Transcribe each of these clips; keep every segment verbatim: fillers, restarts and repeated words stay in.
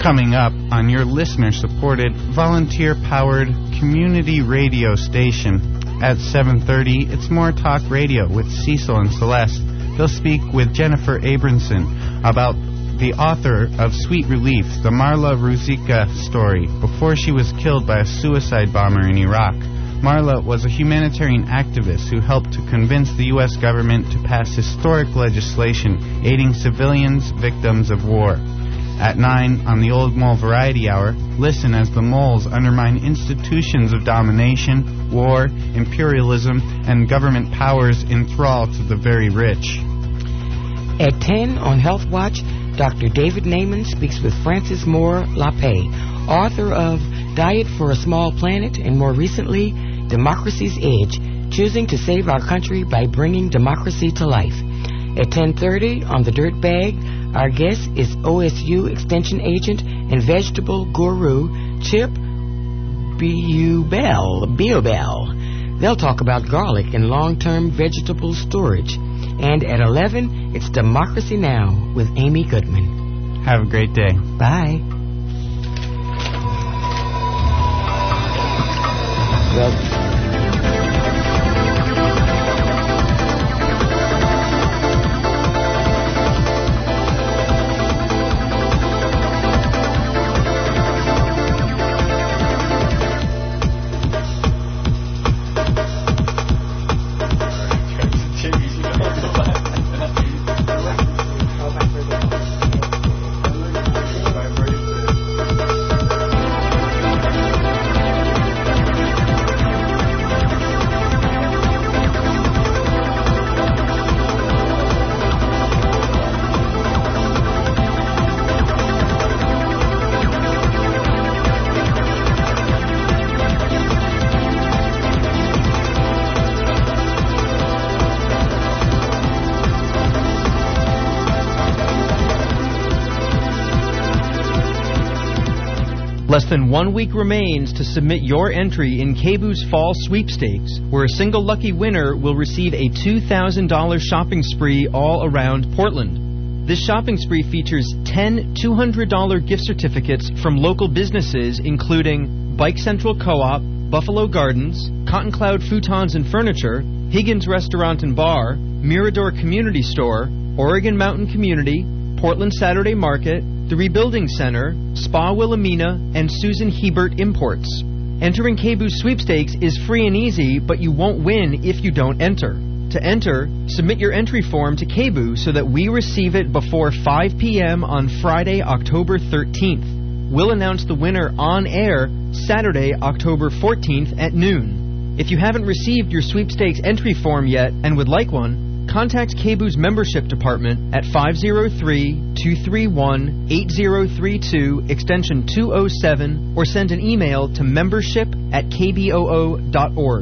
Coming up on your listener-supported, volunteer-powered community radio station at seven thirty, it's More Talk Radio with Cecil and Celeste. They'll speak with Jennifer Abramson about the author of Sweet Relief, the Marla Ruzicka story, before she was killed by a suicide bomber in Iraq. Marla was a humanitarian activist who helped to convince the U S government to pass historic legislation aiding civilians victims of war. At nine on the Old Mole Variety Hour, listen as the moles undermine institutions of domination, war, imperialism, and government powers in thrall to the very rich. At ten on Health Watch, Doctor David Naiman speaks with Francis Moore Lappé, author of Diet for a Small Planet and, more recently, Democracy's Edge, Choosing to Save Our Country by Bringing Democracy to Life. At ten thirty on The Dirt Bag, our guest is O S U Extension Agent and Vegetable Guru Chip Biubel. Biubel. They'll talk about garlic and long-term vegetable storage. And at eleven, it's Democracy Now! With Amy Goodman. Have a great day. Bye. Well, Less than one week remains to submit your entry in K B U's Fall Sweepstakes, where a single lucky winner will receive a two thousand dollars shopping spree all around Portland. This shopping spree features ten two hundred dollars gift certificates from local businesses including Bike Central Co-op, Buffalo Gardens, Cotton Cloud Futons and Furniture, Higgins Restaurant and Bar, Mirador Community Store, Oregon Mountain Community, Portland Saturday Market, the Rebuilding Center, Spa Wilhelmina, and Susan Hebert Imports. Entering K B U's Sweepstakes is free and easy, but you won't win if you don't enter. To enter, submit your entry form to K B U so that we receive it before five p.m. on Friday, October thirteenth. We'll announce the winner on air Saturday, October fourteenth at noon. If you haven't received your Sweepstakes entry form yet and would like one, contact K B U's membership department at five oh three, two three one, eight oh three two, extension two oh seven, or send an email to membership at k b o o dot org.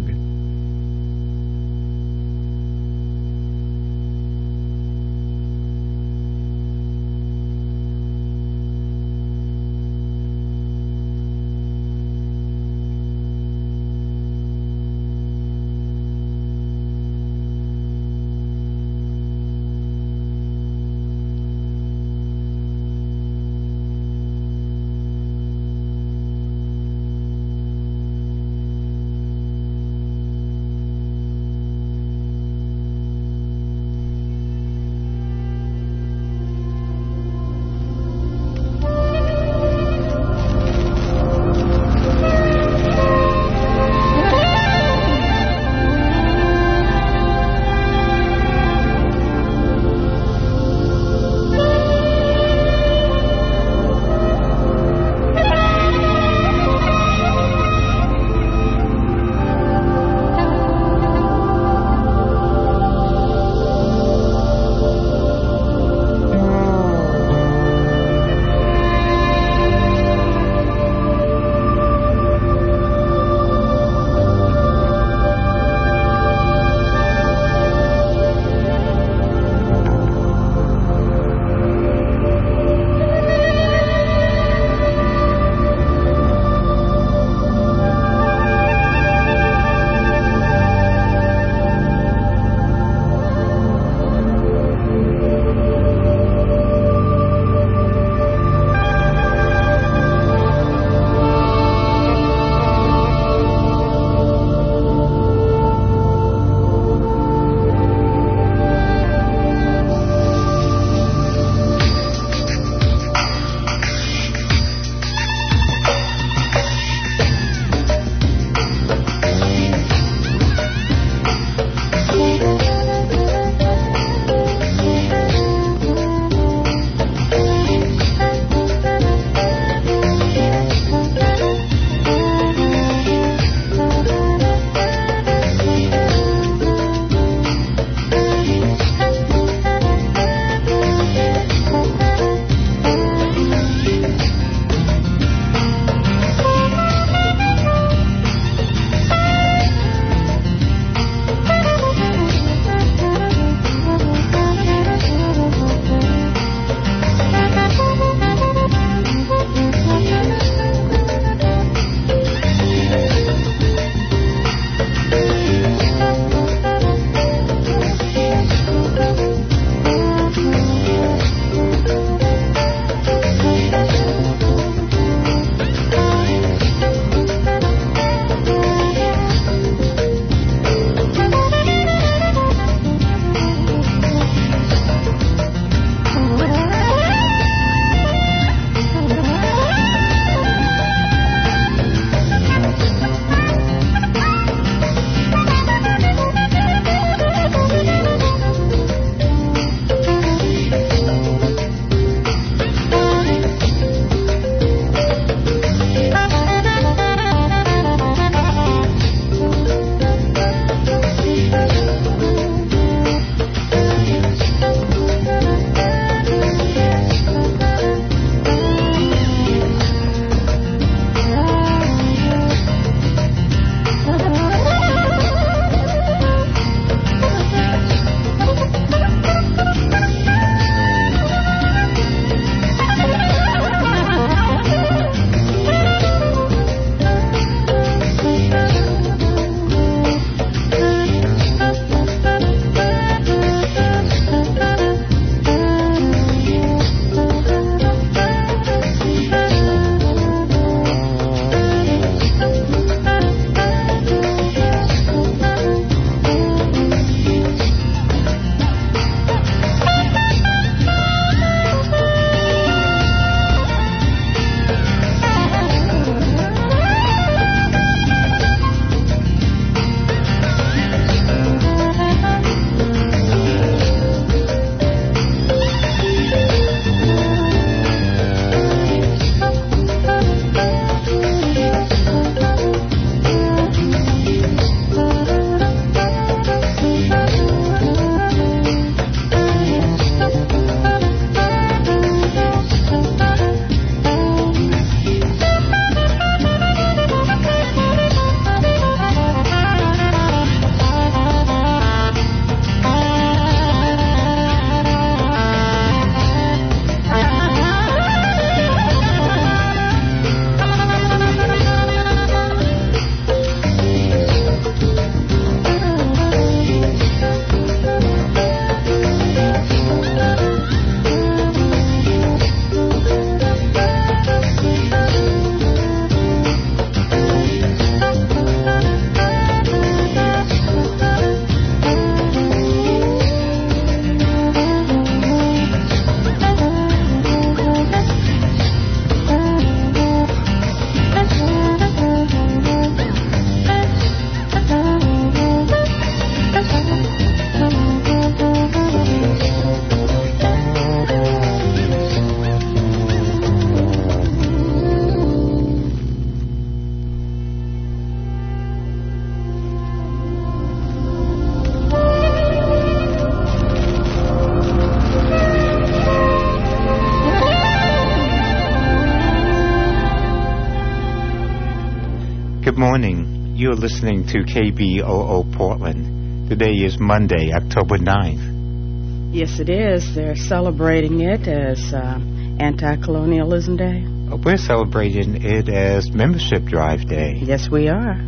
Good morning. You're listening to K B O O Portland. Today is Monday, October ninth. Yes, it is. They're celebrating it as uh, Anti-Colonialism Day. We're celebrating it as Membership Drive Day. Yes, we are.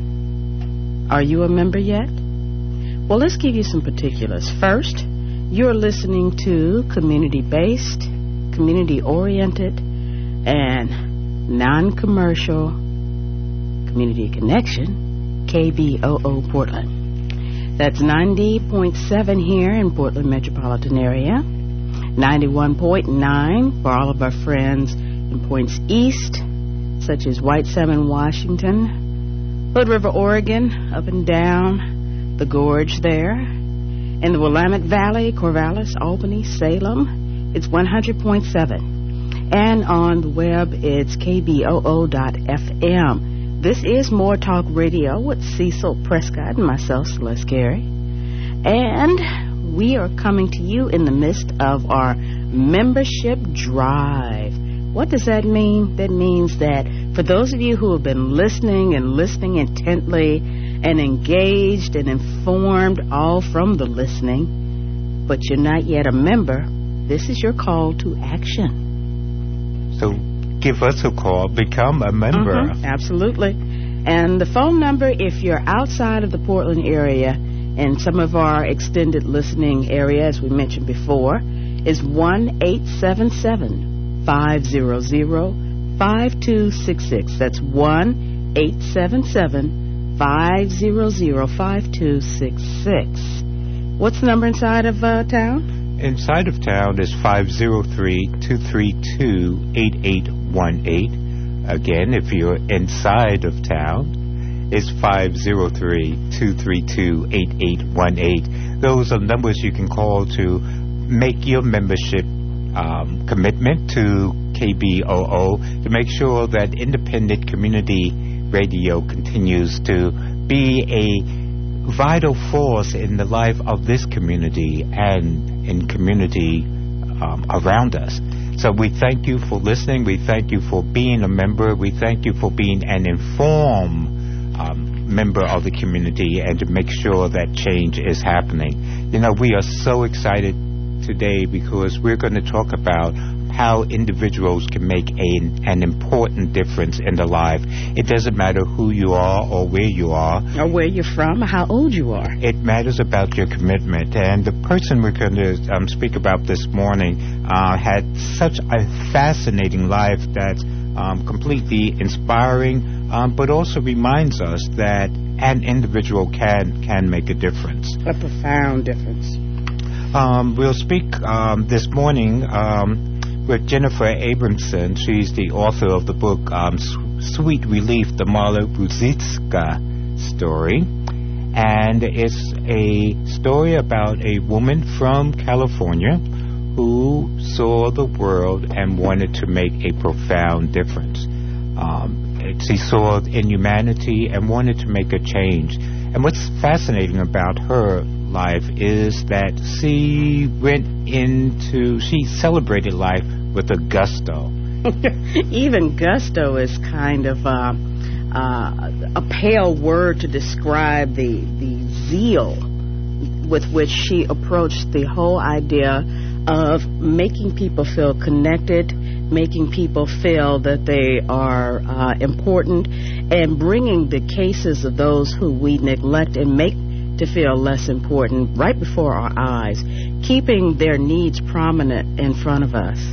Are you a member yet? Well, let's give you some particulars. First, you're listening to community-based, community-oriented, and non-commercial community connection, K B O O Portland. That's ninety point seven here in Portland metropolitan area, ninety-one point nine for all of our friends in points east, such as White Salmon, Washington, Hood River, Oregon, up and down the gorge there. In the Willamette Valley, Corvallis, Albany, Salem, it's one hundred point seven. And on the web, it's K B O O dot F M. This is More Talk Radio with Cecil Prescott and myself, Celeste Carey. And we are coming to you in the midst of our membership drive. What does that mean? That means that for those of you who have been listening and listening intently and engaged and informed all from the listening, but you're not yet a member, this is your call to action. So give us a call, become a member. Mm-hmm, absolutely. And the phone number, if you're outside of the Portland area and some of our extended listening area, as we mentioned before, is one eight seven seven, five zero zero, five two six six. That's one eight seven seven, five zero zero, five two six six. What's the number inside of uh, town? Inside of town is five zero three, two three two, eight eight one eight. Again, if you're inside of town, it's five zero three, two three two, eight eight one eight. Those are numbers you can call to make your membership um, commitment to K B O O, to make sure that independent community radio continues to be a vital force in the life of this community and in community um, around us. So we thank you for listening. We thank you for being a member. We thank you for being an informed um, member of the community and to make sure that change is happening. You know, we are so excited today because we're going to talk about how individuals can make a, an important difference in their life. It doesn't matter who you are or where you are. Or where you're from or how old you are. It matters about your commitment. And the person we're going to um, speak about this morning uh, had such a fascinating life that's um, completely inspiring, um, but also reminds us that an individual can, can make a difference. A profound difference. Um, we'll speak um, this morning um, with Jennifer Abramson. She's the author of the book um, Sweet Relief, the Marla Bruzicka story. And it's a story about a woman from California who saw the world and wanted to make a profound difference. Um, she saw inhumanity and wanted to make a change. And what's fascinating about her life is that she went into, she celebrated life with a gusto. Even gusto is kind of uh, uh, a pale word to describe the, the zeal with which she approached the whole idea of making people feel connected, making people feel that they are uh, important, and bringing the cases of those who we neglect and make to feel less important right before our eyes, keeping their needs prominent in front of us.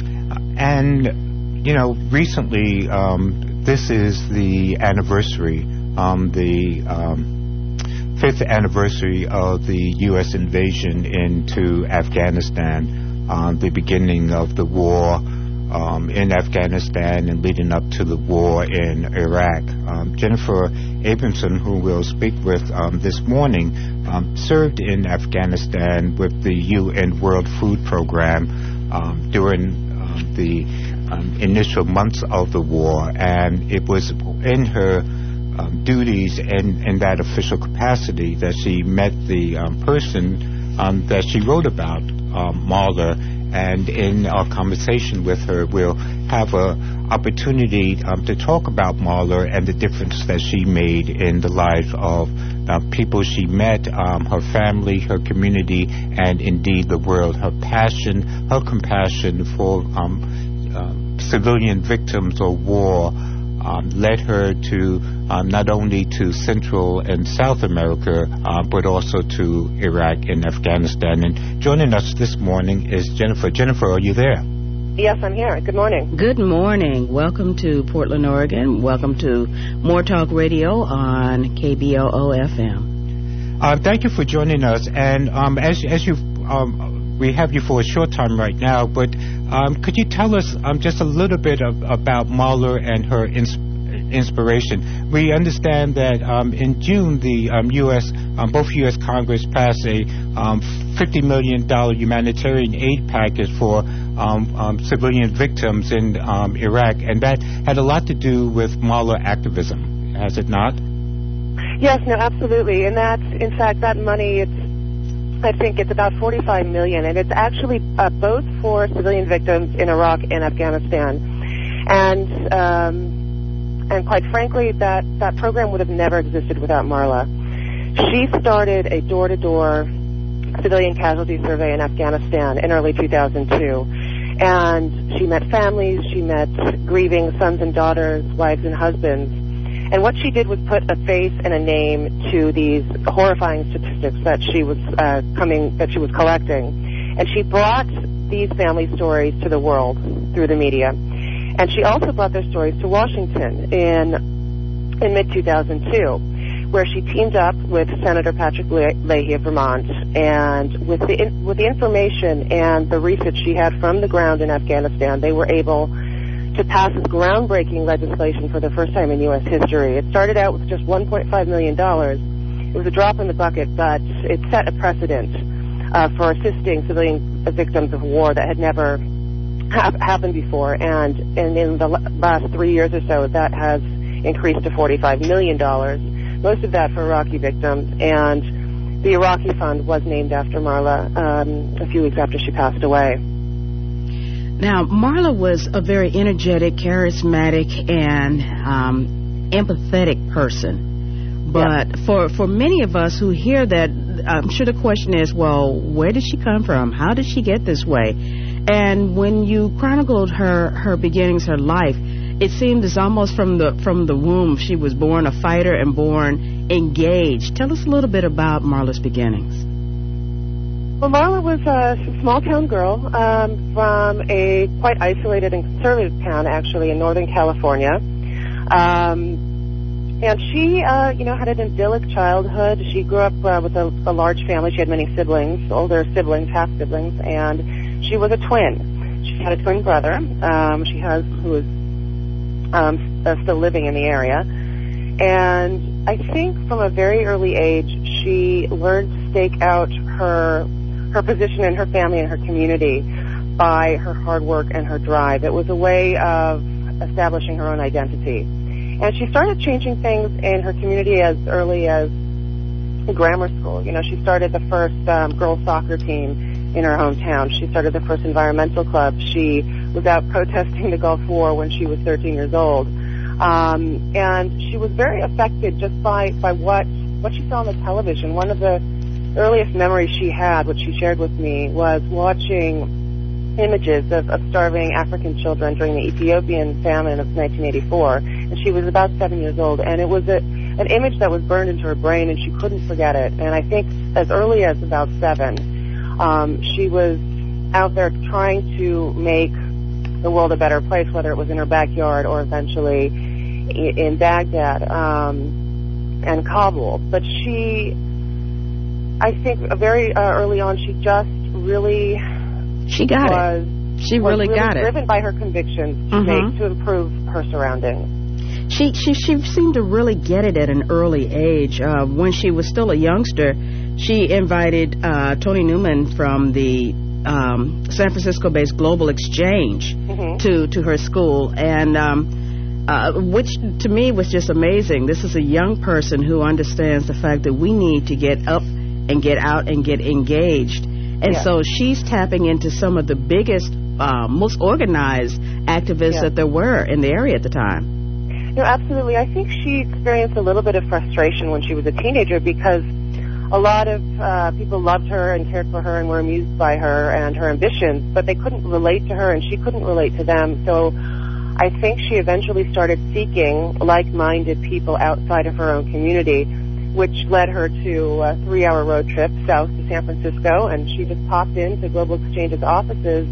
And, you know, recently, um, this is the anniversary, um, the um, fifth anniversary of the U S invasion into Afghanistan, uh, the beginning of the war um, in Afghanistan and leading up to the war in Iraq. Um, Jennifer Abramson, who we'll speak with um, this morning, um, served in Afghanistan with the U N World Food Program um, during um, the um, initial months of the war, and it was in her um, duties and in that official capacity that she met the um, person um, that she wrote about, um, Marla, And in our conversation with her, we'll have an opportunity um, to talk about Marla and the difference that she made in the lives of uh, people she met, um, her family, her community, and indeed the world. Her passion, her compassion for um, uh, civilian victims of war um, led her to um, not only to Central and South America, uh, but also to Iraq and Afghanistan. And joining us this morning is Jennifer. Jennifer, are you there? Yes, I'm here. Good morning. Good morning. Welcome to Portland, Oregon. Welcome to More Talk Radio on K B O O F M. Uh, thank you for joining us. And um, as as you, um, we have you for a short time right now. But um, could you tell us um, just a little bit of, about Marla and her ins- inspiration? We understand that um, in June, the um, U S Um, both U S Congress passed a um, fifty million dollars humanitarian aid package for um, um, civilian victims in um, Iraq, and that had a lot to do with Marla activism, has it not? Yes, no, absolutely. And that's, in fact, that money, it's, I think it's about forty-five million dollars, and it's actually uh, both for civilian victims in Iraq and Afghanistan. And um, and quite frankly, that, that program would have never existed without Marla. She started a door-to-door civilian casualty survey in Afghanistan in early two thousand two. And she met families, she met grieving sons and daughters, wives and husbands. And what she did was put a face and a name to these horrifying statistics that she was uh, coming, that she was collecting. And she brought these family stories to the world through the media. And she also brought their stories to Washington in in mid two thousand two, where she teamed up with Senator Patrick Leahy of Vermont, and with the in, with the information and the research she had from the ground in Afghanistan, they were able to pass this groundbreaking legislation for the first time in U S history. It started out with just one point five million dollars. It was a drop in the bucket, but it set a precedent uh, for assisting civilian victims of war that had never ha- happened before. And, and in the last three years or so, that has increased to forty-five million dollars. Most of that for Iraqi victims, and the Iraqi Fund was named after Marla um, a few weeks after she passed away. Now, Marla was a very energetic, charismatic, and um, empathetic person. But yeah. for, for many of us who hear that, I'm sure the question is, well, where did she come from? How did she get this way? And when you chronicled her, her beginnings, her life, it seemed as almost from the from the womb she was born a fighter and born engaged. Tell us a little bit about Marla's beginnings. Well, Marla was a small-town girl um, from a quite isolated and conservative town, actually, in Northern California. Um, and she, uh, you know, had an idyllic childhood. She grew up uh, with a, a large family. She had many siblings, older siblings, half-siblings, and she was a twin. She had a twin brother. Um, she has, who is Um, uh, still living in the area. And I think from a very early age, she learned to stake out her her position in her family and her community by her hard work and her drive. It was a way of establishing her own identity. And she started changing things in her community as early as grammar school. You know, she started the first um, girls soccer team in her hometown. She started the first environmental club. She was out protesting the Gulf War when she was thirteen years old. Um, and she was very affected just by, by what, what she saw on the television. One of the earliest memories she had, which she shared with me, was watching images of, of starving African children during the Ethiopian famine of nineteen eighty-four. And she was about seven years old. And it was a, an image that was burned into her brain, and she couldn't forget it. And I think as early as about seven, um, she was out there trying to make the world a better place, whether it was in her backyard or eventually in Baghdad um, and Kabul. But she, I think, very uh, early on, she just really she got was, it. She was really, really got driven it. by her convictions to Mm-hmm. make to improve her surroundings. She she she seemed to really get it at an early age. Uh, when she was still a youngster, she invited uh, Tony Newman from the um, San Francisco-based Global Exchange mm-hmm. to, to her school, and um, uh, which to me was just amazing. This is a young person who understands the fact that we need to get up and get out and get engaged. And yeah. so she's tapping into some of the biggest, uh, most organized activists yeah. that there were in the area at the time. No, absolutely. I think she experienced a little bit of frustration when she was a teenager because a lot of uh, people loved her and cared for her and were amused by her and her ambitions, but they couldn't relate to her and she couldn't relate to them. So I think she eventually started seeking like-minded people outside of her own community, which led her to a three-hour road trip south to San Francisco, and she just popped into Global Exchange's offices,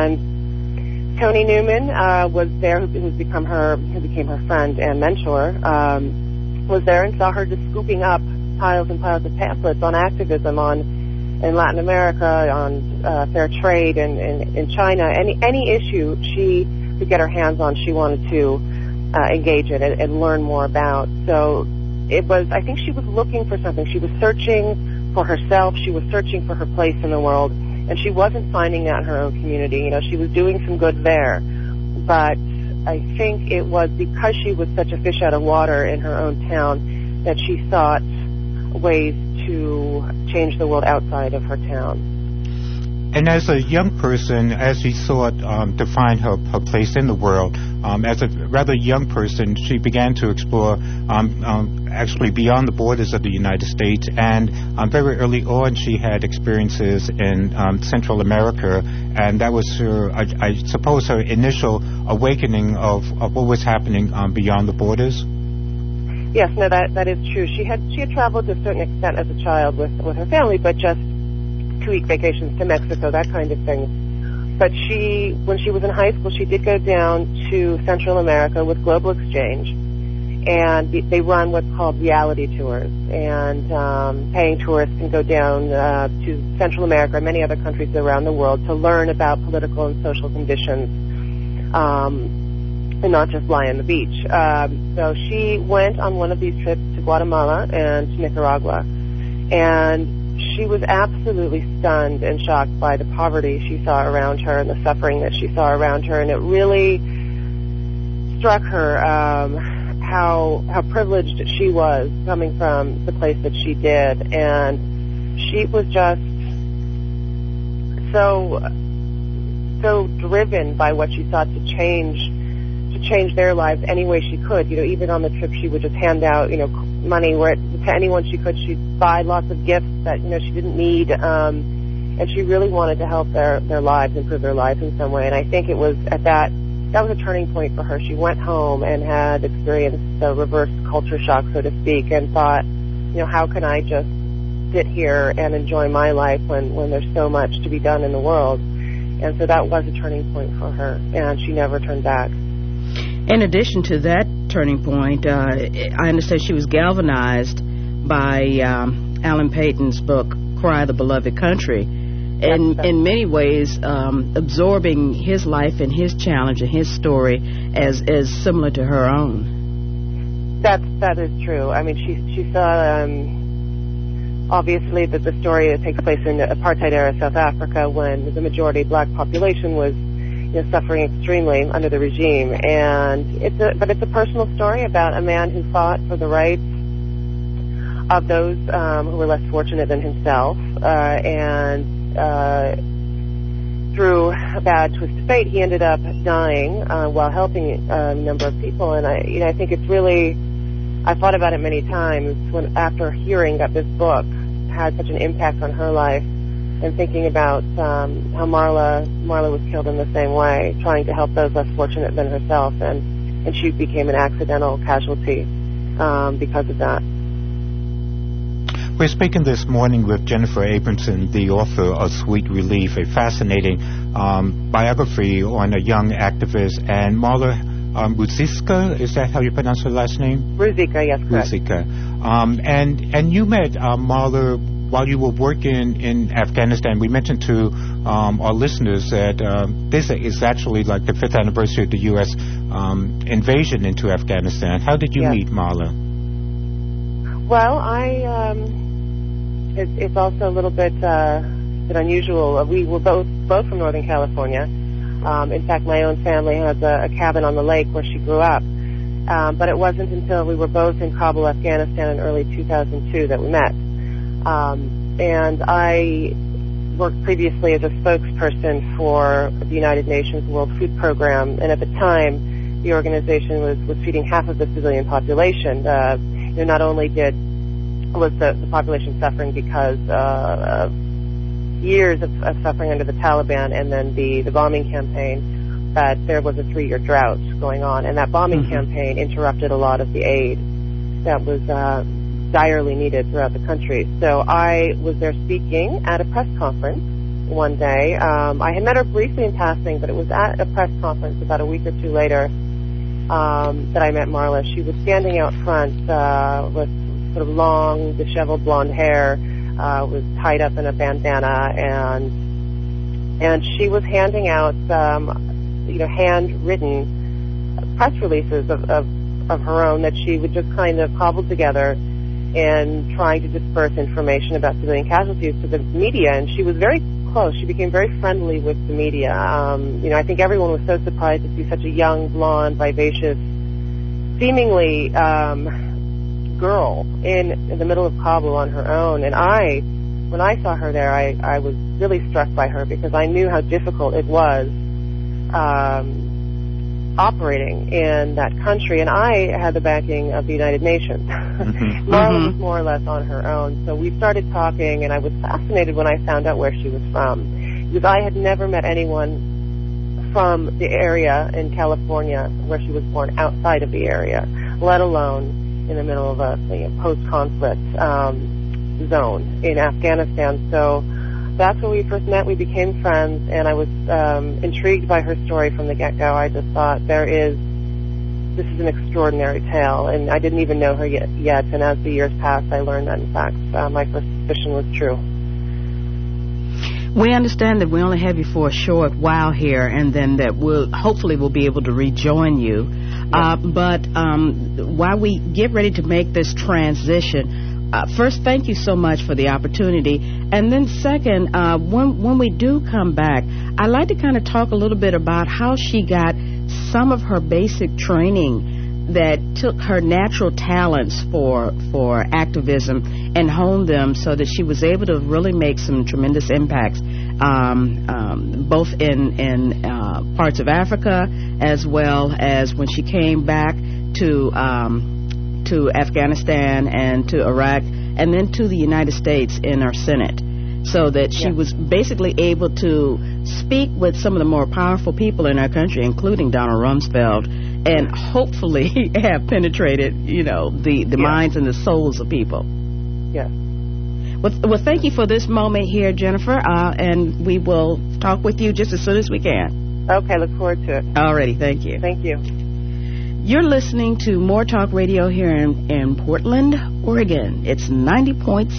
and Tony Newman uh, was there, who, who's become her, who became her friend and mentor, um, was there and saw her just scooping up piles and piles of pamphlets on activism, on in Latin America, on uh, fair trade, and in, in China. Any any issue she could get her hands on, she wanted to uh, engage in and, and learn more about. So it was, I think she was looking for something. She was searching for herself. She was searching for her place in the world, and she wasn't finding that in her own community. You know, she was doing some good there, but I think it was because she was such a fish out of water in her own town that she sought ways to change the world outside of her town. And as a young person, as she sought um, to find her, her place in the world, um, as a rather young person, she began to explore um, um, actually beyond the borders of the United States. And um, very early on, she had experiences in um, Central America, and that was her, I, I suppose, her initial awakening of, of what was happening um, beyond the borders. Yes, no, that that is true. She had she had traveled to a certain extent as a child with with her family, but just two-week vacations to Mexico, that kind of thing. But she, when she was in high school, she did go down to Central America with Global Exchange, and they run what's called reality tours, and um, paying tourists can go down uh, to Central America and many other countries around the world to learn about political and social conditions, um, and not just lie on the beach. Um, so she went on one of these trips to Guatemala and to Nicaragua, and she was absolutely stunned and shocked by the poverty she saw around her and the suffering that she saw around her, and it really struck her um, how how privileged she was coming from the place that she did, and she was just so so driven by what she sought to change to change their lives any way she could. You know, even on the trip, she would just hand out, you know, money where to anyone she could. She'd buy lots of gifts that, you know, she didn't need, um, and she really wanted to help their their lives, improve their lives in some way. And I think it was at that that was a turning point for her. She went home and had experienced a reverse culture shock, so to speak, and thought, you know, how can I just sit here and enjoy my life when when there's so much to be done in the world? And so that was a turning point for her, and she never turned back. In addition to that turning point, uh, I understand she was galvanized by um, Alan Paton's book, Cry the Beloved Country, in, in many ways um, absorbing his life and his challenge and his story as, as similar to her own. That, that is true. I mean, she, she saw, um, obviously, that the story that takes place in apartheid-era South Africa when the majority black population was, you know, suffering extremely under the regime, and it's a, but it's a personal story about a man who fought for the rights of those um, who were less fortunate than himself, uh, and uh, through a bad twist of fate, he ended up dying uh, while helping a number of people. And I, you know, I think it's really, I've thought about it many times when after hearing that this book had such an impact on her life, and thinking about um, how Marla Marla was killed in the same way, trying to help those less fortunate than herself, and, and she became an accidental casualty um, because of that. We're speaking this morning with Jennifer Abramson, the author of Sweet Relief, a fascinating um, biography on a young activist, and Marla um, Ruzicka, is that how you pronounce her last name? Ruzicka, yes, correct. Ruzicka. Um, and, and you met uh, Marla while you were working in Afghanistan. We mentioned to um, our listeners that uh, this is actually like the fifth anniversary of the U S um, invasion into Afghanistan. How did you yes. meet Marla? Well, I um, it, it's also a little bit, uh, bit unusual. We were both both from Northern California. Um, in fact, my own family has a, a cabin on the lake where she grew up. Um, but it wasn't until we were both in Kabul, Afghanistan in early two thousand two that we met. Um, and I worked previously as a spokesperson for the United Nations World Food Program, and at the time, the organization was, was feeding half of the civilian population. Uh, you know, not only did was the, the population suffering because uh, of years of, of suffering under the Taliban and then the, the bombing campaign, but there was a three-year drought going on, and that bombing mm-hmm. campaign interrupted a lot of the aid that was uh, direly needed throughout the country. So I was there speaking at a press conference one day. Um, I had met her briefly in passing, but it was at a press conference about a week or two later um, that I met Marla. She was standing out front uh, with sort of long, disheveled blonde hair, uh, was tied up in a bandana, and and she was handing out, um, you know, handwritten press releases of, of of her own that she would just kind of cobble together and trying to disperse information about civilian casualties to the media. And she was very close. She became very friendly with the media. Um, you know, I think everyone was so surprised to see such a young, blonde, vivacious, seemingly um, girl in, in the middle of Kabul on her own. And I, when I saw her there, I, I was really struck by her because I knew how difficult it was um, operating in that country, and I had the backing of the United Nations. Mm-hmm. Marla mm-hmm. was more or less on her own, so we started talking, and I was fascinated when I found out where she was from, because I had never met anyone from the area in California where she was born outside of the area, let alone in the middle of a you know, post-conflict um, zone in Afghanistan. So that's when we first met. We became friends, and I was um, intrigued by her story from the get-go. I just thought, there is, this is an extraordinary tale, and I didn't even know her yet. yet. And as the years passed, I learned that, in fact, uh, my first suspicion was true. We understand that we only have you for a short while here, and then that we'll hopefully we'll be able to rejoin you. Yes. Uh, but um, while we get ready to make this transition, Uh, first, thank you so much for the opportunity. And then second, uh, when, when we do come back, I'd like to kind of talk a little bit about how she got some of her basic training that took her natural talents for for activism and honed them so that she was able to really make some tremendous impacts, um, um, both in, in uh, parts of Africa as well as when she came back to um to Afghanistan and to Iraq, and then to the United States in our Senate, so that she yeah. was basically able to speak with some of the more powerful people in our country, including Donald Rumsfeld, and hopefully have penetrated, you know, the, the yeah. minds and the souls of people. Yes. Well, well, thank you for this moment here, Jennifer, uh, and we will talk with you just as soon as we can. Okay, look forward to it. All righty, thank you. Thank you. You're listening to More Talk Radio here in, in Portland, Oregon. It's ninety point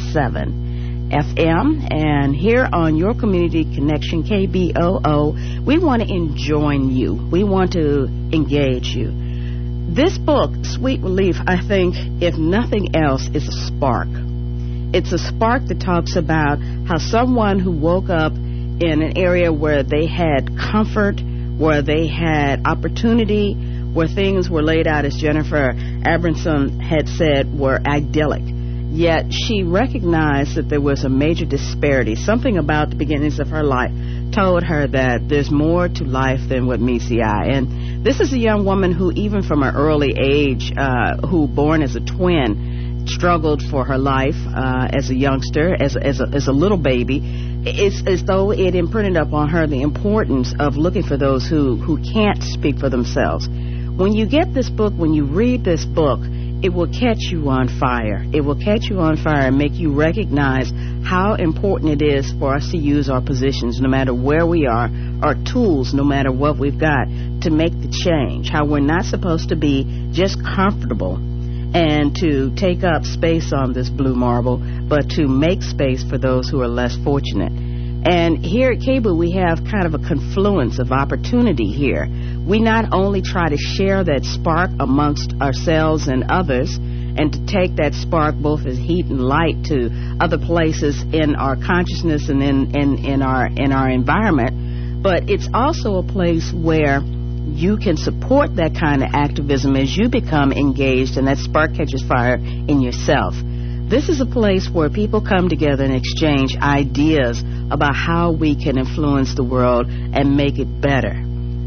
seven F M, and here on your Community Connection, K B O O, we want to enjoin you. We want to engage you. This book, Sweet Relief, I think, if nothing else, is a spark. It's a spark that talks about how someone who woke up in an area where they had comfort, where they had opportunity, where things were laid out, as Jennifer Abramson had said, were idyllic. Yet she recognized that there was a major disparity. Something about the beginnings of her life told her that there's more to life than what meets the eye. And this is a young woman who, even from an early age, uh, who born as a twin, struggled for her life uh, as a youngster, as, as, a, as a little baby. It's as though it imprinted upon her the importance of looking for those who, who can't speak for themselves. When you get this book, when you read this book, it will catch you on fire. It will catch you on fire and make you recognize how important it is for us to use our positions, no matter where we are, our tools, no matter what we've got, to make the change. How we're not supposed to be just comfortable and to take up space on this blue marble, but to make space for those who are less fortunate. And here at K B O O, we have kind of a confluence of opportunity here. We not only try to share that spark amongst ourselves and others, and to take that spark both as heat and light to other places in our consciousness and in, in, in our in our environment, but it's also a place where you can support that kind of activism as you become engaged and that spark catches fire in yourself. This is a place where people come together and exchange ideas about how we can influence the world and make it better.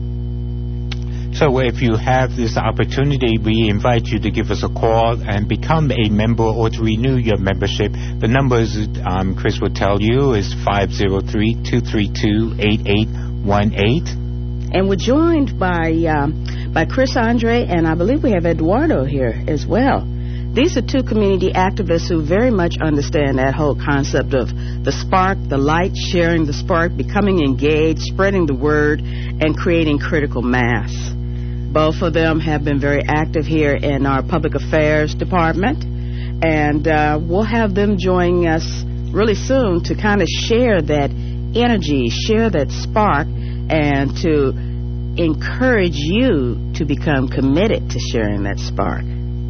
So if you have this opportunity, we invite you to give us a call and become a member or to renew your membership. The numbers um, Chris will tell you is five oh three, two three two, eight eight one eight. And we're joined by um, by Chris Andre, and I believe we have Eduardo here as well. These are two community activists who very much understand that whole concept of the spark, the light, sharing the spark, becoming engaged, spreading the word, and creating critical mass. Both of them have been very active here in our public affairs department, and uh, we'll have them joining us really soon to kind of share that energy, share that spark, and to encourage you to become committed to sharing that spark.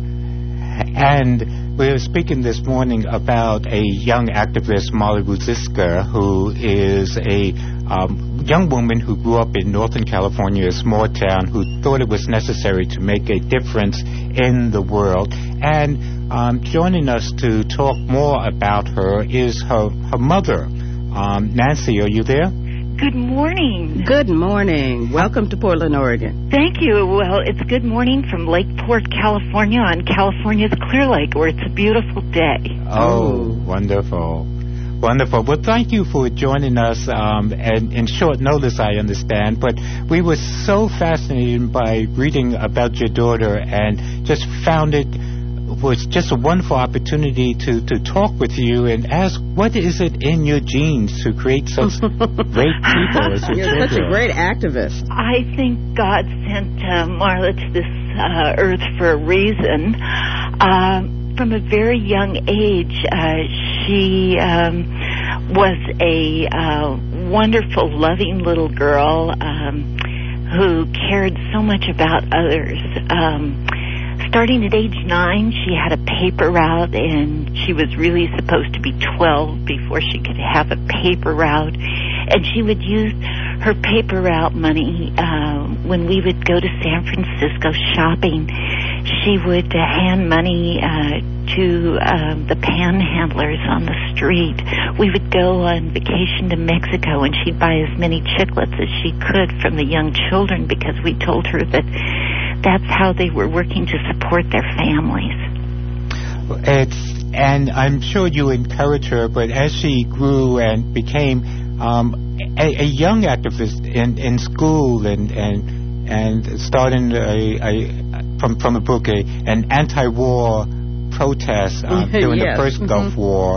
And we were speaking this morning about a young activist, Molly Ruziska, who is a um, young woman who grew up in Northern California, a small town, who thought it was necessary to make a difference in the world. And um, joining us to talk more about her is her, her mother. Um, Nancy, are you there? Good morning. Good morning. Welcome to Portland, Oregon. Thank you. Well, it's good morning from Lakeport, California, on California's Clear Lake, where it's a beautiful day. Oh, wonderful. Wonderful. Well, thank you for joining us, um, and in short notice, I understand, but we were so fascinated by reading about your daughter and just found it was just a wonderful opportunity to, to talk with you and ask, what is it in your genes to create such great people as your You're children? such a great activist. I think God sent uh, Marla to this uh, earth for a reason. Um, from a very young age, uh, she um, was a uh, wonderful, loving little girl um, who cared so much about others. Um, Starting at age nine, she had a paper route, and she was really supposed to be twelve before she could have a paper route. And she would use her paper route money uh, when we would go to San Francisco shopping. She would uh, hand money uh, to uh, the panhandlers on the street. We would go on vacation to Mexico, and she'd buy as many chiclets as she could from the young children because we told her that that's how they were working to support their families. It's, and I'm sure you encourage her, but as she grew and became um, a, a young activist in, in school and and and starting a, a from from a book a, an anti-war protest uh, during yes. the 1st mm-hmm. Gulf War.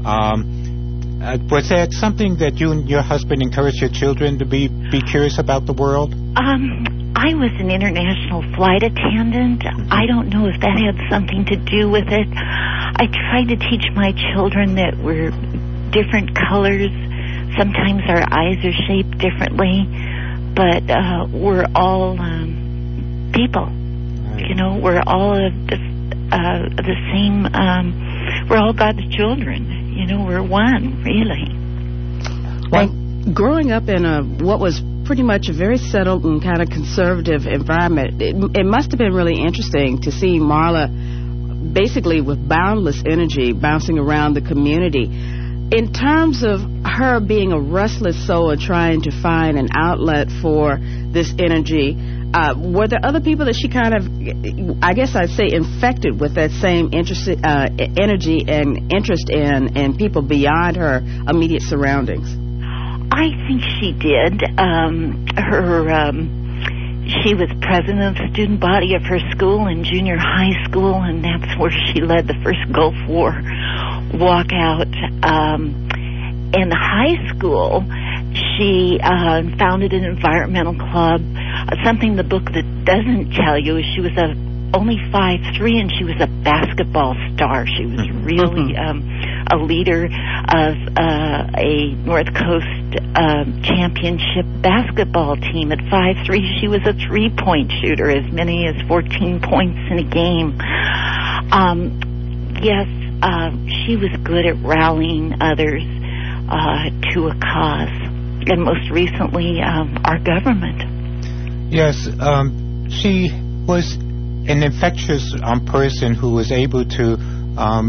Um, uh, was that something that you and your husband encouraged your children to be be curious about the world? Um. I was an international flight attendant. I don't know if that had something to do with it. I tried to teach my children that we're different colors. Sometimes our eyes are shaped differently, but uh, we're all um, people. You know, we're all of the, uh, the same. Um, we're all God's children. You know, we're one, really. Well, growing up in a what was pretty much a very settled and kind of conservative environment, it, it must have been really interesting to see Marla basically with boundless energy bouncing around the community. In terms of her being a restless soul and trying to find an outlet for this energy, uh, were there other people that she kind of, I guess I'd say, infected with that same interest, uh, energy and interest in, in people beyond her immediate surroundings? I think she did. Um, her, um, she was president of the student body of her school in junior high school, and that's where she led the first Gulf War walkout. Um, in high school, she uh, founded an environmental club. Uh, something the book that doesn't tell you is she was a only five three, and she was a basketball star. She was really um, a leader of uh, a North Coast uh, championship basketball team. At five three, she was a three-point shooter, as many as fourteen points in a game. Um, yes, uh, she was good at rallying others uh, to a cause, and most recently, um, our government. Yes, um, she was an infectious um, person who was able to um,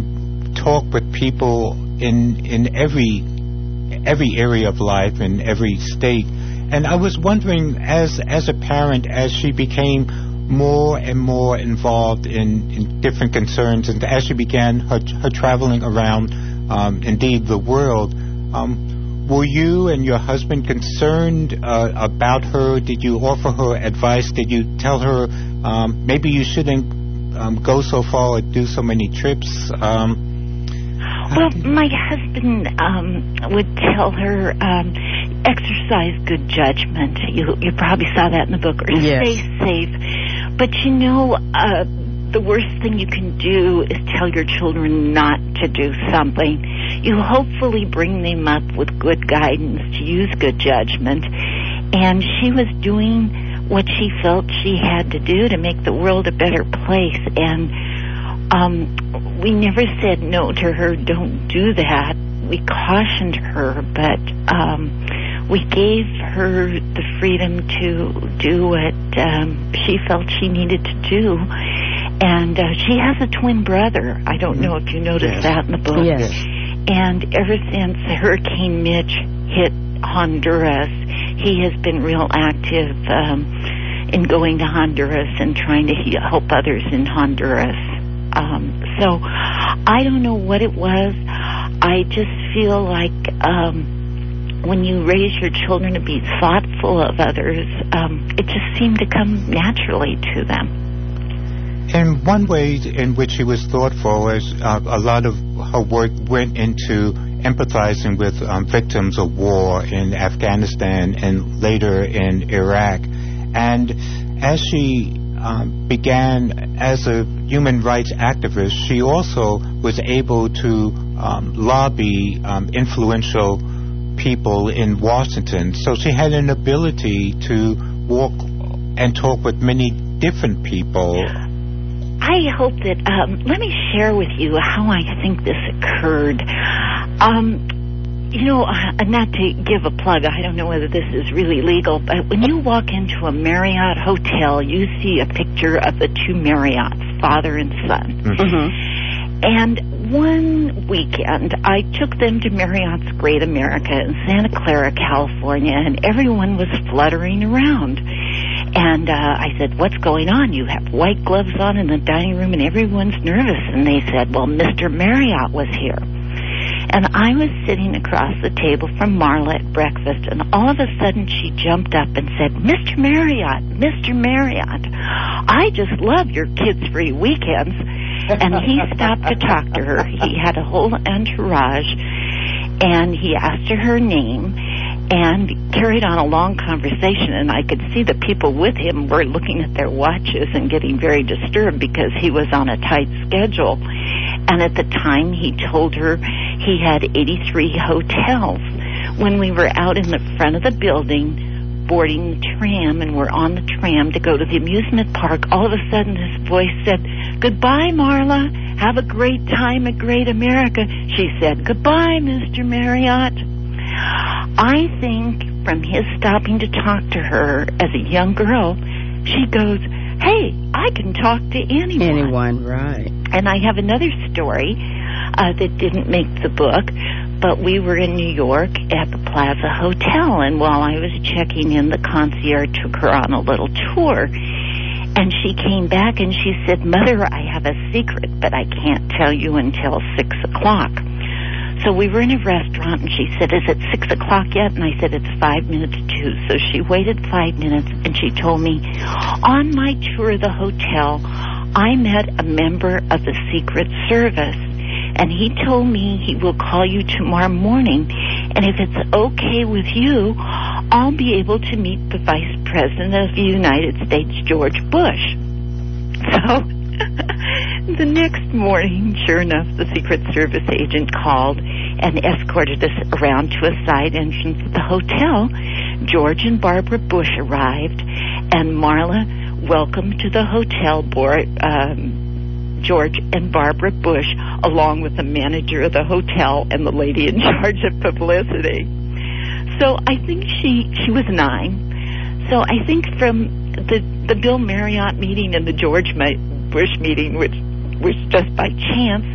talk with people in in every every area of life in every state. And I was wondering, as as a parent, as she became more and more involved in, in different concerns, and as she began her her traveling around, um, indeed the world, um, were you and your husband concerned uh, about her? Did you offer her advice? Did you tell her um, maybe you shouldn't um, go so far or do so many trips? Um, Well, my husband um, would tell her, um, exercise good judgment. You you probably saw that in the book, or yes. stay safe. But you know, uh, the worst thing you can do is tell your children not to do something. You hopefully bring them up with good guidance to use good judgment. And she was doing what she felt she had to do to make the world a better place. And um we never said no to her, don't do that. We cautioned her, but um, we gave her the freedom to do what um, she felt she needed to do. And uh, she has a twin brother. I don't know if you noticed yes. that in the book. Yes. And ever since Hurricane Mitch hit Honduras, he has been real active um, in going to Honduras and trying to he- help others in Honduras. Um, so I don't know what it was. I just feel like um, when you raise your children to be thoughtful of others, um, it just seemed to come naturally to them. And one way in which she was thoughtful is uh, a lot of her work went into empathizing with um, victims of war in Afghanistan and later in Iraq. And as she Um, began as a human rights activist, she also was able to um, lobby um, influential people in Washington. So she had an ability to walk and talk with many different people. I hope that, um, let me share with you how I think this occurred. Um, You know, uh, not to give a plug, I don't know whether this is really legal, but when you walk into a Marriott hotel, you see a picture of the two Marriotts, father and son. Mm-hmm. And one weekend, I took them to Marriott's Great America in Santa Clara, California, and everyone was fluttering around. And uh, I said, what's going on? You have white gloves on in the dining room, and everyone's nervous. And they said, well, Mister Marriott was here. And I was sitting across the table from Marla at breakfast, and all of a sudden she jumped up and said, Mister Marriott, Mister Marriott, I just love your kids-free weekends. And he stopped to talk to her. He had a whole entourage, and he asked her her name and carried on a long conversation, and I could see the people with him were looking at their watches and getting very disturbed because he was on a tight schedule. And at the time, he told her he had eighty-three hotels. When we were out in the front of the building boarding the tram, and we're on the tram to go to the amusement park, all of a sudden his voice said, goodbye, Marla. Have a great time at Great America. She said, goodbye, Mister Marriott. I think from his stopping to talk to her as a young girl, she goes, hey, I can talk to anyone. Anyone, right. And I have another story uh, that didn't make the book, but we were in New York at the Plaza Hotel, and while I was checking in, the concierge took her on a little tour. And she came back and she said, Mother, I have a secret, but I can't tell you until six o'clock. So we were in a restaurant, and she said, is it six o'clock yet? And I said, it's five minutes to. So she waited five minutes, and she told me, on my tour of the hotel, I met a member of the Secret Service, and he told me he will call you tomorrow morning, and if it's okay with you, I'll be able to meet the Vice President of the United States, George Bush. So the next morning, sure enough, the Secret Service agent called and escorted us around to a side entrance of the hotel. George and Barbara Bush arrived, and Marla welcomed to the hotel board um, George and Barbara Bush, along with the manager of the hotel and the lady in charge of publicity. So I think she she was nine. So I think from the the Bill Marriott meeting and the George Bush meeting, which was just by chance,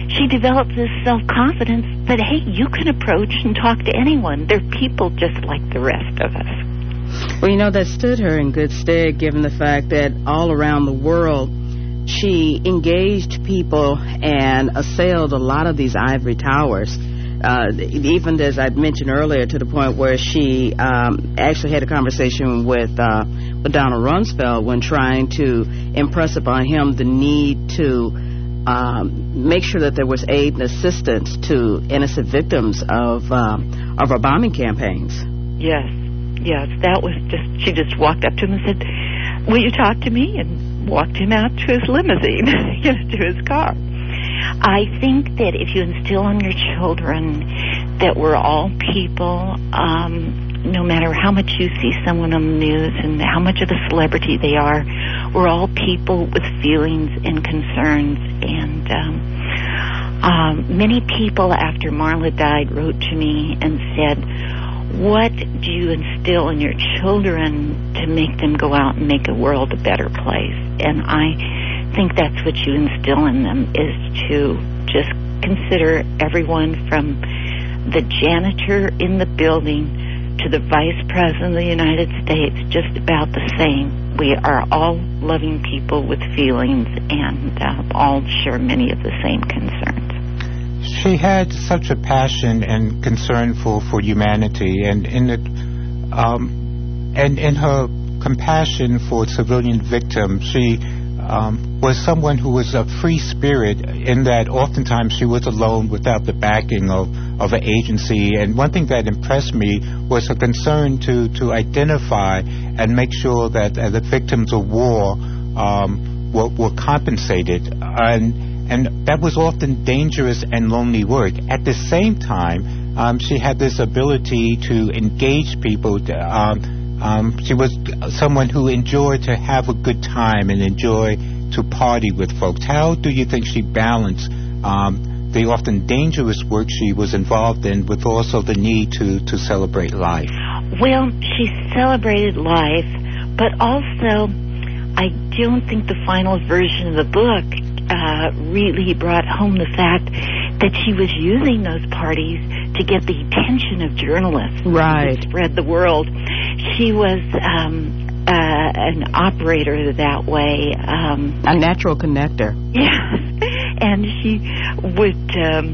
she developed this self-confidence that, hey, you can approach and talk to anyone. They're people just like the rest of us. Well, you know, that stood her in good stead, given the fact that all around the world, she engaged people and assailed a lot of these ivory towers. Uh, even as I mentioned earlier, to the point where she um, actually had a conversation with, uh, with Donald Rumsfeld when trying to impress upon him the need to um, make sure that there was aid and assistance to innocent victims of um, of our bombing campaigns. Yes, yes, that was just, she just walked up to him and said, will you talk to me? And walked him out to his limousine, you know, to his car. I think that if you instill in your children that we're all people, um, no matter how much you see someone on the news and how much of a celebrity they are, we're all people with feelings and concerns. And um, um, many people after Marla died wrote to me and said, what do you instill in your children to make them go out and make a world a better place? And I think that's what you instill in them, is to just consider everyone from the janitor in the building to the vice president of the United States just about the same. We are all loving people with feelings and uh, all share many of the same concerns. She had such a passion and concern for, for humanity, and in it, um, and in her compassion for civilian victims, she Um, was someone who was a free spirit, in that oftentimes she was alone without the backing of, of an agency. And one thing that impressed me was her concern to, to identify and make sure that uh, the victims of war um, were, were compensated. And, and that was often dangerous and lonely work. At the same time, um, she had this ability to engage people. To, um, Um, she was someone who enjoyed to have a good time and enjoy to party with folks. How do you think she balanced um, the often dangerous work she was involved in with also the need to, to celebrate life? Well, she celebrated life, but also I don't think the final version of the book uh, really brought home the fact that she was using those parties to get the attention of journalists. Right. To spread the world. She was um, uh, an operator that way. Um, a natural connector. Yes. And she would... Um,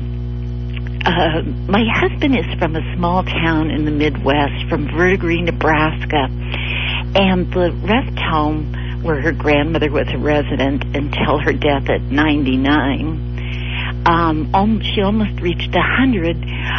uh, my husband is from a small town in the Midwest, from Verdigris, Nebraska. And the rest home where her grandmother was a resident until her death at ninety-nine... Um, she almost reached one hundred,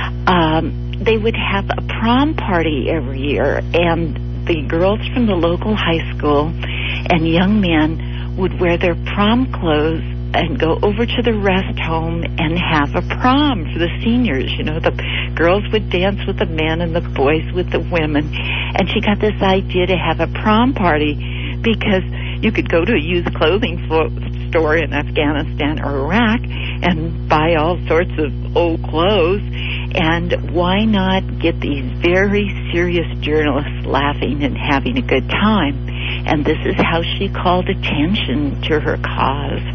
um, they would have a prom party every year, and the girls from the local high school and young men would wear their prom clothes and go over to the rest home and have a prom for the seniors. You know, the girls would dance with the men and the boys with the women. And she got this idea to have a prom party because you could go to a used clothing store in Afghanistan or Iraq and buy all sorts of old clothes, and why not get these very serious journalists laughing and having a good time? And this is how she called attention to her cause.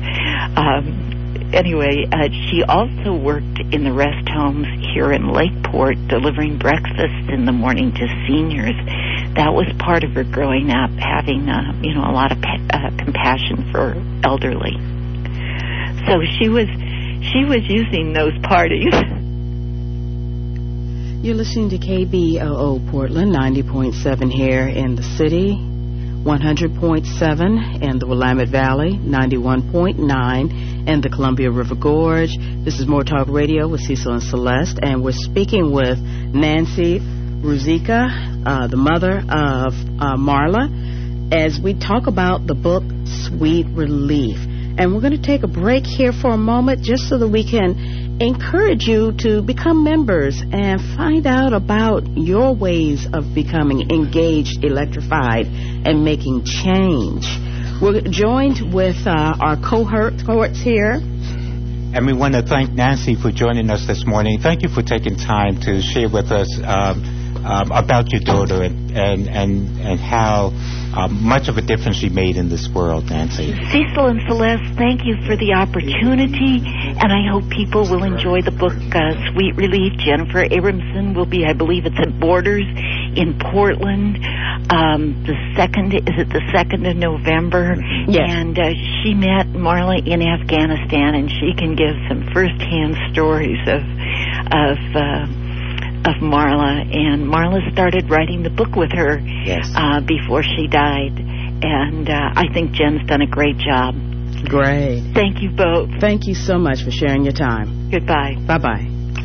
Um, anyway, uh, she also worked in the rest homes here in Lakeport, delivering breakfast in the morning to seniors. That was part of her growing up, having uh, you know a lot of pe- uh, compassion for elderly. So she was she was using those parties. You're listening to K B O O Portland, ninety point seven here in the city, one hundred point seven in the Willamette Valley, ninety-one point nine in the Columbia River Gorge. This is More Talk Radio with Cecil and Celeste, and we're speaking with Nancy Ruzicka, uh, the mother of uh, Marla, as we talk about the book Sweet Relief. And we're going to take a break here for a moment just so that we can encourage you to become members and find out about your ways of becoming engaged, electrified, and making change. We're joined with uh, our cohorts here. And we want to thank Nancy for joining us this morning. Thank you for taking time to share with us um, um, about your daughter and and and, and how um, much of a difference she made in this world, Nancy. Cecil and Celeste, thank you for the opportunity, and I hope people will enjoy the book, uh, Sweet Relief. Jennifer Abramson will be, I believe it's at Borders in Portland. Um, the second, is it the second of November? Yes. And uh, she met Marla in Afghanistan, and she can give some first-hand stories of of uh, of Marla. And Marla started writing the book with her Yes. uh, before she died, and uh, I think Jen's done a great job. Great. Thank you both. Thank you so much for sharing your time. Goodbye. Bye-bye.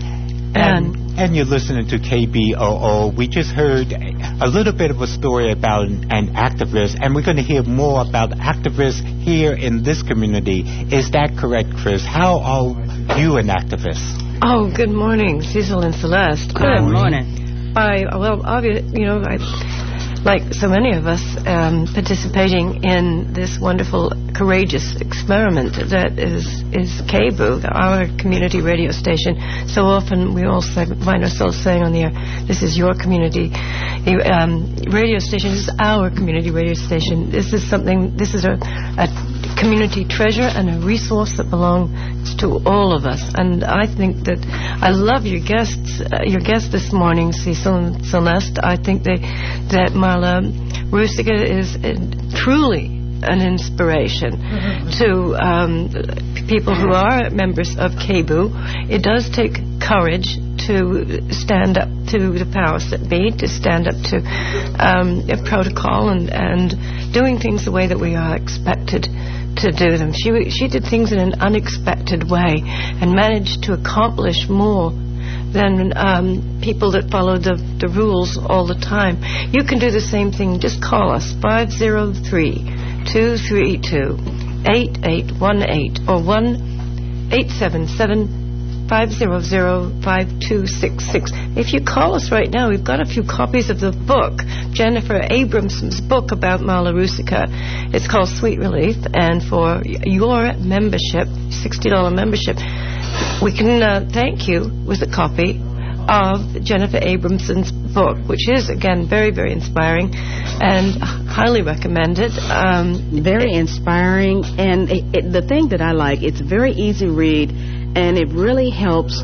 And, and you're listening to K B O O. We just heard a little bit of a story about an, an activist, and we're going to hear more about activists here in this community. Is that correct, Chris? How are you an activist? Oh, good morning, Cecil and Celeste. Good Um, morning. I, well, obviously, you know, I, like so many of us, um, participating in this wonderful, courageous experiment that is is K B O O, our community radio station. So often we all say, find ourselves saying on the air, this is your community the, um, radio station. This is our community radio station. This is something, this is a, a community treasure and a resource that belongs to all of us. And I think that I love your guests, uh, your guests this morning, Cecil and Celeste. I think they, that Marla Rusica is uh, truly an inspiration mm-hmm. to um, people who are members of K B O O. It does take courage to stand up to the powers that be, to stand up to um, a protocol and, and doing things the way that we are expected to do them. She she did things in an unexpected way and managed to accomplish more than um, people that follow the, the rules all the time. You can do the same thing. Just call us, five oh three, two three two, eight eight one eight or one eight seven seven, five hundred, five two six six. If you call us right now, we've got a few copies of the book, Jennifer Abramson's book about Marla Rusica. It's called Sweet Relief, and for your membership, sixty dollars membership, we can uh, thank you with a copy of Jennifer Abramson's book, which is, again, very, very inspiring and highly recommended. Um, very inspiring, and it, it, the thing that I like, it's a very easy read, and it really helps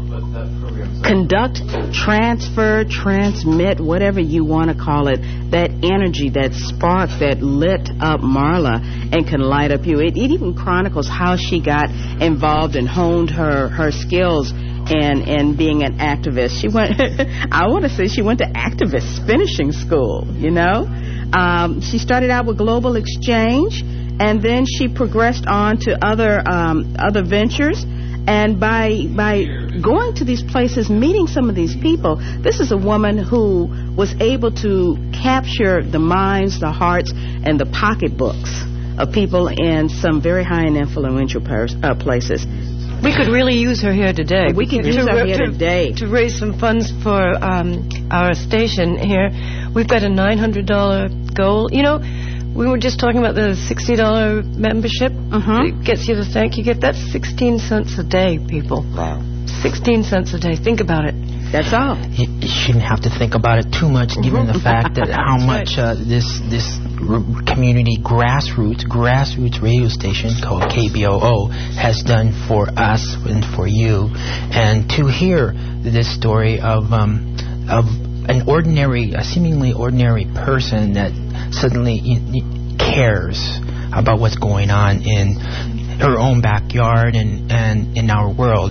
conduct, transfer, transmit, whatever you want to call it, that energy, that spark that lit up Marla and can light up you. It, it even chronicles how she got involved and honed her, her skills and, and being an activist. She went, I want to say she went to activist finishing school, you know. Um, she started out with Global Exchange, and then she progressed on to other um, other ventures. And by by going to these places, meeting some of these people, this is a woman who was able to capture the minds, the hearts, and the pocketbooks of people in some very high and influential pers- uh, places. We could really use her here today. We could use to, her here to, today. To raise some funds for um, our station here. We've got a nine hundred dollars goal. You know, we were just talking about the sixty dollars membership. Uh-huh. It gets you the thank you gift. That's sixteen cents a day, people. Wow. sixteen cents a day. Think about it. That's all. You, you shouldn't have to think about it too much, given the fact that how much uh, this this r- community grassroots grassroots radio station called K B O O has done for us and for you, and to hear this story of um, of an ordinary, a seemingly ordinary person that suddenly cares about what's going on in her own backyard and, and in our world.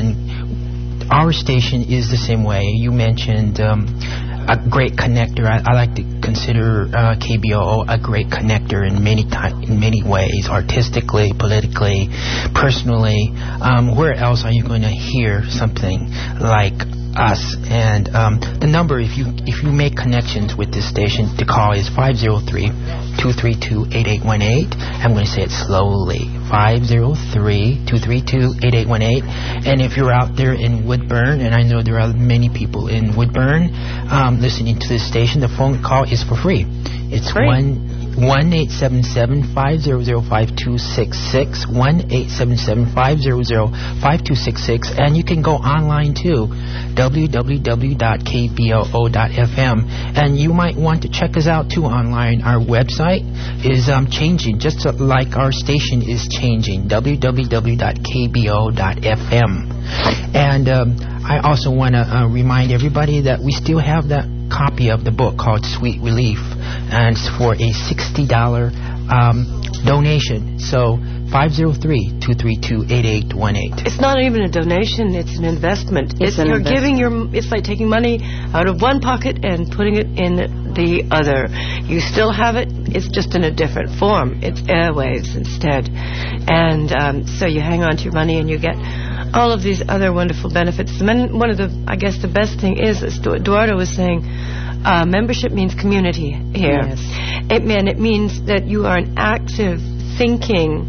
And our station is the same way. You mentioned um, a great connector. I, I like to consider uh, K B O O a great connector in many time, in many ways, artistically, politically, personally. Um, where else are you going to hear something like us? And um, the number, if you if you make connections with this station, to call is five oh three, two three two, eight eight one eight. I'm going to say it slowly. five oh three, two three two, eight eight one eight. And if you're out there in Woodburn, and I know there are many people in Woodburn um, listening to this station, the phone call is for free. It's free. one one eight seven seven, five hundred, five two six six, one eight seven seven, five hundred, five two six six, and you can go online too, w w w dot k b o o dot f m, and you might want to check us out too online. Our website is um, changing, just so, like our station is changing, w w w dot k b o dot f m. And um, I also want to uh, remind everybody that we still have that copy of the book called Sweet Relief, and it's for a sixty dollars um, donation. So five oh three, two three two, eight eight one eight. It's not even a donation, it's an investment. It's It's, an you're investment. giving your, it's like taking money out of one pocket and putting it in the other. You still have it, it's just in a different form. It's airwaves instead. And um, so you hang on to your money and you get all of these other wonderful benefits. The men, one of the, I guess the best thing is, as Eduardo was saying, uh, membership means community here. Yes. It, mean, it means that you are an active, thinking,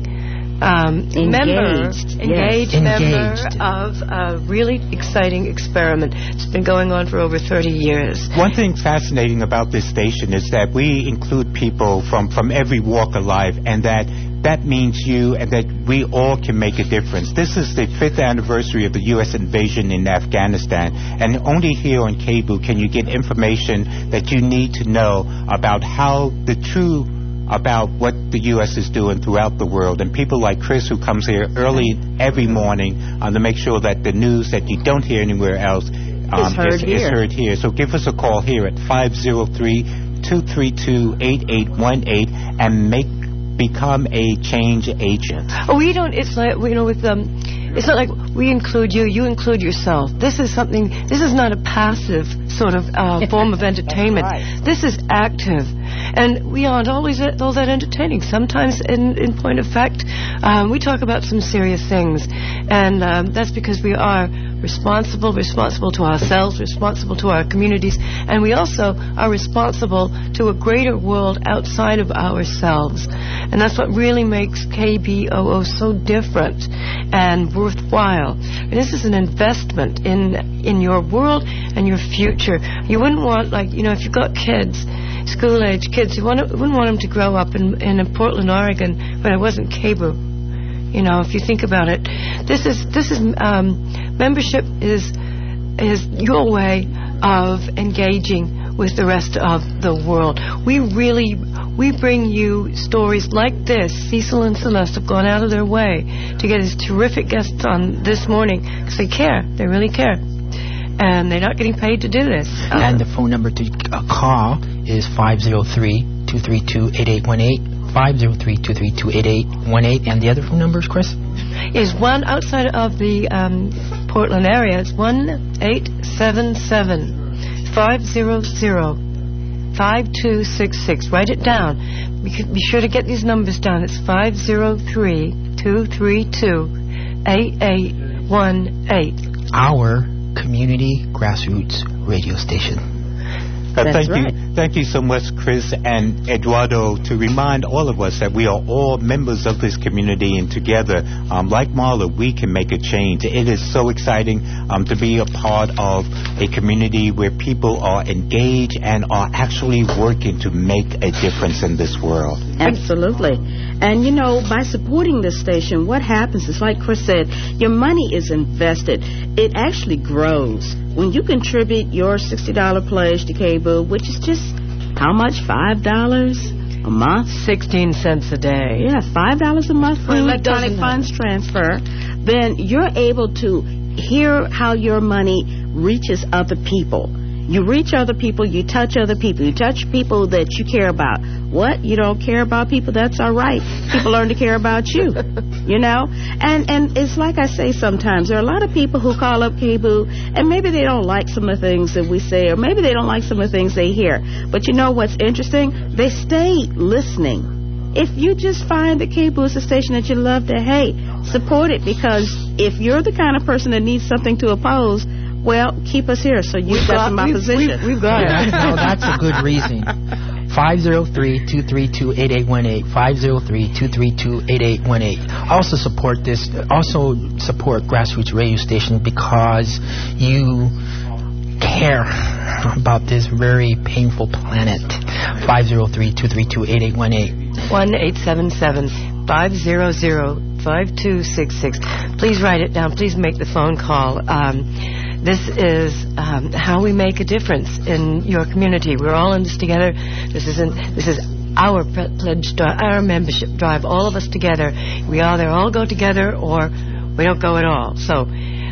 Um, Engaged, member, yes. engaged, Engaged. member of a really exciting experiment. It's been going on for over thirty years. One thing fascinating about this station is that we include people from, from every walk of life, and that that means you, and that we all can make a difference. This is the fifth anniversary of the U S invasion in Afghanistan, and only here on K B O O can you get information that you need to know about how the true about what the U S is doing throughout the world, and people like Chris who comes here early every morning um, to make sure that the news that you don't hear anywhere else um, Is heard is, here. is heard here. So give us a call here at five oh three, two three two, eight eight one eight and make become a change agent. Oh, we don't. It's like, you know, with um, it's not like we include you. You include yourself. This is something. This is not a passive sort of uh, form of entertainment. right. This is active, and we aren't always at- all that entertaining. Sometimes, in, in point of fact, um, we talk about some serious things, and um, that's because we are responsible, responsible to ourselves, responsible to our communities, and we also are responsible to a greater world outside of ourselves. And that's what really makes K B O O so different and worthwhile. And this is an investment in in your world and your future. You wouldn't want, like, you know, if you've got kids, school-age kids, you want to, wouldn't want them to grow up in, in Portland, Oregon, when it wasn't K B O O. You know, if you think about it, this is this is um, membership is is your way of engaging with the rest of the world. We really we bring you stories like this. Cecil and Celeste have gone out of their way to get these terrific guests on this morning because they care. They really care, and they're not getting paid to do this. And the phone number to uh, call is five oh three, two three two, eight eight one eight. five oh three, two three two, eight eight one eight. And the other phone numbers, Chris? Is one outside of the um, Portland area. It's one eight seven seven, five hundred, five two six six. Write it down. Be be sure to get these numbers down. It's five oh three, two three two, eight eight one eight. Our community grassroots radio station. Uh, That's thank right. you, thank you so much, Chris and Eduardo, to remind all of us that we are all members of this community, and together, um, like Marla, we can make a change. It is so exciting um, to be a part of a community where people are engaged and are actually working to make a difference in this world. Absolutely. And, you know, by supporting this station, what happens is, like Chris said, your money is invested. It actually grows. When you contribute your sixty dollars pledge to K B O O, which is just, how much, five dollars a month? Sixteen cents a day. Yeah, five dollars a month for Well, that electronic doesn't funds transfer. Then you're able to hear how your money reaches other people. You reach other people, you touch other people, you touch people that you care about. What? You don't care about people? That's all right. People learn to care about you, you know? And and it's like I say sometimes, there are a lot of people who call up K B O O, and maybe they don't like some of the things that we say, or maybe they don't like some of the things they hear. But you know what's interesting? They stay listening. If you just find that K B O O is a station that you love to hate, support it, because if you're the kind of person that needs something to oppose, well, keep us here so you've got some we've, opposition. we've, we've got it. No, that's a good reason. five oh three, two three two, eight eight one eight. five oh three, two three two, eight eight one eight. Also support this. Also support Grassroots Radio Station because you care about this very painful planet. five oh three, two three two, eight eight one eight. one eight seven seven, five hundred, five two six six. Please write it down. Please make the phone call. Um, this is um, how we make a difference in your community. We're all in this together. This isn't. This is our pledge, our membership drive. All of us together. We either all go together or we don't go at all. So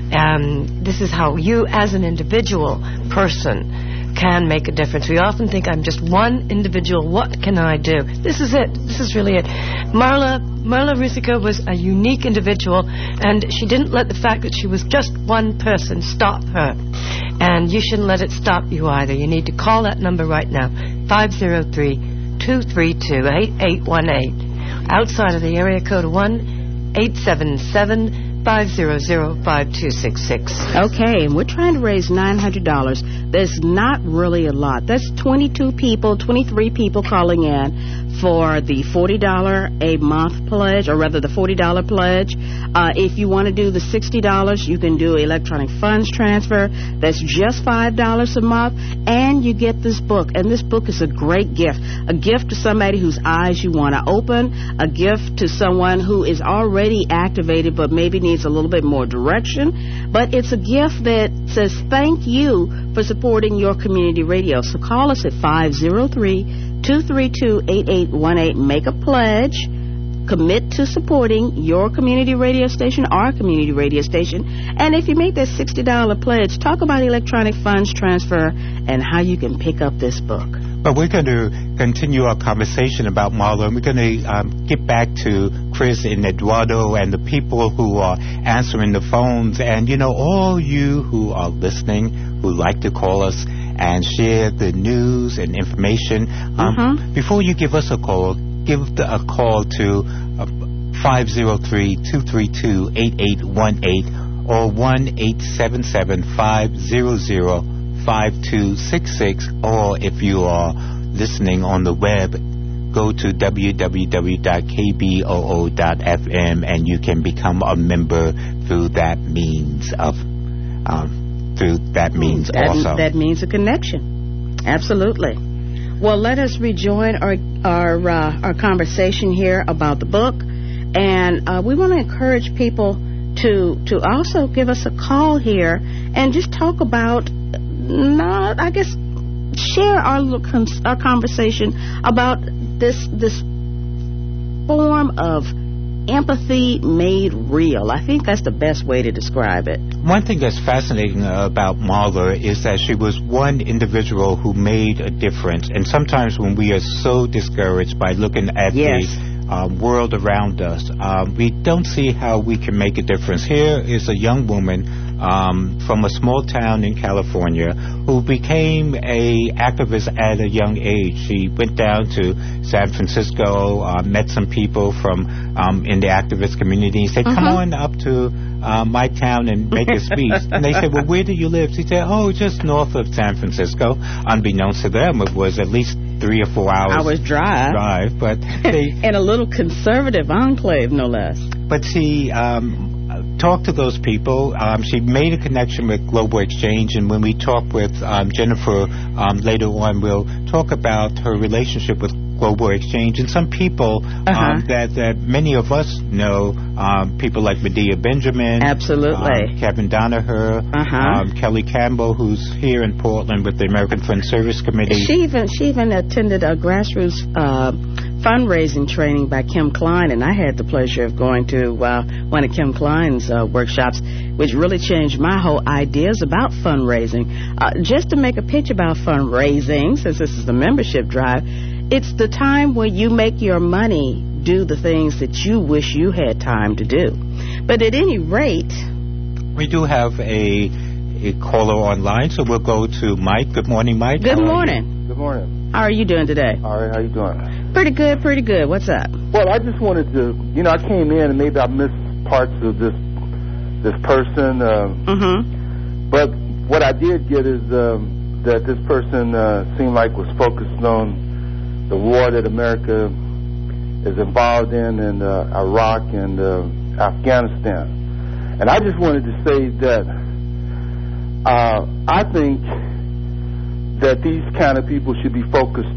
um, this is how you, as an individual person, can make a difference. We often think, I'm just one individual. What can I do? This is it. This is really it. Marla, Marla Rusica was a unique individual, and she didn't let the fact that she was just one person stop her. And you shouldn't let it stop you either. You need to call that number right now, five oh three, two three two, eight eight one eight. Outside of the area code one eight seven seven, five hundred, five two six six. Okay, and we're trying to raise nine hundred dollars. That's not really a lot. That's twenty-two people, twenty-three people calling in for the forty dollars a month pledge, or rather the forty dollars pledge. Uh, if you want to do the sixty dollars, you can do electronic funds transfer. That's just five dollars a month, and you get this book. And this book is a great gift. A gift to somebody whose eyes you want to open, a gift to someone who is already activated but maybe needs a little bit more direction. But it's a gift that says thank you for supporting your community radio. So call us at five oh three, two three two, eight eight one eight. Make a pledge. Commit to supporting your community radio station, our community radio station. And if you make that sixty dollars pledge, talk about electronic funds transfer and how you can pick up this book. But we're going to continue our conversation about Marla, and we're going to um, get back to Chris and Eduardo and the people who are answering the phones. And, you know, all you who are listening, who like to call us and share the news and information, um, Mm-hmm. before you give us a call, give the, a call to uh, five oh three, two three two, eight eight one eight or one eight seven seven, five hundred, five two six six, or if you are listening on the web, go to w w w dot k b o o dot f m and you can become a member through that means of um, through that means that, also. That means a connection. Absolutely. Well, let us rejoin our our uh, our conversation here about the book, and uh, we want to encourage people to to also give us a call here and just talk about, not I guess, share our our conversation about this this form of empathy made real. I think that's the best way to describe it. One thing that's fascinating uh, about Marla is that she was one individual who made a difference. And sometimes when we are so discouraged by looking at yes. the um, world around us, um, we don't see how we can make a difference. Here is a young woman um, from a small town in California who became a activist at a young age. She went down to San Francisco, uh, met some people from um, in the activist community, and said, uh-huh. come on up to uh, my town and make a speech. And they said, well, where do you live? She said, oh, just north of San Francisco. Unbeknownst to them, it was at least three or four hours, hours drive. drive but they, in a little conservative enclave, no less. But she um, talked to those people. Um, she made a connection with Global Exchange, and when we talk with um, Jennifer um, later on, we'll talk about her relationship with Global Exchange and some people uh-huh. um, that, that many of us know, um, people like Medea Benjamin, absolutely, um, Kevin Donaher, uh-huh. um, Kelly Campbell, who's here in Portland with the American Friends Service Committee. She even she even attended a grassroots uh, fundraising training by Kim Klein, and I had the pleasure of going to uh, one of Kim Klein's uh, workshops, which really changed my whole ideas about fundraising. Uh, just to make a pitch about fundraising, since this is the membership drive, it's the time where you make your money do the things that you wish you had time to do. But at any rate, we do have a, a caller online, so we'll go to Mike. Good morning, Mike. Good How morning. Good morning. How are you doing today? All right, how you doing? Pretty good, pretty good. What's up? Well, I just wanted to, you know, I came in and maybe I missed parts of this this person. Um, mm-hmm. But what I did get is um, that this person uh, seemed like was focused on the war that America is involved in in uh, Iraq and uh, Afghanistan. And I just wanted to say that uh, I think that these kind of people should be focused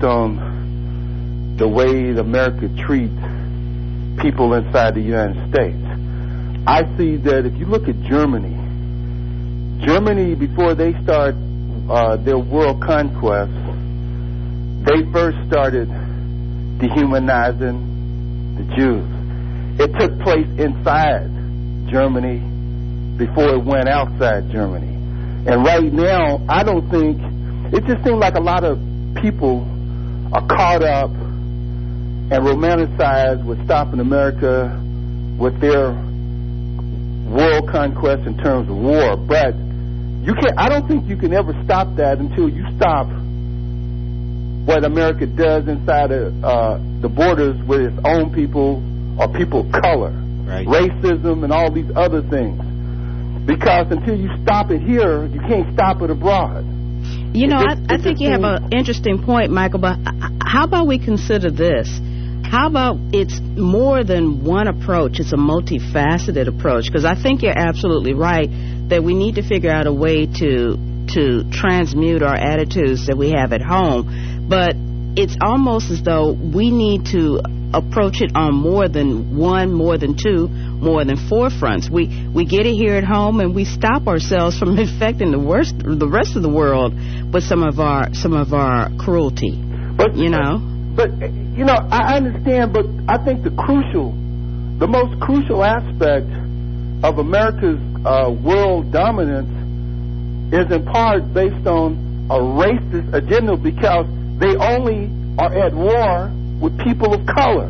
on the way America treats people inside the United States. I see that if you look at Germany, Germany, before they start uh, their world conquest, they first started dehumanizing the Jews. It took place inside Germany before it went outside Germany. And right now, I don't think, it just seems like a lot of people are caught up and romanticized with stopping America with their world conquest in terms of war. But you can't, I don't think you can ever stop that until you stop what America does inside of, uh, the borders with its own people or people of color, right. Racism and all these other things. Because until you stop it here, you can't stop it abroad. You know, I, I think you have an interesting point, Michael, but how about we consider this? How about it's more than one approach? It's a multifaceted approach, because I think you're absolutely right that we need to figure out a way to to transmute our attitudes that we have at home. But it's almost as though we need to approach it on more than one, more than two, more than four fronts. We we get it here at home, and we stop ourselves from infecting the worst, the rest of the world with some of our some of our cruelty. But you know, but you know, I understand. But I think the crucial, the most crucial aspect of America's uh, world dominance is in part based on a racist agenda, because they only are at war with people of color.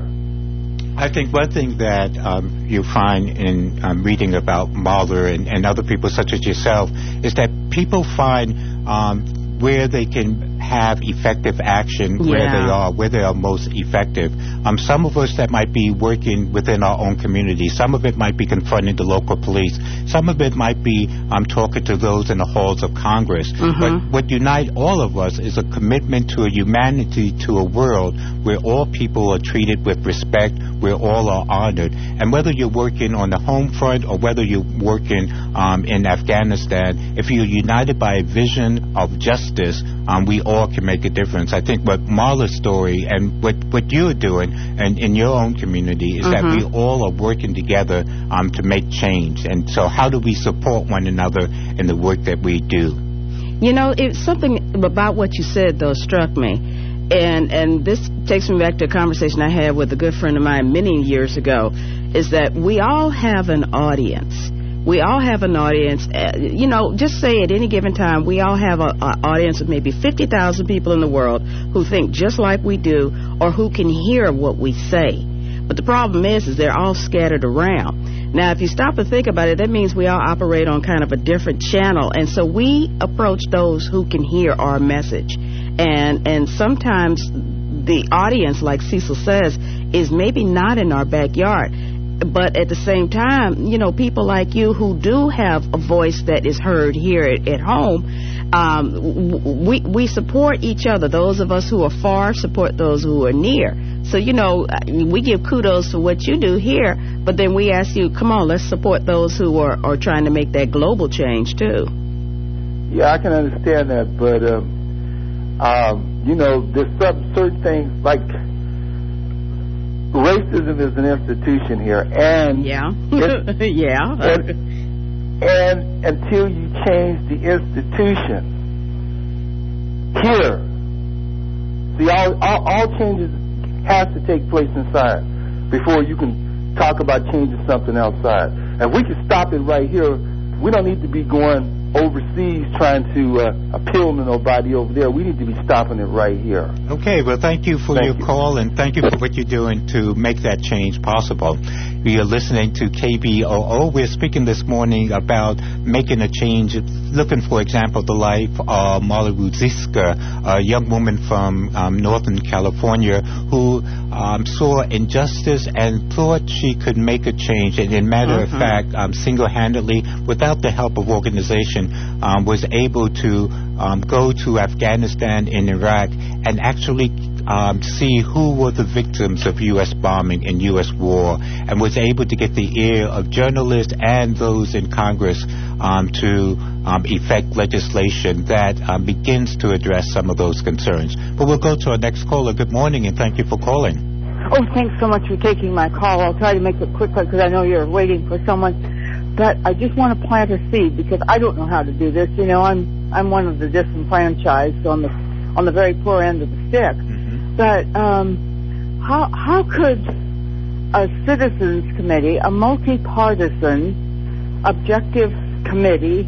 I think one thing that um, you find in um, reading about Mahler and, and other people such as yourself is that people find um, where they can have effective action, yeah. where they are, where they are most effective. Um, some of us that might be working within our own community. Some of it might be confronting the local police. Some of it might be um, talking to those in the halls of Congress. Mm-hmm. But what unites all of us is a commitment to a humanity, to a world where all people are treated with respect, where all are honored. And whether you're working on the home front or whether you're working um, in Afghanistan, if you're united by a vision of justice, um, we all can make a difference. I think what Marla's story and what, what you're doing and in your own community is mm-hmm. that we all are working together um, to make change. And so how do we support one another in the work that we do? You know, it's something about what you said, though, struck me. And and this takes me back to a conversation I had with a good friend of mine many years ago, is that we all have an audience. We all have an audience. Uh, you know, just say at any given time, we all have an audience of maybe fifty thousand people in the world who think just like we do or who can hear what we say. But the problem is, is they're all scattered around. Now, if you stop and think about it, that means we all operate on kind of a different channel. And so we approach those who can hear our message. And and sometimes the audience, like Cecil says, is maybe not in our backyard. But at the same time, you know, people like you who do have a voice that is heard here at, at home, um, we we support each other. Those of us who are far support those who are near. So, you know, we give kudos for what you do here, but then we ask you, come on, let's support those who are, are trying to make that global change, too. Yeah, I can understand that, but, um, um, you know, there's some certain things, like racism is an institution here, and... Yeah, yeah. And, and until you change the institution, here, see, all, all, all changes has to take place inside before you can talk about changing something outside. And we can stop it right here. We don't need to be going overseas trying to uh, appeal to nobody over there. We need to be stopping it right here. Okay, well, thank you for thank your you. call, and thank you for what you're doing to make that change possible. We are listening to K B O O. We're speaking this morning about making a change, looking, for example, the life of Marla Ruziska, a young woman from um, Northern California who um, saw injustice and thought she could make a change. And in matter mm-hmm. of fact, um, single-handedly, without the help of organization, um, was able to um, go to Afghanistan and Iraq and actually um, see who were the victims of U S bombing and U S war, and was able to get the ear of journalists and those in Congress um, to um, effect legislation that um, begins to address some of those concerns. But we'll go to our next caller. Good morning, and thank you for calling. Oh, thanks so much for taking my call. I'll try to make it quick because I know you're waiting for someone. But I just want to plant a seed because I don't know how to do this. You know, I'm I'm one of the disenfranchised on the on the very poor end of the stick. Mm-hmm. But um, how how could a citizens committee, a multi-partisan, objective committee,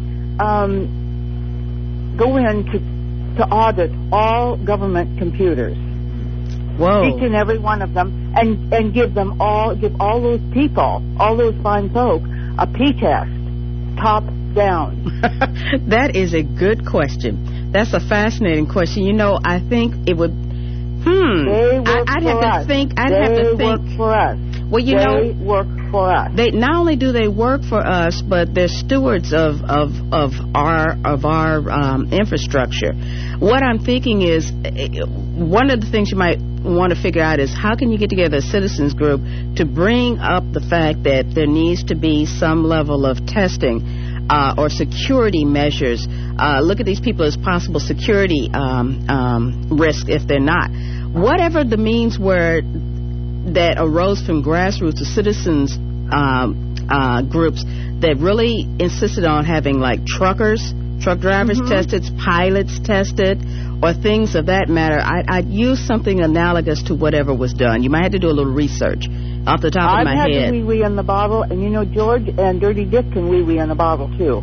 um, go in to to audit all government computers? Whoa. Each and every one of them, and, and give them all, give all those people, all those fine folk, a P-test, top down. That is a good question. That's a fascinating question. You know, I think it would, hmm, they work I, I'd for have us. to think, I'd they have to think. Work for us. Well, you they know, work for us. They not only do they work for us, but they're stewards of of of our of our um, infrastructure. What I'm thinking is, one of the things you might want to figure out is how can you get together a citizens group to bring up the fact that there needs to be some level of testing uh, or security measures. Uh, look at these people as possible security um, um, risk if they're not. Whatever the means were that arose from grassroots or citizens um, uh, groups that really insisted on having like truckers, truck drivers mm-hmm. tested, pilots tested, or things of that matter. I, I'd use something analogous to whatever was done. You might have to do a little research off the top I've of my had head. I've had wee-wee in the bottle, and you know, George and Dirty Dick can wee-wee in the bottle, too.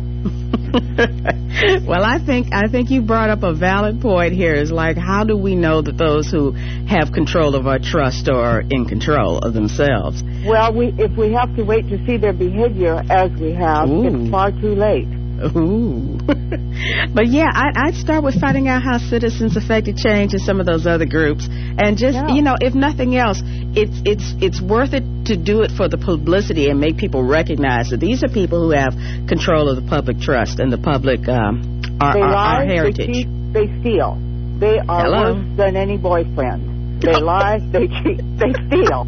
Well, I think I think you brought up a valid point here. Is like, how do we know that those who have control of our trust are in control of themselves? Well, we if we have to wait to see their behavior as we have, Ooh. It's far too late. Ooh. But yeah, I, I'd start with finding out how citizens affected change in some of those other groups, and just yeah. you know, if nothing else, it's it's it's worth it to do it for the publicity and make people recognize that these are people who have control of the public trust and the public um, our, they our, lie, our heritage. They cheat, they steal. They are Hello? worse than any boyfriend. They lie, they cheat, they steal.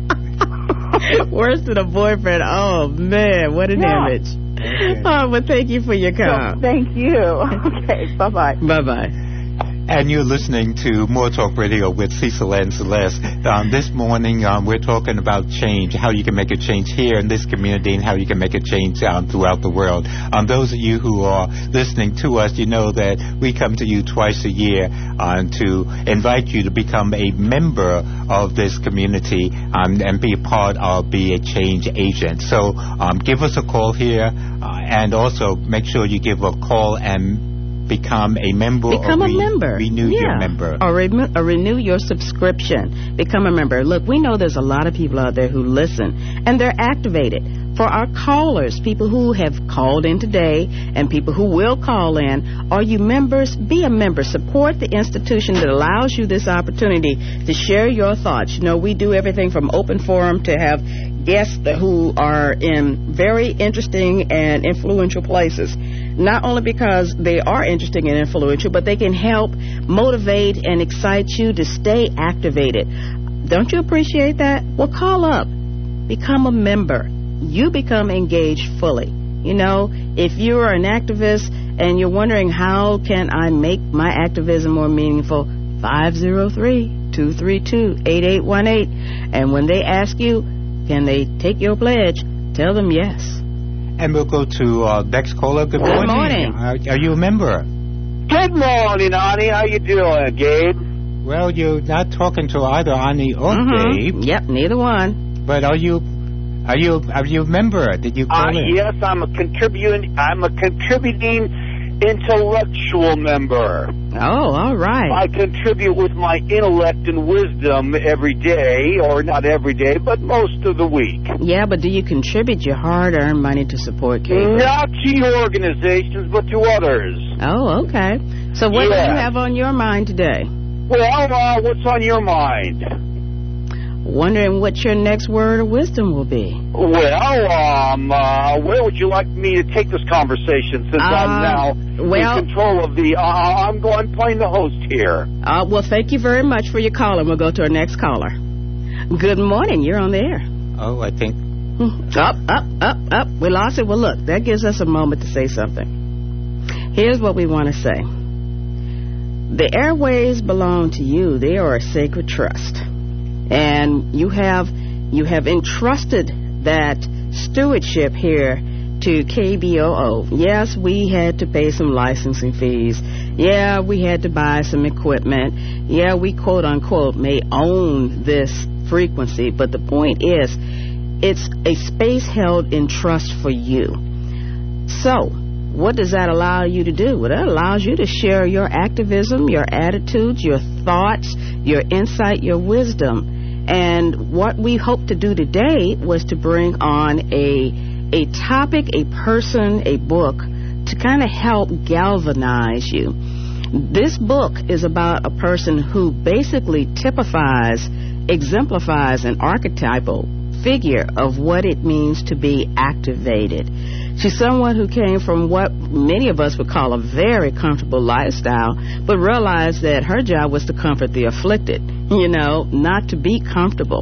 Worse than a boyfriend. Oh man, what an yeah. image. Oh, but thank you for your call. So, thank you. Okay, bye-bye. Bye-bye. And you're listening to More Talk Radio with Cecil and Celeste. Um, this morning, um, we're talking about change, how you can make a change here in this community and how you can make a change um, throughout the world. Um, those of you who are listening to us, you know that we come to you twice a year uh, to invite you to become a member of this community um, and be a part of, be a change agent. So um, give us a call here uh, and also make sure you give a call and become a member. Become or a re- member. Renew yeah. your member. Or, re- or renew your subscription. Become a member. Look, we know there's a lot of people out there who listen, and they're activated. For our callers, people who have called in today and people who will call in, are you members? Be a member. Support the institution that allows you this opportunity to share your thoughts. You know, we do everything from open forum to have guests who are in very interesting and influential places. Not only because they are interesting and influential, but they can help motivate and excite you to stay activated. Don't you appreciate that? Well, call up. Become a member. You become engaged fully. You know, if you are an activist and you're wondering how can I make my activism more meaningful, five oh three, two three two, eight eight one eight. And when they ask you, can they take your pledge, tell them yes. And we'll go to uh, next caller. Good morning. Good morning. Uh, are you a member? Good morning, Ani. How you doing, Gabe? Well, you're not talking to either Ani or Mm-hmm. Gabe. Yep, neither one. But are you, are you, are you a member? Did you call uh, in? Yes, I'm a contributing. I'm a contributing intellectual member. Oh, all right. I contribute with my intellect and wisdom every day, or not every day, but most of the week. Yeah, but do you contribute your hard-earned money to support cable? Not to your organizations, but to others. Oh, okay. So what yeah. do you have on your mind today? Well, uh, what's on your mind? wondering what your next word of wisdom will be. Well, um, uh, where would you like me to take this conversation since uh, I'm now well, in control of the, uh, I'm going playing the host here. Uh, well, thank you very much for your call, and we'll go to our next caller. Good morning. You're on the air. Oh, I think. Up, up, up, up. We lost it. Well, look, that gives us a moment to say something. Here's what we want to say. The airways belong to you. They are a sacred trust. And you have you have entrusted that stewardship here to K B O O. Yes, we had to pay some licensing fees. Yeah, we had to buy some equipment. Yeah, we quote-unquote may own this frequency. But the point is, it's a space held in trust for you. So, what does that allow you to do? Well, that allows you to share your activism, your attitudes, your thoughts, your insight, your wisdom. And what we hope to do today was to bring on a a topic, a person, a book to kind of help galvanize you. This book is about a person who basically typifies, exemplifies an archetypal figure of what it means to be activated. She's someone who came from what many of us would call a very comfortable lifestyle, but realized that her job was to comfort the afflicted, you know, not to be comfortable,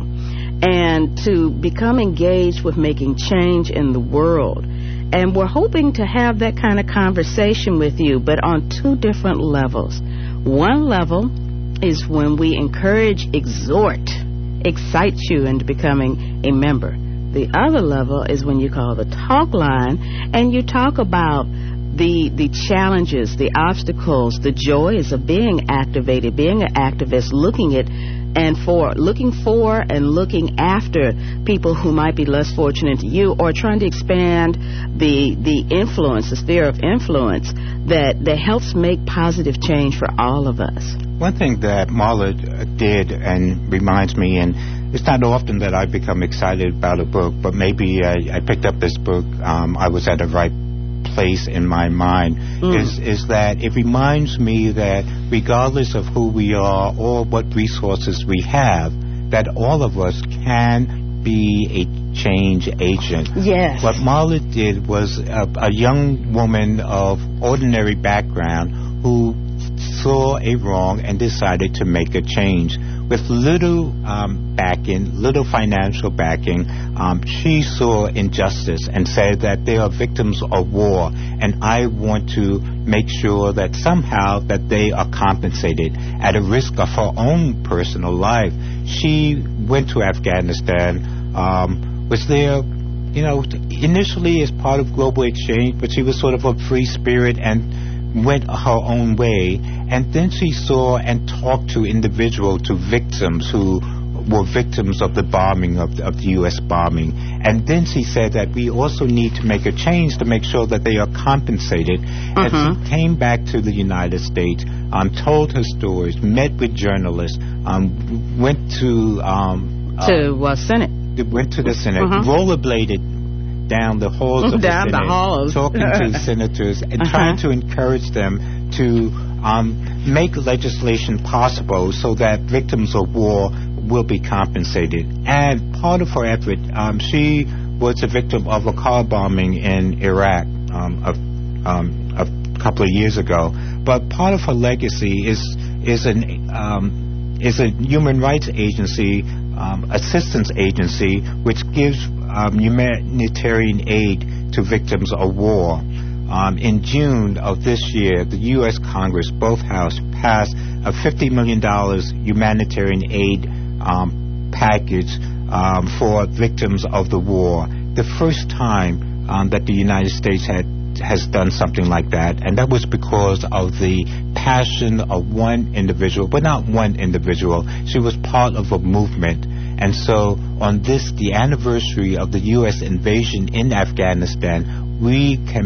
and to become engaged with making change in the world. And we're hoping to have that kind of conversation with you, but on two different levels. One level is when we encourage, exhort, excite you into becoming a member. The other level is when you call the talk line and you talk about the the challenges, the obstacles, the joys of being activated, being an activist, looking at and for looking for and looking after people who might be less fortunate to you, or trying to expand the the influence, the sphere of influence that that helps make positive change for all of us. One thing that Marla did and reminds me, and it's not often that I become excited about a book, but maybe I, I picked up this book, um, I was at the right place in my mind, mm. is, is that it reminds me that regardless of who we are or what resources we have, that all of us can be a change agent. Yes. What Marla did was a, a young woman of ordinary background who saw a wrong and decided to make a change. With little um, backing, little financial backing, um, she saw injustice and said that they are victims of war, and I want to make sure that somehow that they are compensated at a risk of her own personal life. She went to Afghanistan, um, was there, you know, initially as part of Global Exchange, but she was sort of a free spirit and went her own way, and then she saw and talked to individuals, to victims who were victims of the bombing, of the, of the U S bombing. And then she said that we also need to make a change to make sure that they are compensated. Uh-huh. And she came back to the United States, um, told her stories, met with journalists, um, went to... Um, to uh, Senate. Went to the Senate, uh-huh. rollerbladed down the halls of down the Senate, the halls. talking to senators and uh-huh. trying to encourage them to um, make legislation possible so that victims of war will be compensated. And part of her effort, um, she was a victim of a car bombing in Iraq um, a, um, a couple of years ago. But part of her legacy is is an um, is a human rights agency, um, assistance agency, which gives Um, humanitarian aid to victims of war. Um, in June of this year, the U S Congress, both houses, passed a fifty million dollars humanitarian aid um, package um, for victims of the war. The first time um, that the United States had has done something like that, and that was because of the passion of one individual, but not one individual. She was part of a movement. And so on this, the anniversary of the U S invasion in Afghanistan, we can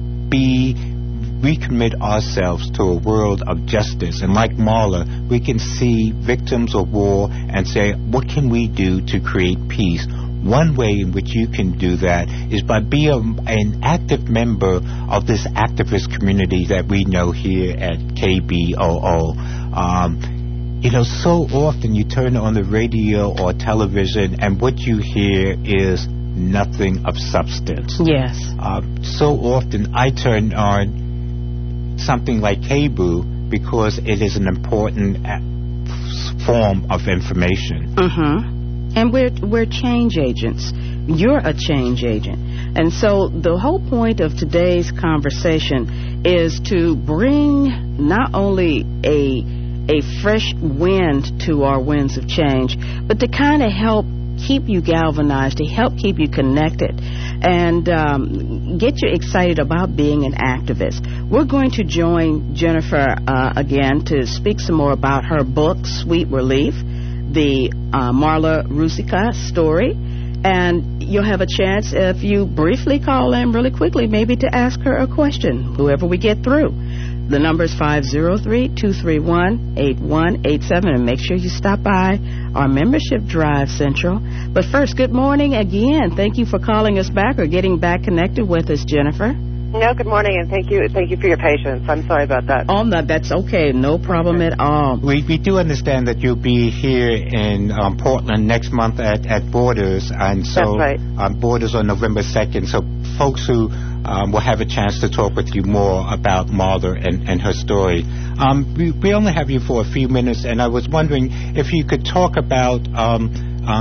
be, recommit ourselves to a world of justice. And like Marla, we can see victims of war and say, what can we do to create peace? One way in which you can do that is by being an active member of this activist community that we know here at K B O O. Um, you know, so often you turn on the radio or television and what you hear is nothing of substance. Yes. Uh, so often I turn on something like K B O O because it is an important form of information. Mm-hmm. And we're we're change agents. You're a change agent. And so the whole point of today's conversation is to bring not only a a fresh wind to our winds of change, but to kind of help keep you galvanized, to help keep you connected, and um, get you excited about being an activist. We're going to join Jennifer uh, again to speak some more about her book, Sweet Relief, the uh, Marla Ruzica story. And you'll have a chance, if you briefly call in really quickly, maybe to ask her a question, whoever we get through. The number is five oh three, two three one, eight one eight seven. And make sure you stop by our membership drive, Central. But first, good morning again. Thank you for calling us back or getting back connected with us, Jennifer. No, good morning, and thank you thank you for your patience. I'm sorry about that. Oh, no, that's okay. No problem at all. We we do understand that you'll be here in um, Portland next month at, at Borders, and so That's right. um, Borders on November second. So folks who um, will have a chance to talk with you more about Marla and, and her story. Um, we, we only have you for a few minutes, and I was wondering if you could talk about um,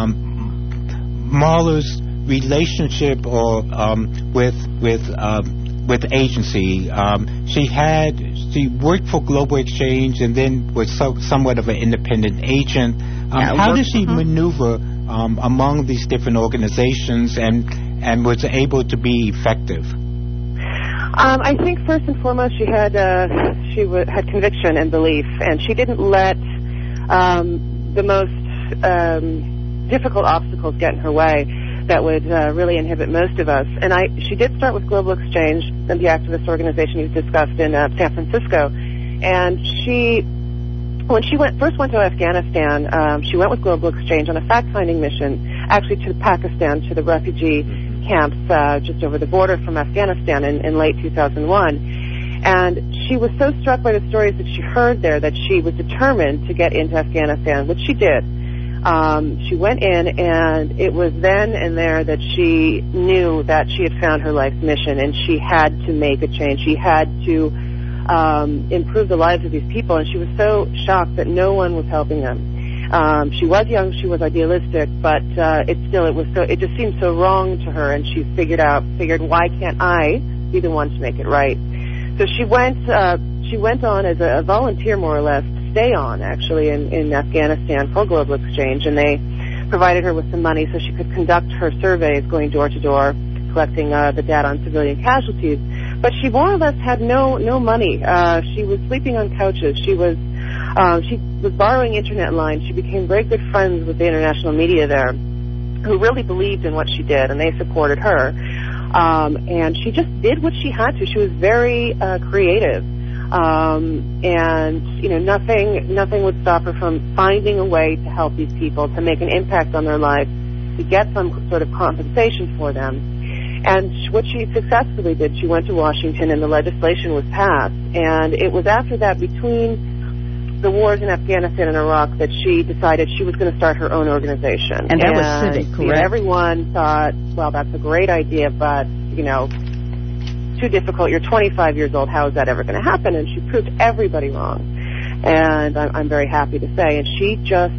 um, Marla's relationship or um, with with um, with agency. Um, she had she worked for Global Exchange and then was so, somewhat of an independent agent. Um, Yeah, how work- did she mhm. maneuver um, among these different organizations and and was able to be effective? Um, I think first and foremost, she had uh, she w- had conviction and belief, and she didn't let um, the most um, difficult obstacles get in her way that would uh, really inhibit most of us. And I, she did start with Global Exchange, the activist organization you've discussed in uh, San Francisco. And she, when she went first went to Afghanistan, um, she went with Global Exchange on a fact-finding mission, actually to Pakistan, to the refugee camps uh, just over the border from Afghanistan in, in late two thousand one. And she was so struck by the stories that she heard there that she was determined to get into Afghanistan, which she did. Um, she went in, and it was then and there that she knew that she had found her life's mission, and she had to make a change. She had to um, improve the lives of these people, and she was so shocked that no one was helping them. Um, she was young, she was idealistic, but uh, it still it was so it just seemed so wrong to her, and she figured out figured why can't I be the one to make it right? So she went uh, she went on as a, a volunteer, more or less, to stay on actually in, in Afghanistan for Global Exchange, and they provided her with some money so she could conduct her surveys, going door to door, collecting uh, the data on civilian casualties. But she more or less had no no money. Uh, she was sleeping on couches. She was uh, she was borrowing internet lines. She became very good friends with the international media there, who really believed in what she did, and they supported her. Um, and she just did what she had to. She was very uh, creative, um, and you know nothing nothing would stop her from finding a way to help these people, to make an impact on their lives, to get some sort of compensation for them. And what she successfully did, she went to Washington, and the legislation was passed. And it was after that, between the wars in Afghanistan and Iraq, that she decided she was going to start her own organization. And that and, was civic, you know, correct? everyone thought, well, that's a great idea, but, you know, too difficult. You're twenty-five years old. How is that ever going to happen? And she proved everybody wrong. And I'm, I'm very happy to say. And she just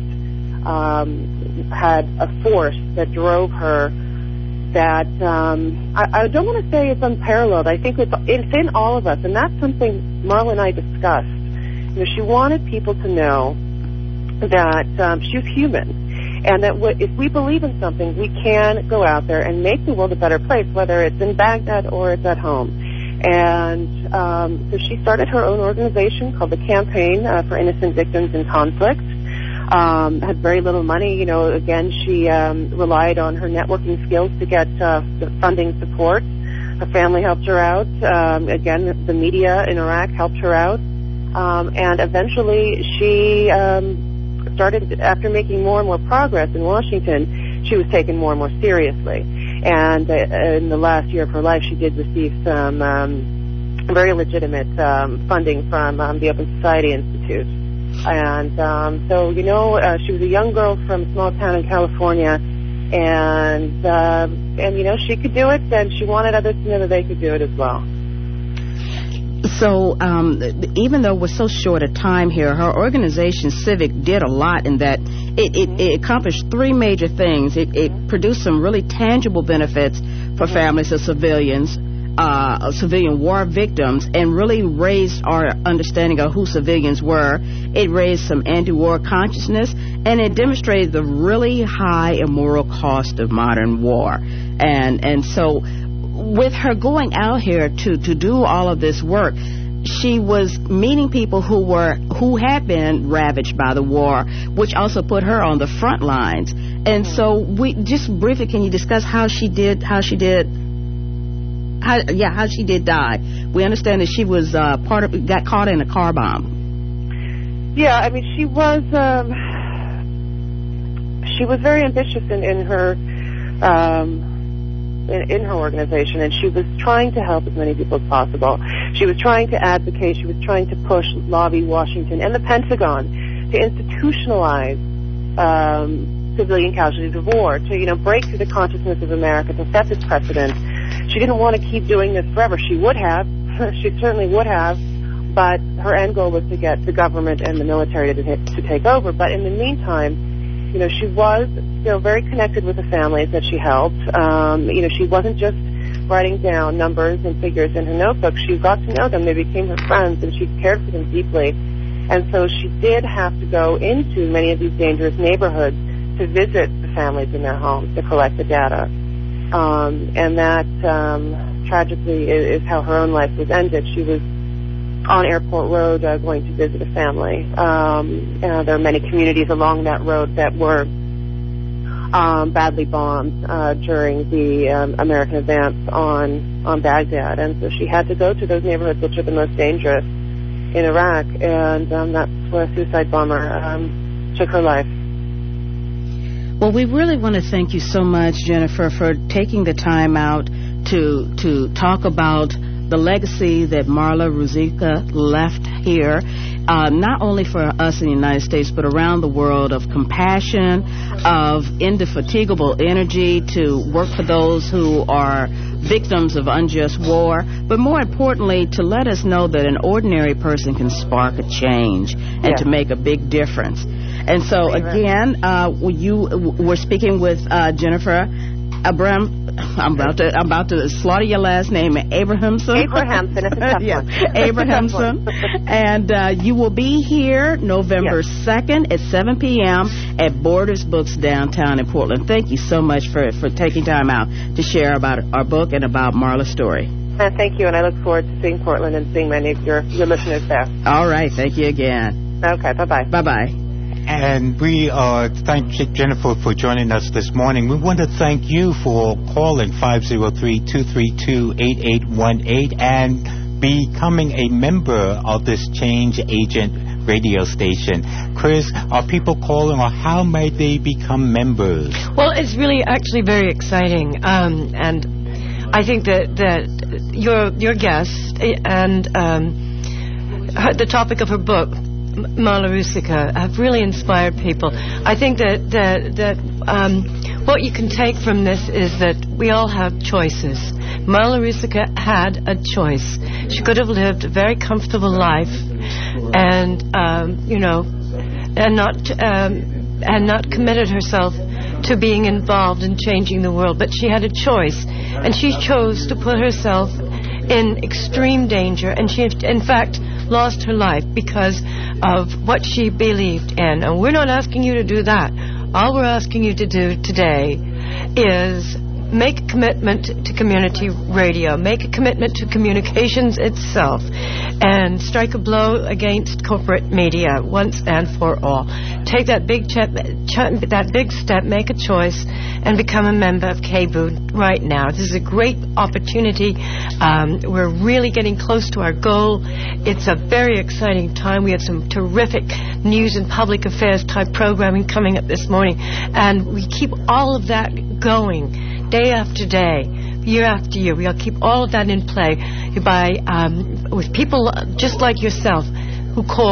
um, had a force that drove her that um, I, I don't want to say it's unparalleled. I think it's, it's in all of us, and that's something Marla and I discussed. You know, she wanted people to know that um, she was human, and that w- if we believe in something, we can go out there and make the world a better place, whether it's in Baghdad or it's at home. And um, so she started her own organization called the Campaign uh, for Innocent Victims in Conflict. Um, had very little money. You know, again, she um, relied on her networking skills to get uh, the funding support. Her family helped her out. Um, again, the media in Iraq helped her out. Um, and eventually she um, started, after making more and more progress in Washington, she was taken more and more seriously. And uh, in the last year of her life, she did receive some um, very legitimate um, funding from um, the Open Society Institute. And um, so, you know, uh, she was a young girl from a small town in California, and, uh, and you know, she could do it, and she wanted others to know that they could do it as well. So um, even though we're so short a time here, her organization, Civic, did a lot in that it, it, it accomplished three major things. It, it produced some really tangible benefits for mm-hmm. families of civilians, uh, civilian war victims, and really raised our understanding of who civilians were. It raised some anti-war consciousness, and it demonstrated the really high immoral cost of modern war. And and so with her going out here to, to do all of this work, she was meeting people who were who had been ravaged by the war, which also put her on the front lines. And so, we just briefly, can you discuss how she did how she did how yeah how she did die? We understand that she was uh, part of got caught in a car bomb. Yeah, I mean, she was um, she was very ambitious in, in her. Um, In, in her organization, and she was trying to help as many people as possible. She was trying to advocate, she was trying to push, lobby Washington and the Pentagon to institutionalize um, civilian casualties of war, to, you know, break through the consciousness of America, to set this precedent. She didn't want to keep doing this forever. She would have, she certainly would have, but her end goal was to get the government and the military to, to take over. But in the meantime, you know, she was still very connected with the families that she helped. Um, you know, she wasn't just writing down numbers and figures in her notebook. She got to know them. They became her friends, and she cared for them deeply. And so she did have to go into many of these dangerous neighborhoods to visit the families in their homes, to collect the data. Um, and that, um, tragically, is, is how her own life was ended. She was on Airport Road uh, going to visit a family. Um, uh, there are many communities along that road that were um, badly bombed uh, during the um, American advance on, on Baghdad. And so she had to go to those neighborhoods which are the most dangerous in Iraq. And um, that's where a suicide bomber um, took her life. Well, we really want to thank you so much, Jennifer, for taking the time out to to talk about the legacy that Marla Ruzicka left here, uh, not only for us in the United States, but around the world, of compassion, of indefatigable energy to work for those who are victims of unjust war, but more importantly, to let us know that an ordinary person can spark a change and yeah. to make a big difference. And so, again, uh, you were speaking with uh, Jennifer Abraham. I'm about to I'm about to slaughter your last name, Abrahamson. Abrahamson, it's a tough yeah, one. Abrahamson. And uh, you will be here November second at seven p.m. at Borders Books downtown in Portland. Thank you so much for, for taking time out to share about our book and about Marla's story. Uh, thank you, and I look forward to seeing Portland and seeing many of your, your listeners there. All right, thank you again. Okay, bye-bye. Bye-bye. And we uh, thank Jennifer for joining us this morning. We want to thank you for calling five oh three, two three two, eight eight one eight and becoming a member of this Change Agent radio station. Chris, are people calling, or how may they become members? Well, it's really actually very exciting. Um, and I think that, that your, your guest and um, her, the topic of her book, Marla Ruzicka, have really inspired people. I think that that, that um, what you can take from this is that we all have choices. Marla Ruzicka had a choice. She could have lived a very comfortable life, and um, you know, and not um, and not committed herself to being involved in changing the world. But she had a choice, and she chose to put herself in extreme danger, and she, in fact, lost her life because of what she believed in. And we're not asking you to do that. All we're asking you to do today is make a commitment to community radio, make a commitment to communications itself, and strike a blow against corporate media once and for all. Take that big step, that big step, make a choice, and become a member of K B O right now. This is a great opportunity. Um, we're really getting close to our goal. It's a very exciting time. We have some terrific news and public affairs type programming coming up this morning, and we keep all of that going day after day, year after year. We'll keep all of that in play by um, with people just like yourself who call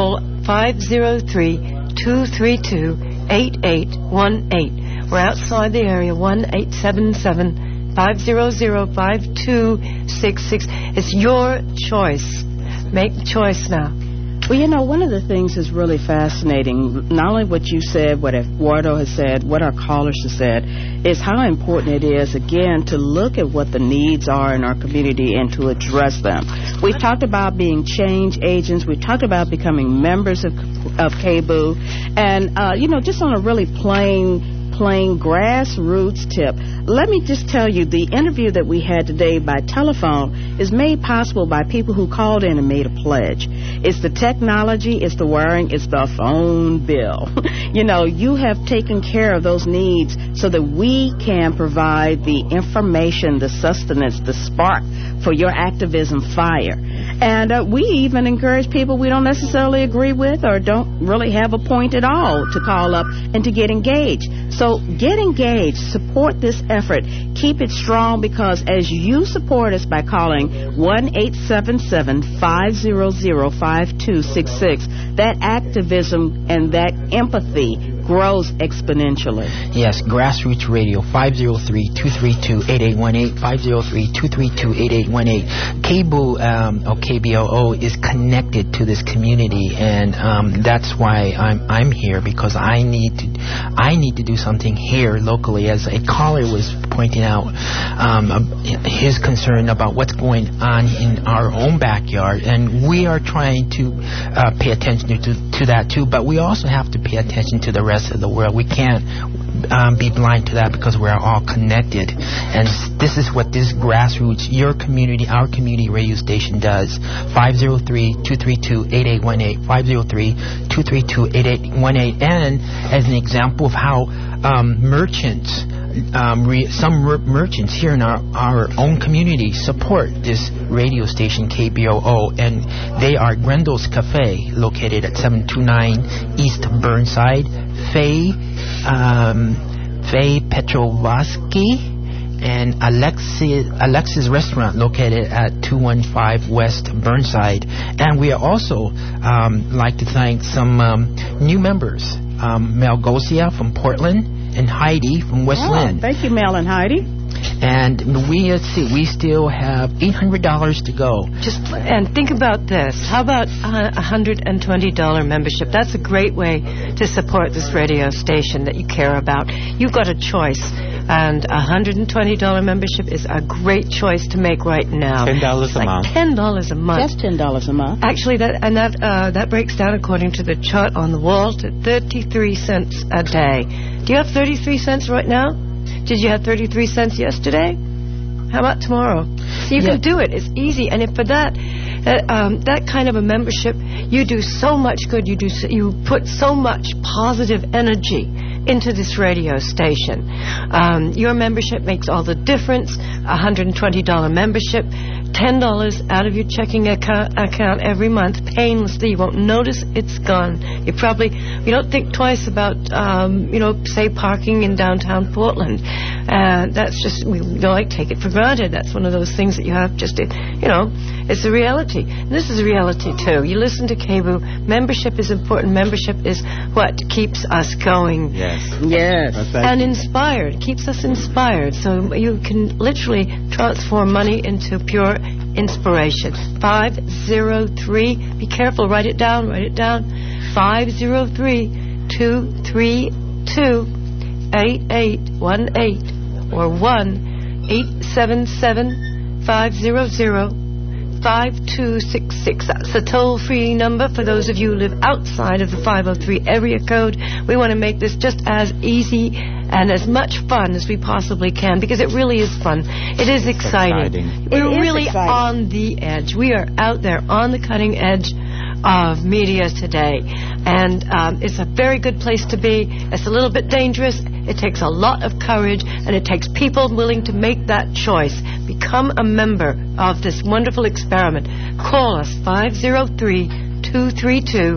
five oh three, two three two, eight eight one eight. We're outside the area, one eight seven seven, five hundred, five two six six. It's your choice. Make the choice now. Well, you know, one of the things that's really fascinating, not only what you said, what Eduardo has said, what our callers have said, is how important it is, again, to look at what the needs are in our community and to address them. We've talked about being change agents. We've talked about becoming members of, of K B O O. And, uh, you know, just on a really plain... plain grassroots tip. Let me just tell you, the interview that we had today by telephone is made possible by people who called in and made a pledge. It's the technology, it's the wiring, it's the phone bill. You know, you have taken care of those needs so that we can provide the information, the sustenance, the spark for your activism fire. And uh, we even encourage people we don't necessarily agree with or don't really have a point at all to call up and to get engaged. So get engaged. Support this effort. Keep it strong, because as you support us by calling one eight seven seven, five hundred, five two six six, that activism and that empathy grows exponentially. Yes, Grassroots Radio, five oh three, two three two, eight eight one eight, five oh three, two three two, eight eight one eight. K B O O, um, or K B O O is connected to this community, and um, that's why I'm I'm here, because I need to I need to do something here locally. As a caller was pointing out, um, his concern about what's going on in our own backyard, and we are trying to uh, pay attention to, to that too, but we also have to pay attention to the rest of the world. We can't um, be blind to that, because we're all connected. And this is what this grassroots, your community, our community radio station does. five oh three, two three two, eight eight one eight, five oh three, two three two, eight eight one eight. And as an example of how um, merchants, um, re- some mer- merchants here in our, our own community support this radio station K B O O, and they are Grendel's Cafe, located at seven two nine East Burnside, Faye, um, Faye Petrovsky, and Alexis, Alexis Restaurant, located at two one five West Burnside. And we are also um, like to thank some um, new members, um, Mel Gosia from Portland and Heidi from West Oh, Lynn. thank you, Mel and Heidi. And we let's see, we still have eight hundred dollars to go. Just and think about this. How about a one hundred twenty dollars membership? That's a great way to support this radio station that you care about. You've got a choice, and a one hundred twenty dollars membership is a great choice to make right now. ten dollars a like month. ten dollars a month. Just ten dollars a month. Actually, that and that uh, that breaks down according to the chart on the wall to thirty-three cents a day. Do you have thirty-three cents right now? Did you have thirty-three cents yesterday? How about tomorrow? So you Yeah. can do it. It's easy. And if for that, uh, um, that kind of a membership, you do so much good. You do. So, you put so much positive energy into this radio station. Um, your membership makes all the difference. A one hundred twenty dollars membership, ten dollars out of your checking account, account every month, painlessly. You won't notice it's gone. You probably, you don't think twice about, um, you know, say parking in downtown Portland. Uh, that's just, we don't like take it for granted. That's one of those things that you have just to, you know, it's a reality. And this is a reality too. You listen to K B O O. Membership is important. Membership is what keeps us going. Yes. Yes. And inspired. Keeps us inspired. So you can literally transform money into pure inspiration. five oh three, be careful, write it down, write it down. five oh three, two three two, eight eight one eight or one eight seven seven, five hundred, five two six six. That's a toll-free number for those of you who live outside of the five oh three area code. We want to make this just as easy and as much fun as we possibly can, because it really is fun. It is exciting. exciting. We're It is really exciting. on the edge. We are out there on the cutting edge of media today. And um, it's a very good place to be. It's a little bit dangerous. It takes a lot of courage, and it takes people willing to make that choice. Become a member of this wonderful experiment. Call us, five oh three, two three two,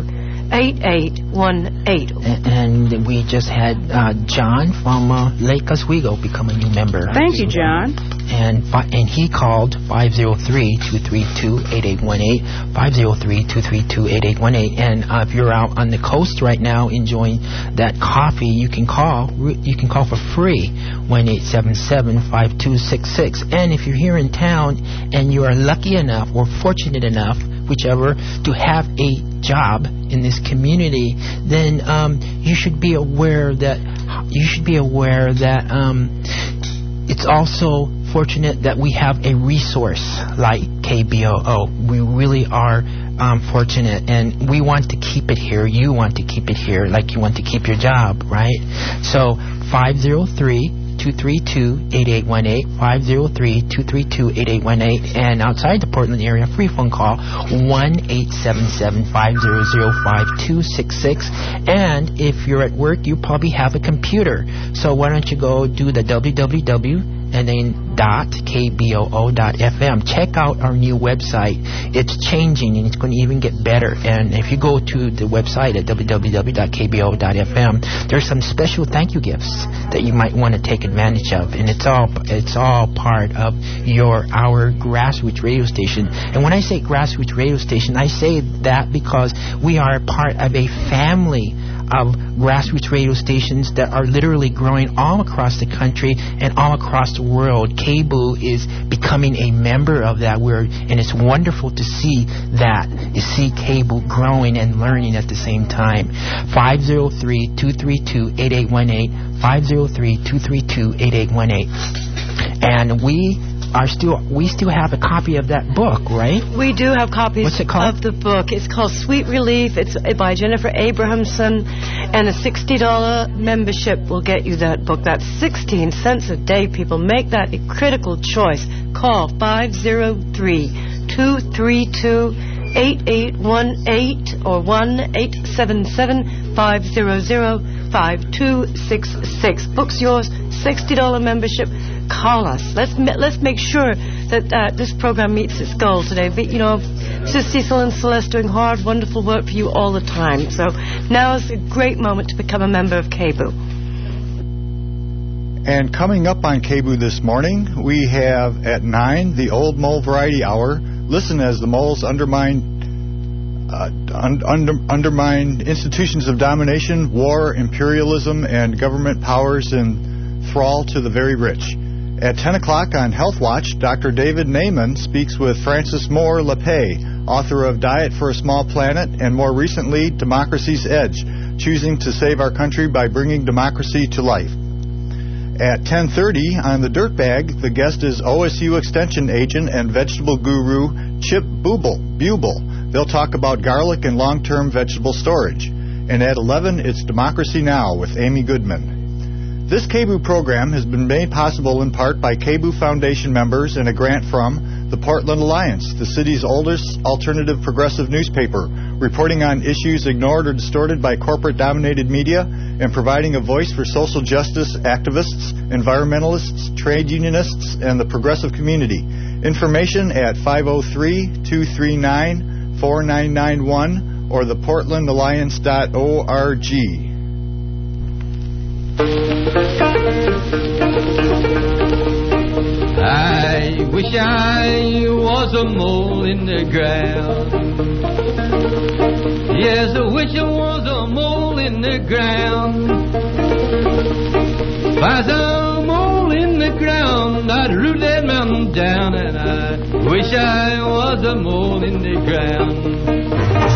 eight eight one eight. And we just had uh, John from uh, Lake Oswego become a new member. Thank you, John. And fi- and he called five oh three, two three two, eight eight one eight, five oh three, two three two, eight eight one eight. And uh, if you're out on the coast right now enjoying that coffee, you can call you can call for free, one eight seven seven, five two six six. And if you're here in town and you are lucky enough or fortunate enough, whichever, to have a job in this community, then um, you should be aware that you should be aware that um, it's also fortunate that we have a resource like K B O O. We really are um, fortunate, and we want to keep it here. You want to keep it here, like you want to keep your job, right? So five oh three, two three two, eight eight one eight, five oh three, two three two, eight eight one eight, and outside the Portland area, free phone call one eight seven seven, five hundred, five two six six. And if you're at work, you probably have a computer, so why don't you go do the www and then dot kboo dot fm. Check out our new website. It's changing and it's going to even get better. And if you go to the website at www dot k b o dot f m, there's some special thank you gifts that you might want to take advantage of. And it's all it's all part of your our grassroots radio station. And when I say grassroots radio station, I say that because we are part of a family of grassroots radio stations that are literally growing all across the country and all across the world. K B O O is becoming a member of that word, and it's wonderful to see that, to see K B O O growing and learning at the same time. five oh three, two three two, eight eight one eight, five oh three, two three two, eight eight one eight. And we are still we still have a copy of that book, right? We do have copies What's it called? of the book. It's called Sweet Relief. It's by Jennifer Abrahamson, and a sixty dollars membership will get you that book. That's sixteen cents a day, people. Make that a critical choice. Call five oh three, two three two, eight eight one eight or one eight seven seven, five hundred, five two six six. Book's yours, sixty dollars membership. Call us. Let's let's make sure that uh, this program meets its goal today. But, you know, Sister Cecil and Celeste doing hard, wonderful work for you all the time. So now is a great moment to become a member of K B O O. And coming up on K B O O this morning, we have at nine the Old Mole Variety Hour. Listen as the moles undermine uh, un- under, undermine institutions of domination, war, imperialism, and government powers in thrall to the very rich. At ten o'clock on Health Watch, Doctor David Naiman speaks with Frances Moore Lapay, author of Diet for a Small Planet and more recently Democracy's Edge, choosing to save our country by bringing democracy to life. At ten thirty on The Dirt Bag, the guest is O S U Extension agent and vegetable guru Chip Bubel. Bubel. They'll talk about garlic and long-term vegetable storage. And at eleven, it's Democracy Now! With Amy Goodman. This K B O O program has been made possible in part by K B O O Foundation members and a grant from the Portland Alliance, the city's oldest alternative progressive newspaper, reporting on issues ignored or distorted by corporate-dominated media and providing a voice for social justice activists, environmentalists, trade unionists, and the progressive community. Information at five oh three, two three nine, four nine nine one or the portland alliance dot org. I wish I was a mole in the ground. Yes, I wish I was a mole in the ground. If I was a mole in the ground, I'd root that mountain down, and I wish I was a mole in the ground.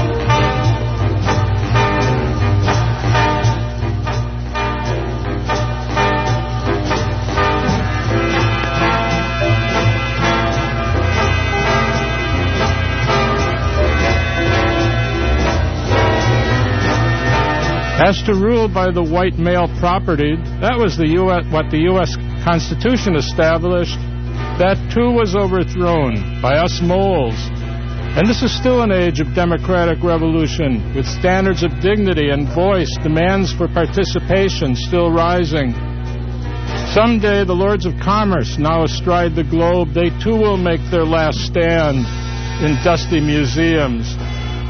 As to rule by the white male property, that was the U S what the U S Constitution established. That too was overthrown by us moles. And this is still an age of democratic revolution, with standards of dignity and voice, demands for participation still rising. Someday the Lords of Commerce, now astride the globe, they too will make their last stand in dusty museums.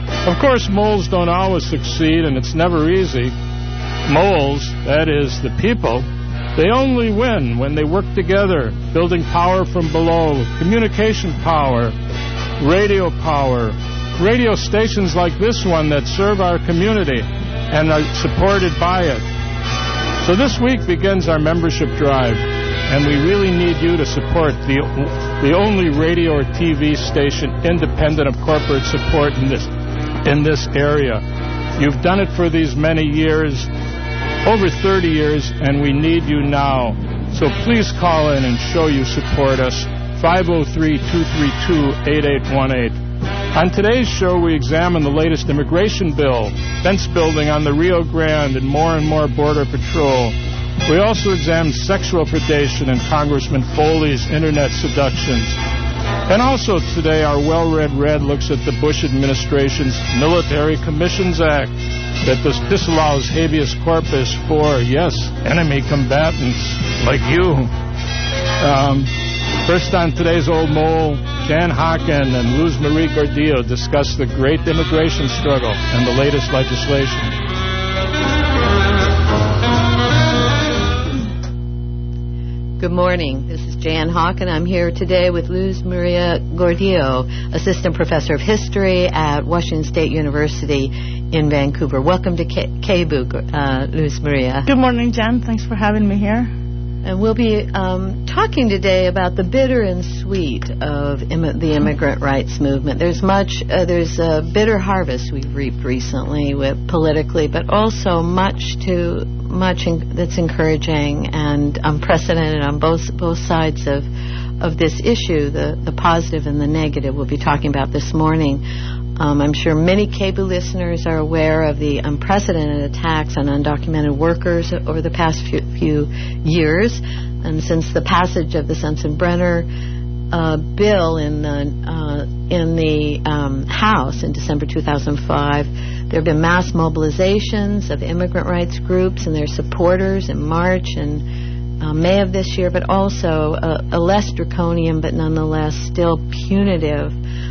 Of course, moles don't always succeed, and it's never easy. Moles, that is, the people, they only win when they work together, building power from below, communication power, radio power, radio stations like this one that serve our community and are supported by it. So this week begins our membership drive, and we really need you to support the the only radio or T V station independent of corporate support in this in this area. You've done it for these many years, over thirty years, and we need you now. So please call in and show you support us. five oh three, two three two, eight eight one eight. On today's show, we examine the latest immigration bill, fence building on the Rio Grande, and more and more border patrol. We also examine sexual predation and Congressman Foley's internet seductions. And also today, our well-read Red looks at the Bush administration's Military Commissions Act that dis- disallows habeas corpus for, yes, enemy combatants like you. Um, first on today's Old Mole, Jan Hocken and Luz Marie Gordillo discuss the great immigration struggle and the latest legislation. Good morning. This is Jan Hocken. I'm here today with Luz Maria Gordillo, Assistant Professor of History at Washington State University in Vancouver. Welcome to K- KBOO, uh, Luz Maria. Good morning, Jan. Thanks for having me here. And we'll be um, talking today about the bitter and sweet of Im- the immigrant rights movement. There's much, uh, there's a bitter harvest we've reaped recently with politically, but also much to much in- that's encouraging and unprecedented on both both sides of of this issue, the the positive and the negative. We'll be talking about this morning. Um, I'm sure many KBOO listeners are aware of the unprecedented attacks on undocumented workers over the past few, few years. And since the passage of the Sensenbrenner uh, bill in the, uh, in the um, House in December two thousand five, there have been mass mobilizations of immigrant rights groups and their supporters in March and uh, May of this year, but also a, a less draconian but nonetheless still punitive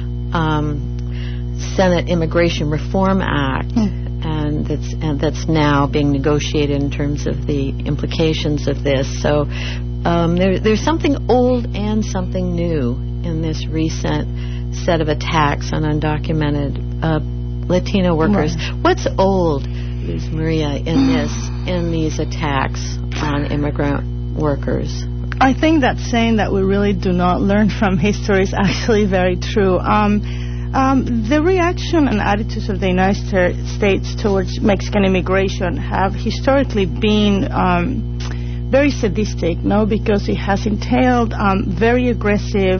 um Senate Immigration Reform Act, mm. and that's and that's now being negotiated in terms of the implications of this. So um, there, there's something old and something new in this recent set of attacks on undocumented uh, Latino workers. Right. What's old, Luz Maria, in this in these attacks on immigrant workers? I think that saying that we really do not learn from history is actually very true. Um, Um, the reaction and attitudes of the United States towards Mexican immigration have historically been um, very sadistic, no, because it has entailed um, very aggressive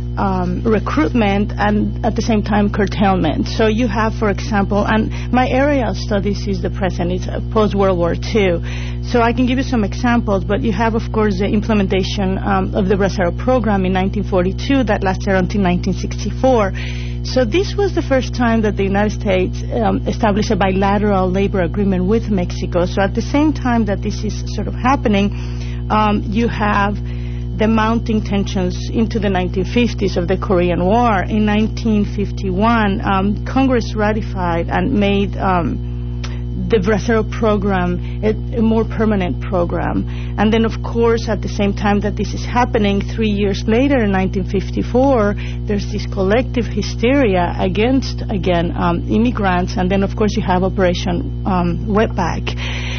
um, recruitment and at the same time curtailment. So you have, for example, and my area of studies is the present, it's post-World War Two. So I can give you some examples, but you have, of course, the implementation um, of the Bracero program in nineteen forty-two that lasted until nineteen sixty-four. So this was the first time that the United States um, established a bilateral labor agreement with Mexico. So at the same time that this is sort of happening, um, you have the mounting tensions into the nineteen fifties of the Korean War. In nineteen fifty-one, um, Congress ratified and made um, the Bracero program a, a more permanent program. And then, of course, at the same time that this is happening, three years later, in nineteen fifty-four, there's this collective hysteria against, again, um, immigrants. And then, of course, you have Operation um, Wetback.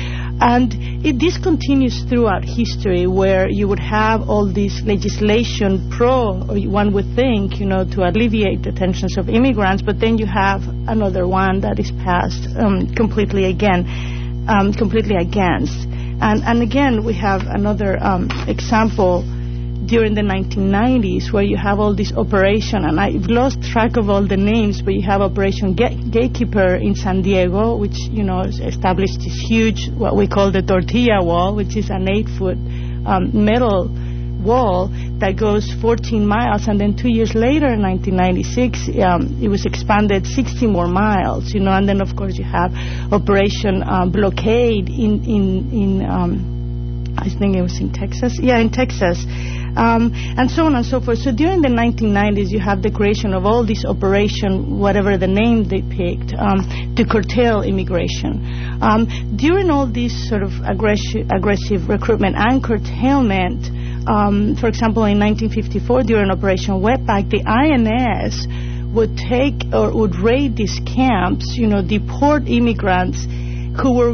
And it, this continues throughout history, where you would have all this legislation pro, or one would think, you know, to alleviate the tensions of immigrants, but then you have another one that is passed um, completely again, um, completely against. And, and again, we have another um, example during the nineteen nineties, where you have all this operation, and I've lost track of all the names, but you have Operation Gate- Gatekeeper in San Diego, which, you know, established this huge, what we call the tortilla wall, which is an eight-foot um, metal wall that goes fourteen miles, and then two years later, in nineteen ninety-six, um, it was expanded sixty more miles, you know, and then, of course, you have Operation um, Blockade in, in, in um, I think it was in Texas, yeah, in Texas. um, and so on and so forth. So during the nineteen nineties, you have the creation of all this operation, whatever the name they picked, um, to curtail immigration. Um, during all this sort of aggressive, aggressive recruitment and curtailment, um, for example, in nineteen fifty-four, during Operation Wetback, the I N S would take or would raid these camps, you know, deport immigrants who were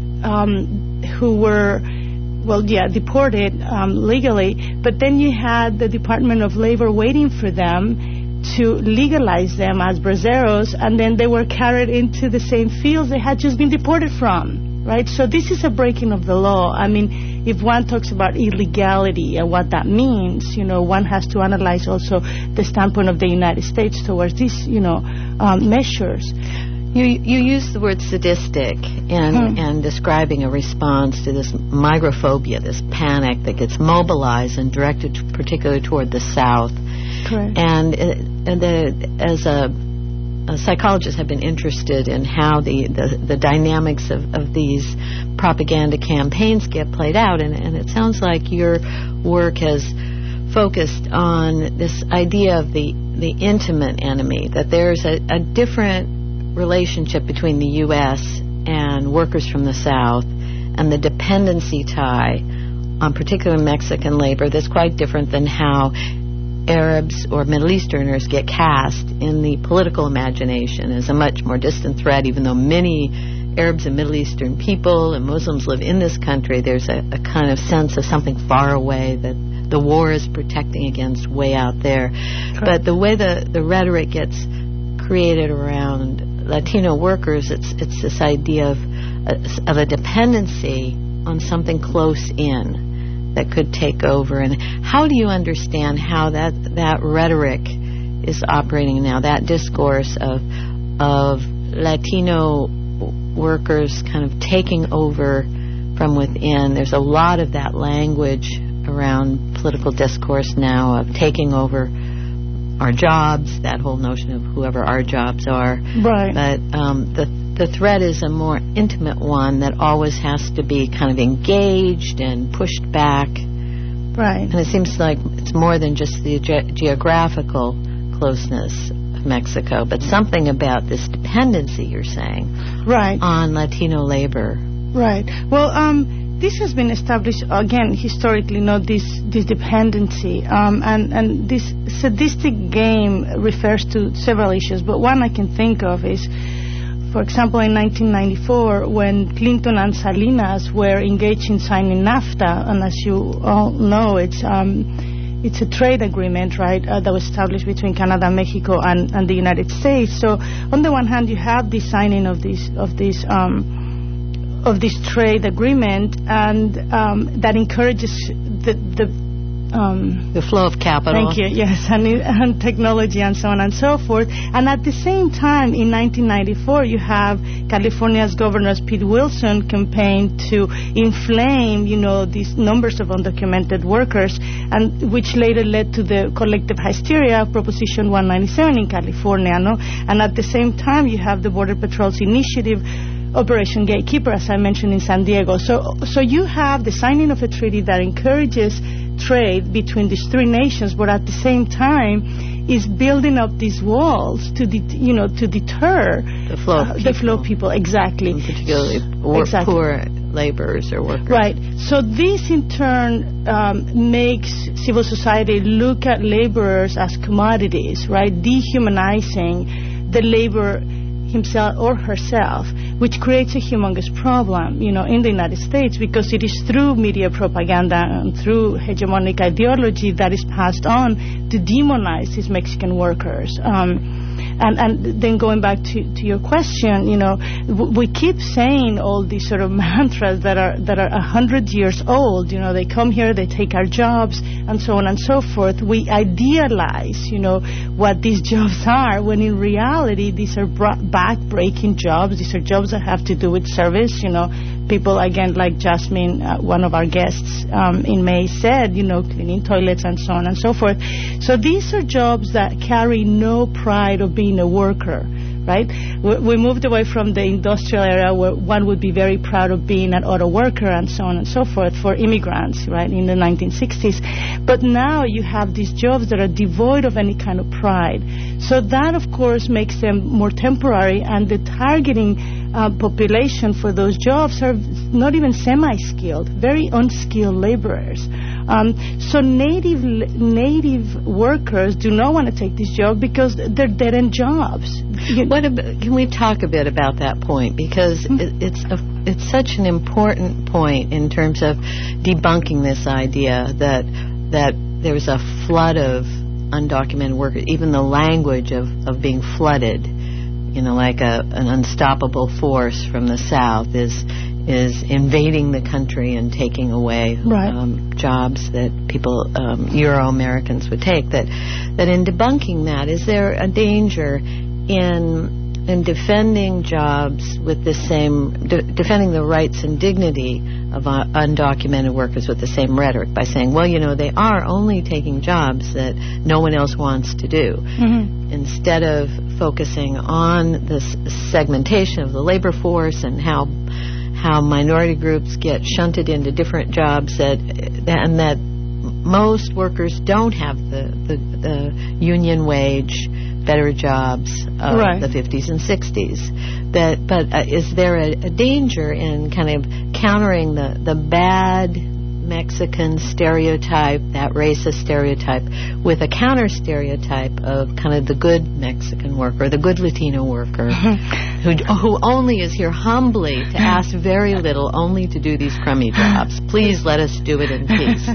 um, who were, well, yeah, deported um, legally, but then you had the Department of Labor waiting for them to legalize them as braceros, and then they were carried into the same fields they had just been deported from, right? So this is a breaking of the law. I mean, if one talks about illegality and what that means, you know, one has to analyze also the standpoint of the United States towards these, you know, um, measures. You you use the word sadistic in, hmm. in describing a response to this migrophobia, this panic that gets mobilized and directed to, particularly toward the South. Correct. And, uh, and the, as a, a psychologist, have been interested in how the, the, the dynamics of, of these propaganda campaigns get played out. And, and it sounds like your work has focused on this idea of the, the intimate enemy, that there's a, a different relationship between the U S and workers from the South, and the dependency tie on particular Mexican labor that's quite different than how Arabs or Middle Easterners get cast in the political imagination as a much more distant threat. Even though many Arabs and Middle Eastern people and Muslims live in this country, there's a, a kind of sense of something far away that the war is protecting against way out there. Correct. But the way the, the rhetoric gets created around Latino workers, it's it's this idea of a, of a dependency on something close in that could take over. And how do you understand how that that rhetoric is operating now? That discourse of of Latino workers kind of taking over from within. There's a lot of that language around political discourse now of taking over our jobs, that whole notion of whoever our jobs are. Right. But um, the the threat is a more intimate one that always has to be kind of engaged and pushed back. Right. And it seems like it's more than just the ge- geographical closeness of Mexico, but something about this dependency, you're saying, right, on Latino labor. Right. Well, um... this has been established, again, historically, not this this dependency. Um, and, and this sadistic game refers to several issues, but one I can think of is, for example, in nineteen ninety-four, when Clinton and Salinas were engaged in signing NAFTA, and as you all know, it's um, it's a trade agreement, right, uh, that was established between Canada, Mexico, and, and the United States. So, on the one hand, you have the signing of this of this um, of this trade agreement, and um, that encourages the the, um, the flow of capital. Thank you. Yes, and, and technology and so on and so forth. And at the same time, in nineteen ninety-four, you have California's Governor Pete Wilson campaign to inflame, you know, these numbers of undocumented workers, and which later led to the collective hysteria, Proposition one ninety-seven in California. No, and at the same time, you have the Border Patrol's initiative, Operation Gatekeeper, as I mentioned, in San Diego. So so you have the signing of a treaty that encourages trade between these three nations, but at the same time is building up these walls to det- you know to deter the flow of uh, people. the flow of people, exactly. And particularly or exactly. poor laborers or workers. Right. So this in turn um, makes civil society look at laborers as commodities, right? Dehumanizing the labor himself or herself, which creates a humongous problem, you know, in the United States, because it is through media propaganda and through hegemonic ideology that is passed on to demonize these Mexican workers. Um, and, and then going back to, to your question, you know, w- we keep saying all these sort of mantras that are that are a hundred years old. You know, they come here, they take our jobs, and so on and so forth. We idealize, you know, what these jobs are, when in reality these are bra- back-breaking jobs. These are jobs that have to do with service. You know, people, again, like Jasmine, uh, one of our guests um, in May, said, you know, cleaning toilets and so on and so forth. So these are jobs that carry no pride of being a worker, right? We, we moved away from the industrial era where one would be very proud of being an auto worker and so on and so forth for immigrants, right, in the nineteen sixties. But now you have these jobs that are devoid of any kind of pride. So that, of course, makes them more temporary, and the targeting uh, population for those jobs are not even semi-skilled, very unskilled laborers. Um, so native native workers do not want to take this job because they're dead-end jobs. What about, can we talk a bit about that point? Because mm-hmm. it, it's a, it's such an important point in terms of debunking this idea that that there's a flood of undocumented workers. Even the language of, of being flooded, you know, like a, an unstoppable force from the South is is invading the country and taking away right. um, jobs that people, um, Euro-Americans would take. That that in debunking that, is there a danger in in defending jobs with the same, de- defending the rights and dignity of uh, undocumented workers with the same rhetoric by saying, well, you know, they are only taking jobs that no one else wants to do, mm-hmm. instead of focusing on the segmentation of the labor force and how how minority groups get shunted into different jobs that and that most workers don't have the, the, the union wage, better jobs of right. the fifties and sixties. That, but uh, is there a, a danger in kind of countering the, the bad Mexican stereotype, that racist stereotype, with a counter stereotype of kind of the good Mexican worker, the good Latino worker, who who only is here humbly to ask very little, only to do these crummy jobs. Please let us do it in peace.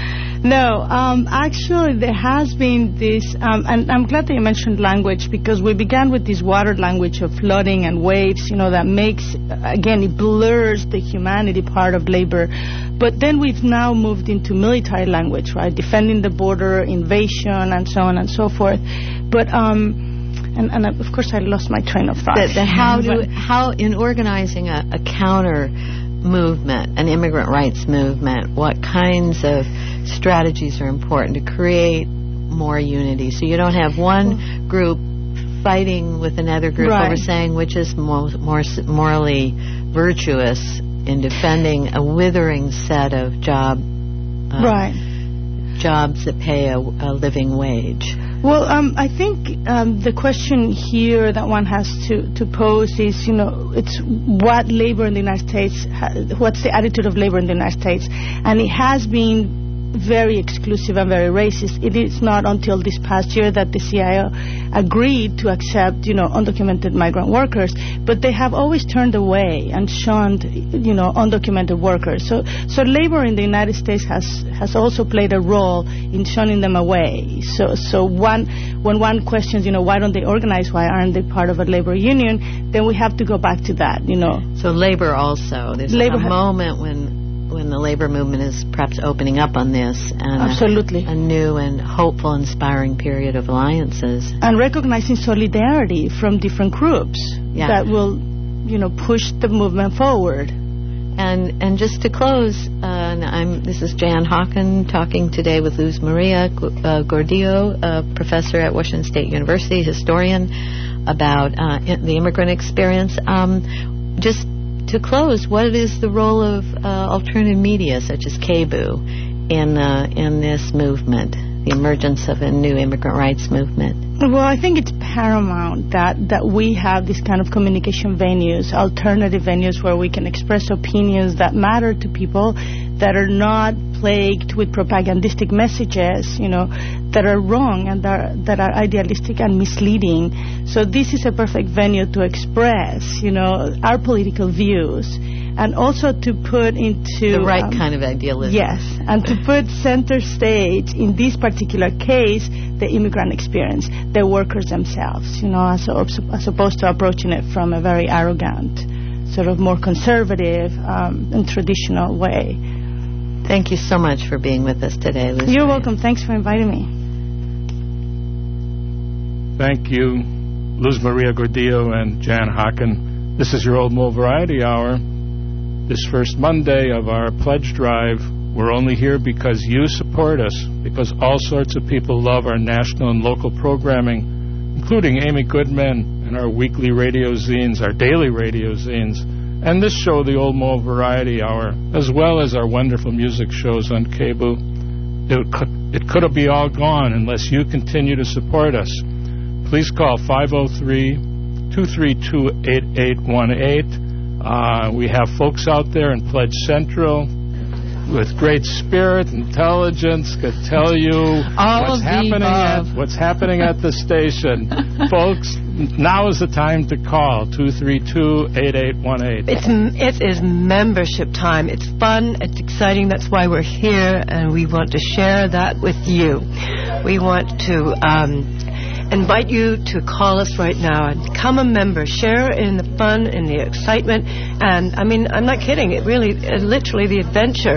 No, um, actually there has been this, um, and I'm glad that you mentioned language, because we began with this water language of flooding and waves, you know, that makes, again, it blurs the humanity part of labor. But then we've now moved into military language, right, defending the border, invasion, and so on and so forth. But, um, and, and of course I lost my train of thought. The, the how, do, how in organizing a, a counter movement, an immigrant rights movement, what kinds of strategies are important to create more unity, so you don't have one group fighting with another group right. over saying which is more, more morally virtuous in defending a withering set of job uh, right. jobs that pay a, a living wage. Well, um, I think um, the question here that one has to, to pose is, you know, it's what labor in the United States, ha- what's the attitude of labor in the United States? And it has been very exclusive and very racist. It is not until this past year that the C I O agreed to accept, you know, undocumented migrant workers, but they have always turned away and shunned, you know, undocumented workers. So, so labor in the United States has has also played a role in shunning them away. So, so one when one questions, you know, why don't they organize? Why aren't they part of a labor union? Then we have to go back to that, you know. So labor also. There's labor a moment when. when the labor movement is perhaps opening up on this, and absolutely a, a new and hopeful, inspiring period of alliances, and recognizing solidarity from different groups yeah. that will, you know, push the movement forward. And and just to close, uh, and I'm this is Jan Hawken talking today with Luz Maria uh, Gordillo, a professor at Washington State University, historian, about uh, the immigrant experience. Um, just. To close, what is the role of uh, alternative media such as K B U in uh, in this movement, the emergence of a new immigrant rights movement? Well, I think it's paramount that, that we have these kind of communication venues, alternative venues where we can express opinions that matter to people, that are not plagued with propagandistic messages, you know, that are wrong and that are, that are idealistic and misleading. So this is a perfect venue to express, you know, our political views, and also to put into... The right um, kind of idealism. Yes, and to put center stage, in this particular case, the immigrant experience, the workers themselves, you know, as, as opposed to approaching it from a very arrogant, sort of more conservative um, and traditional way. Thank you so much for being with us today, Luz. You're welcome. Thanks for inviting me. Thank you, Luz Maria Gordillo and Jan Hawken. This is your Old Mole Variety Hour. This first Monday of our pledge drive, we're only here because you support us, because all sorts of people love our national and local programming, including Amy Goodman and our weekly radio zines, our daily radio zines, and this show, the Old Mole Variety Hour, as well as our wonderful music shows on K B O O. It could, it could be all gone unless you continue to support us. Please call five oh three, two three two, eight eight one eight. Uh, we have folks out there in Pledge Central with great spirit, intelligence, could tell you all what's of the happening above. at what's happening at the station. Folks, now is the time to call two three two, eight eight one eight. It's it is membership time. It's fun. It's exciting. That's why we're here, and we want to share that with you. We want to um, invite you to call us right now and become a member. Share in the fun, in the excitement, and I mean, I'm not kidding. It really, uh, literally, the adventure.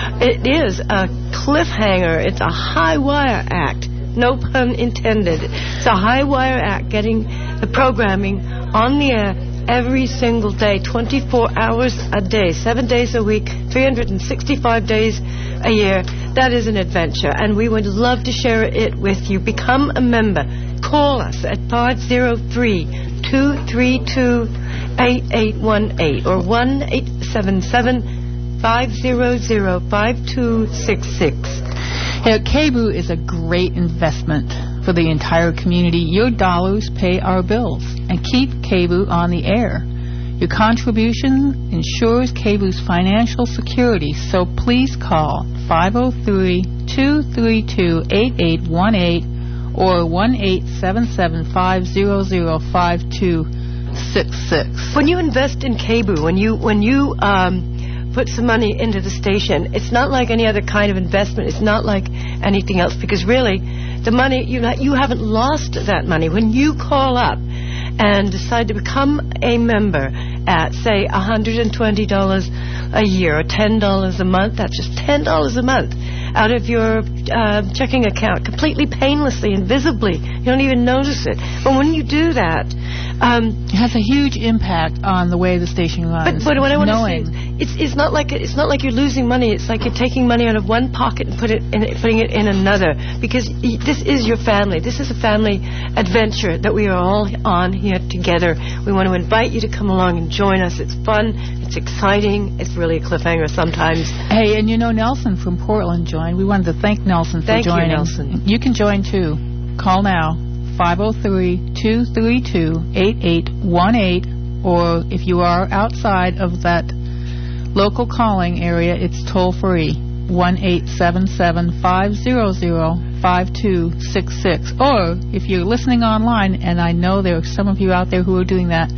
It is a cliffhanger. It's a high wire act. No pun intended. It's a high wire act, getting the programming on the air every single day, twenty-four hours a day, seven days a week, three hundred sixty-five days a year. That is an adventure, and we would love to share it with you. Become a member. Call us at five oh three, two three two, eight eight one eight or one eight seven seven, five hundred, five two six six. Yeah, K B O O is a great investment for the entire community. Your dollars pay our bills and keep K B O O on the air. Your contribution ensures K B O O's financial security, so please call five oh three, two three two, eight eight one eight or one eight seven seven, five hundred, five two six six. When you invest in K B O O, when you when you um, put some money into the station, it's not like any other kind of investment. It's not like anything else, because really, the money, you not, you haven't lost that money. When you call up and decide to become a member at, say, one hundred twenty dollars a year or ten dollars a month, that's just ten dollars a month out of your uh, checking account, completely painlessly, invisibly. You don't even notice it. But when you do that, um, it has a huge impact on the way the station runs. But, but what I want knowing. to say is, it's it's not like it's not like you're losing money. It's like you're taking money out of one pocket and put it in, putting it in another, because y- this is your family. This is a family adventure that we are all on here together. We want to invite you to come along and join us. It's fun. It's exciting. It's really a cliffhanger sometimes. Hey, and you know Nelson from Portland joined. We wanted to thank Nelson for thank joining. Thank you, Nelson. You can join too. Call now, five oh three, two three two, eight eight one eight, or if you are outside of that local calling area, it's toll free, one eight seven seven, five hundred, five two six six. Or if you're listening online, and I know there are some of you out there who are doing that,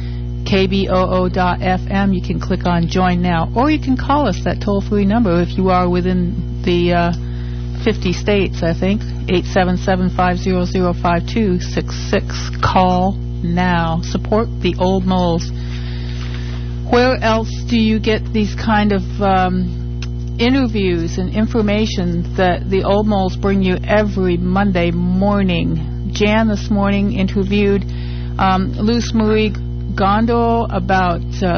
K B O O dot F M, you can click on Join Now. Or you can call us, that toll-free number, if you are within the uh, fifty states, I think, eight seven seven, five hundred, five two six six. Call now. Support the Old Moles. Where else do you get these kind of um, interviews and information that the Old Moles bring you every Monday morning? Jan this morning interviewed um, Luz Marie Gondo about uh,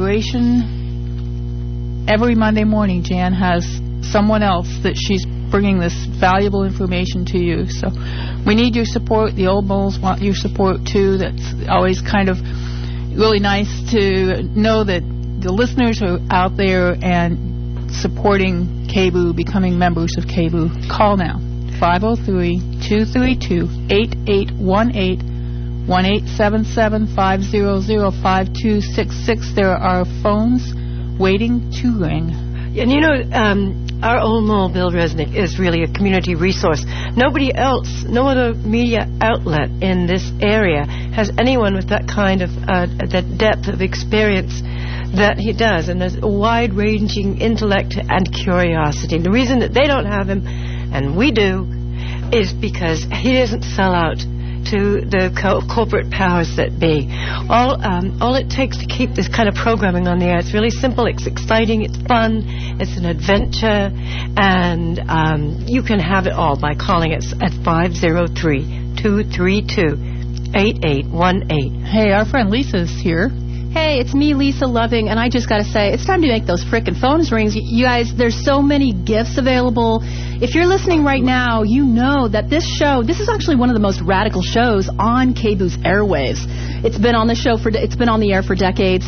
immigration. Every Monday morning, Jan has someone else that she's bringing this valuable information to you. So we need your support. The Old Moles want your support, too. That's always kind of really nice to know that the listeners are out there and supporting K B O O, becoming members of K B O O. Call now, five oh three, two three two, eight eight one eight, one eight seven seven, five hundred, five two six six. There are phones waiting to ring. And you know, um, our Old Mole, Bill Resnick, is really a community resource. Nobody else, no other media outlet in this area has anyone with that kind of, uh, that depth of experience that he does, and there's a wide-ranging intellect and curiosity. The reason that they don't have him, and we do, is because he doesn't sell out to the co- corporate powers that be. All um, all it takes to keep this kind of programming on the air, it's really simple, it's exciting, it's fun, it's an adventure, and um, you can have it all by calling us at five oh three, two three two, eight eight one eight. Hey, our friend Lisa's here. Hey, it's me, Lisa Loving, and I just got to say, it's time to make those frickin' phones rings. You guys, there's so many gifts available. If you're listening right now, you know that this show, this is actually one of the most radical shows on K B O O's airwaves. It's been on the show for, it's been on the air for decades.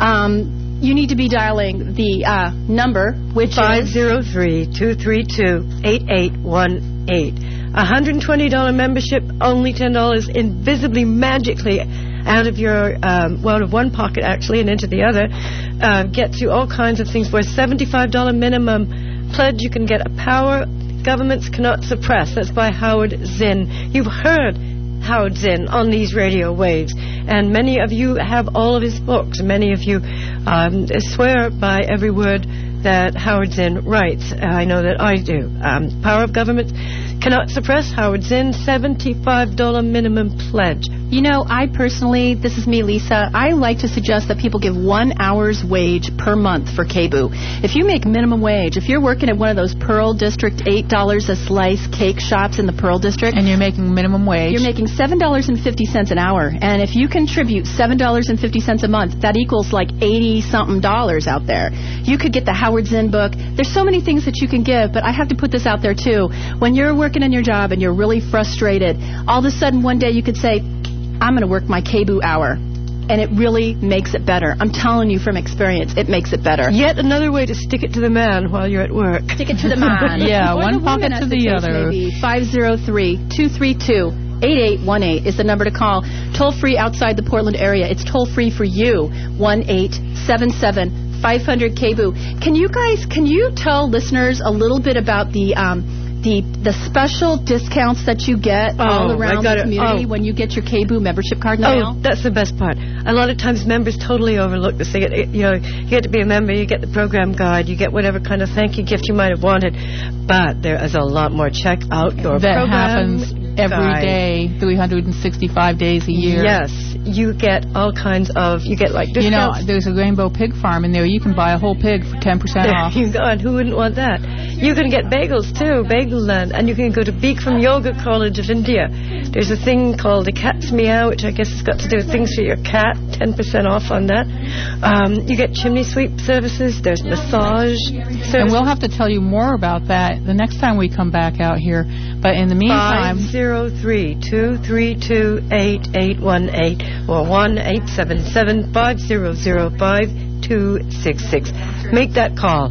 Um, you need to be dialing the uh, number, which five is zero three, two three two, eight eight one eight. one hundred twenty dollars membership, only ten dollars, invisibly, magically out of your, um, well, out of one pocket, actually, and into the other. Uh, gets you all kinds of things. For a seventy-five dollars minimum pledge, you can get a Power Governments Cannot Suppress. That's by Howard Zinn. You've heard Howard Zinn on these radio waves, and many of you have all of his books. Many of you um, swear by every word that Howard Zinn writes. I know that I do. Um, Power of Government Cannot Suppress, Howard Zinn, seventy-five dollars minimum pledge. You know, I personally, this is me, Lisa, I like to suggest that people give one hour's wage per month for K B O O. If you make minimum wage, if you're working at one of those Pearl District eight dollars a slice cake shops in the Pearl District, and you're making minimum wage, you're making seven dollars and fifty cents an hour. And if you contribute seven dollars and fifty cents a month, that equals like eighty-something dollars out there. You could get the Howard Zinn book. There's so many things that you can give, but I have to put this out there, too. When you're working in your job and you're really frustrated, all of a sudden one day you could say, I'm going to work my K B O O hour. And it really makes it better. I'm telling you from experience, it makes it better. Yet another way to stick it to the man while you're at work. Stick it to the man. Yeah, or one the pocket woman, to the other. five zero three, two three two, eight eight one eight is the number to call. Toll free outside the Portland area. It's toll free for you. one eight seven seven, five hundred K B O O. Can you guys, can you tell listeners a little bit about the... Um, The, the special discounts that you get oh, all around the community oh. when you get your K B O O membership card in the oh, mail? That's the best part. A lot of times members totally overlook this. They get, you know, you get to be a member, you get the program guide, you get whatever kind of thank you gift you might have wanted. But there is a lot more. Check out your that program happens every guide. day, three hundred sixty-five days a year. Yes, you get all kinds of, you get like discounts. You know, there's a Rainbow Pig Farm in there. You can buy a whole pig for ten percent off. There you go, and who wouldn't want that? You can get bagels too, Bagel Land, and you can go to Bikram Yoga College of India. There's a thing called the Cat's Meow, which I guess has got to do with things for your cat, ten percent off on that. Um, you get chimney sweep services, there's massage services. And we'll have to tell you more about that the next time we come back out here. But in the meantime... five zero three, two three two, eight eight one eight or one eight seven seven, five zero zero, five two six six. Make that call.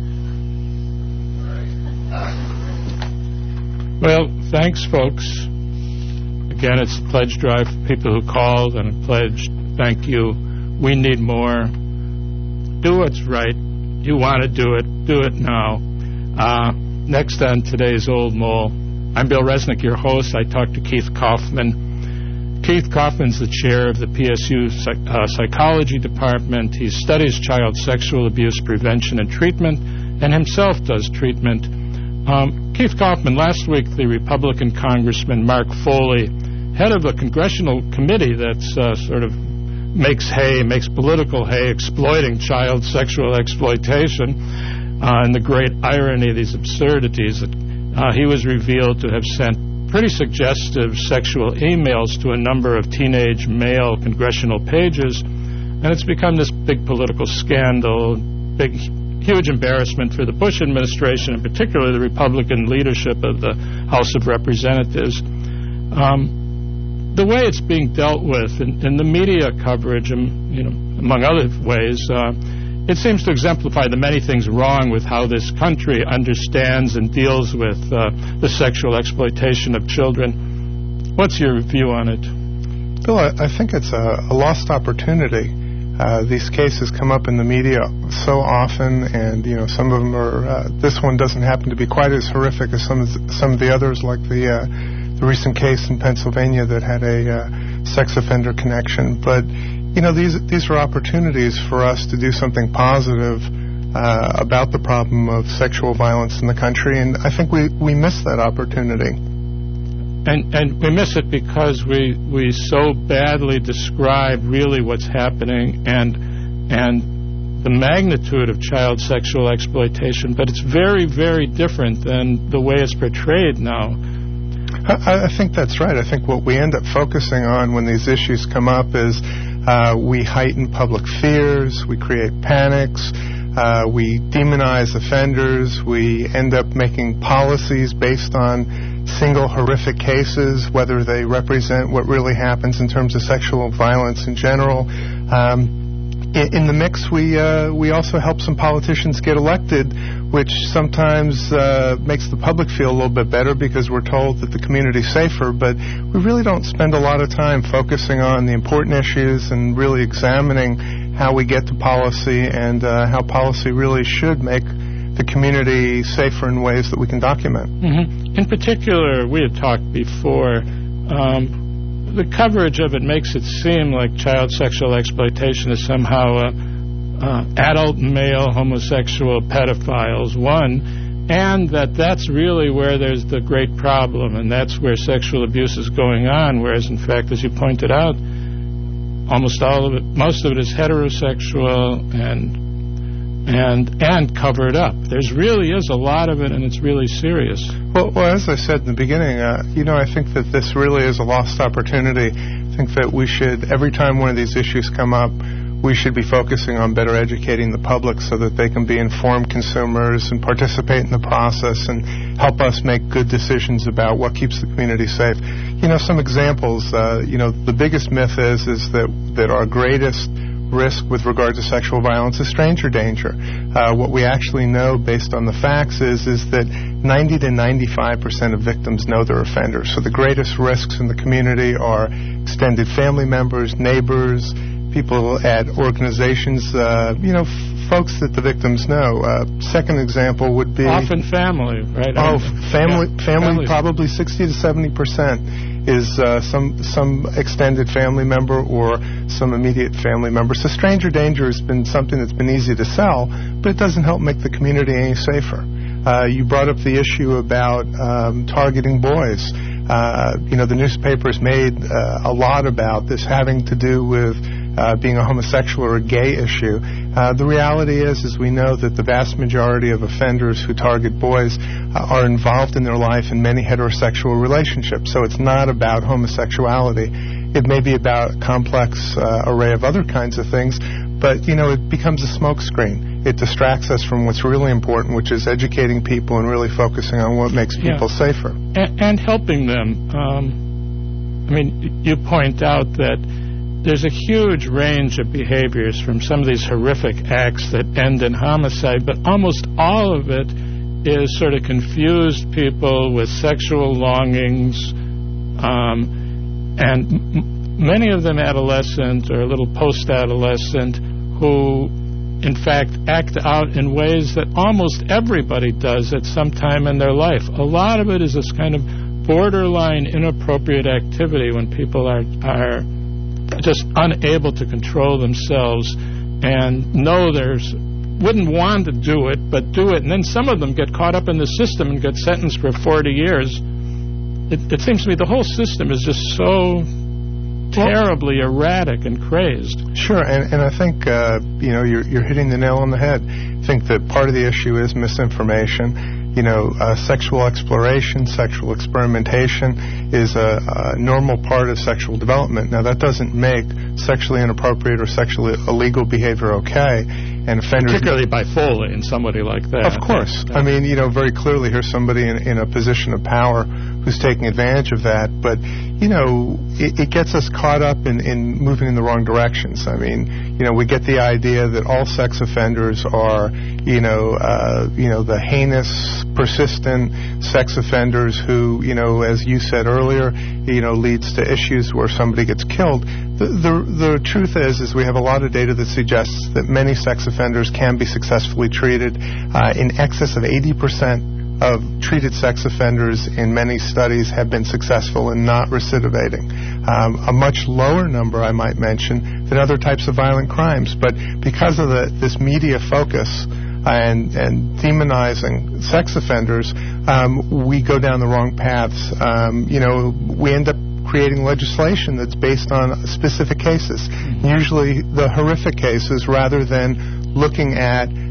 Well, thanks, folks. Again, it's a pledge drive for people who called and pledged. Thank you. We need more. Do what's right. You want to do it. Do it now. Uh, next on today's Old Mole, I'm Bill Resnick, your host. I talked to Keith Kaufman. Keith Kaufman's the chair of the P S U psych- uh, Psychology Department. He studies child sexual abuse prevention and treatment, and himself does treatment. Um, Keith Kaufman, last week the Republican Congressman Mark Foley, head of a congressional committee that's uh, sort of makes hay, makes political hay, exploiting child sexual exploitation, uh, and the great irony of these absurdities, that uh, he was revealed to have sent pretty suggestive sexual emails to a number of teenage male congressional pages, and it's become this big political scandal, big huge embarrassment for the Bush administration, and particularly the Republican leadership of the House of Representatives. Um, the way it's being dealt with in, in the media coverage, and, you know, among other ways, uh, it seems to exemplify the many things wrong with how this country understands and deals with uh, the sexual exploitation of children. What's your view on it? Bill, I, I think it's a, a lost opportunity. Uh, these cases come up in the media so often, and you know some of them are. Uh, this one doesn't happen to be quite as horrific as some of the, some of the others, like the uh, the recent case in Pennsylvania that had a uh, sex offender connection. But you know these these are opportunities for us to do something positive uh, about the problem of sexual violence in the country, and I think we we miss that opportunity. And and we miss it because we we so badly describe really what's happening and and the magnitude of child sexual exploitation, but it's very, very different than the way it's portrayed now. I, I think that's right. I think what we end up focusing on when these issues come up is Uh, we heighten public fears. We create panics. Uh, we demonize offenders. We end up making policies based on single horrific cases, whether they represent what really happens in terms of sexual violence in general. Um, in, in the mix, we uh, we also help some politicians get elected, which sometimes uh, makes the public feel a little bit better because we're told that the community's safer, but we really don't spend a lot of time focusing on the important issues and really examining how we get to policy and uh, how policy really should make the community safer in ways that we can document. Mm-hmm. In particular, we had talked before, um, the coverage of it makes it seem like child sexual exploitation is somehow a Uh, adult male homosexual pedophiles, one, and that that's really where there's the great problem, and that's where sexual abuse is going on, whereas, in fact, as you pointed out, almost all of it, most of it is heterosexual and and and covered up. There's really is a lot of it, and it's really serious. Well, well as I said in the beginning, uh, you know, I think that this really is a lost opportunity. I think that we should, every time one of these issues come up, we should be focusing on better educating the public so that they can be informed consumers and participate in the process and help us make good decisions about what keeps the community safe. You know, some examples, uh, you know, the biggest myth is is that, that our greatest risk with regard to sexual violence is stranger danger. Uh, what we actually know based on the facts is is that ninety to ninety-five percent of victims know their offenders. So the greatest risks in the community are extended family members, neighbors, people at organizations, uh, you know, f- folks that the victims know. Uh, second example would be... Often family, right? Oh, family, yeah, family, probably sixty to seventy percent is uh, some some extended family member or some immediate family member. So stranger danger has been something that's been easy to sell, but it doesn't help make the community any safer. Uh, you brought up the issue about um, targeting boys. Uh, you know, the newspapers made uh, a lot about this having to do with uh, being a homosexual or a gay issue. Uh, the reality is, is we know that the vast majority of offenders who target boys uh, are involved in their life in many heterosexual relationships. So it's not about homosexuality. It may be about a complex uh, array of other kinds of things, but, you know, it becomes a smokescreen. It distracts us from what's really important, which is educating people and really focusing on what makes people yeah. safer. And, and helping them. Um, I mean, you point out that there's a huge range of behaviors from some of these horrific acts that end in homicide, but almost all of it is sort of confused people with sexual longings, um, and m- many of them adolescent or a little post-adolescent who, in fact, act out in ways that almost everybody does at some time in their life. A lot of it is this kind of borderline inappropriate activity when people are are just unable to control themselves and know there's wouldn't want to do it, but do it. And then some of them get caught up in the system and get sentenced for forty years. It, it seems to me the whole system is just so terribly erratic and crazed. Sure, and, and I think, uh, you know, you're, you're hitting the nail on the head. I think that part of the issue is misinformation. You know, uh, sexual exploration, sexual experimentation is a, a normal part of sexual development. Now, that doesn't make sexually inappropriate or sexually illegal behavior okay. And offenders, particularly by Foley and somebody like that. Of course. I mean, you know, very clearly here's somebody in, in a position of power who's taking advantage of that. But, you know, it, it gets us caught up in, in moving in the wrong directions. I mean, you know, we get the idea that all sex offenders are, you know, uh, you know, the heinous, persistent sex offenders who, you know, as you said earlier, you know, leads to issues where somebody gets killed. The, the, the truth is, is we have a lot of data that suggests that many sex offenders can be successfully treated. Uh, in excess of eighty percent of treated sex offenders in many studies have been successful in not recidivating. Um, a much lower number, I might mention, than other types of violent crimes. But because of the, this media focus and, and demonizing sex offenders, um, we go down the wrong paths. Um, you know, we end up creating legislation that's based on specific cases, mm-hmm. usually the horrific cases, rather than looking at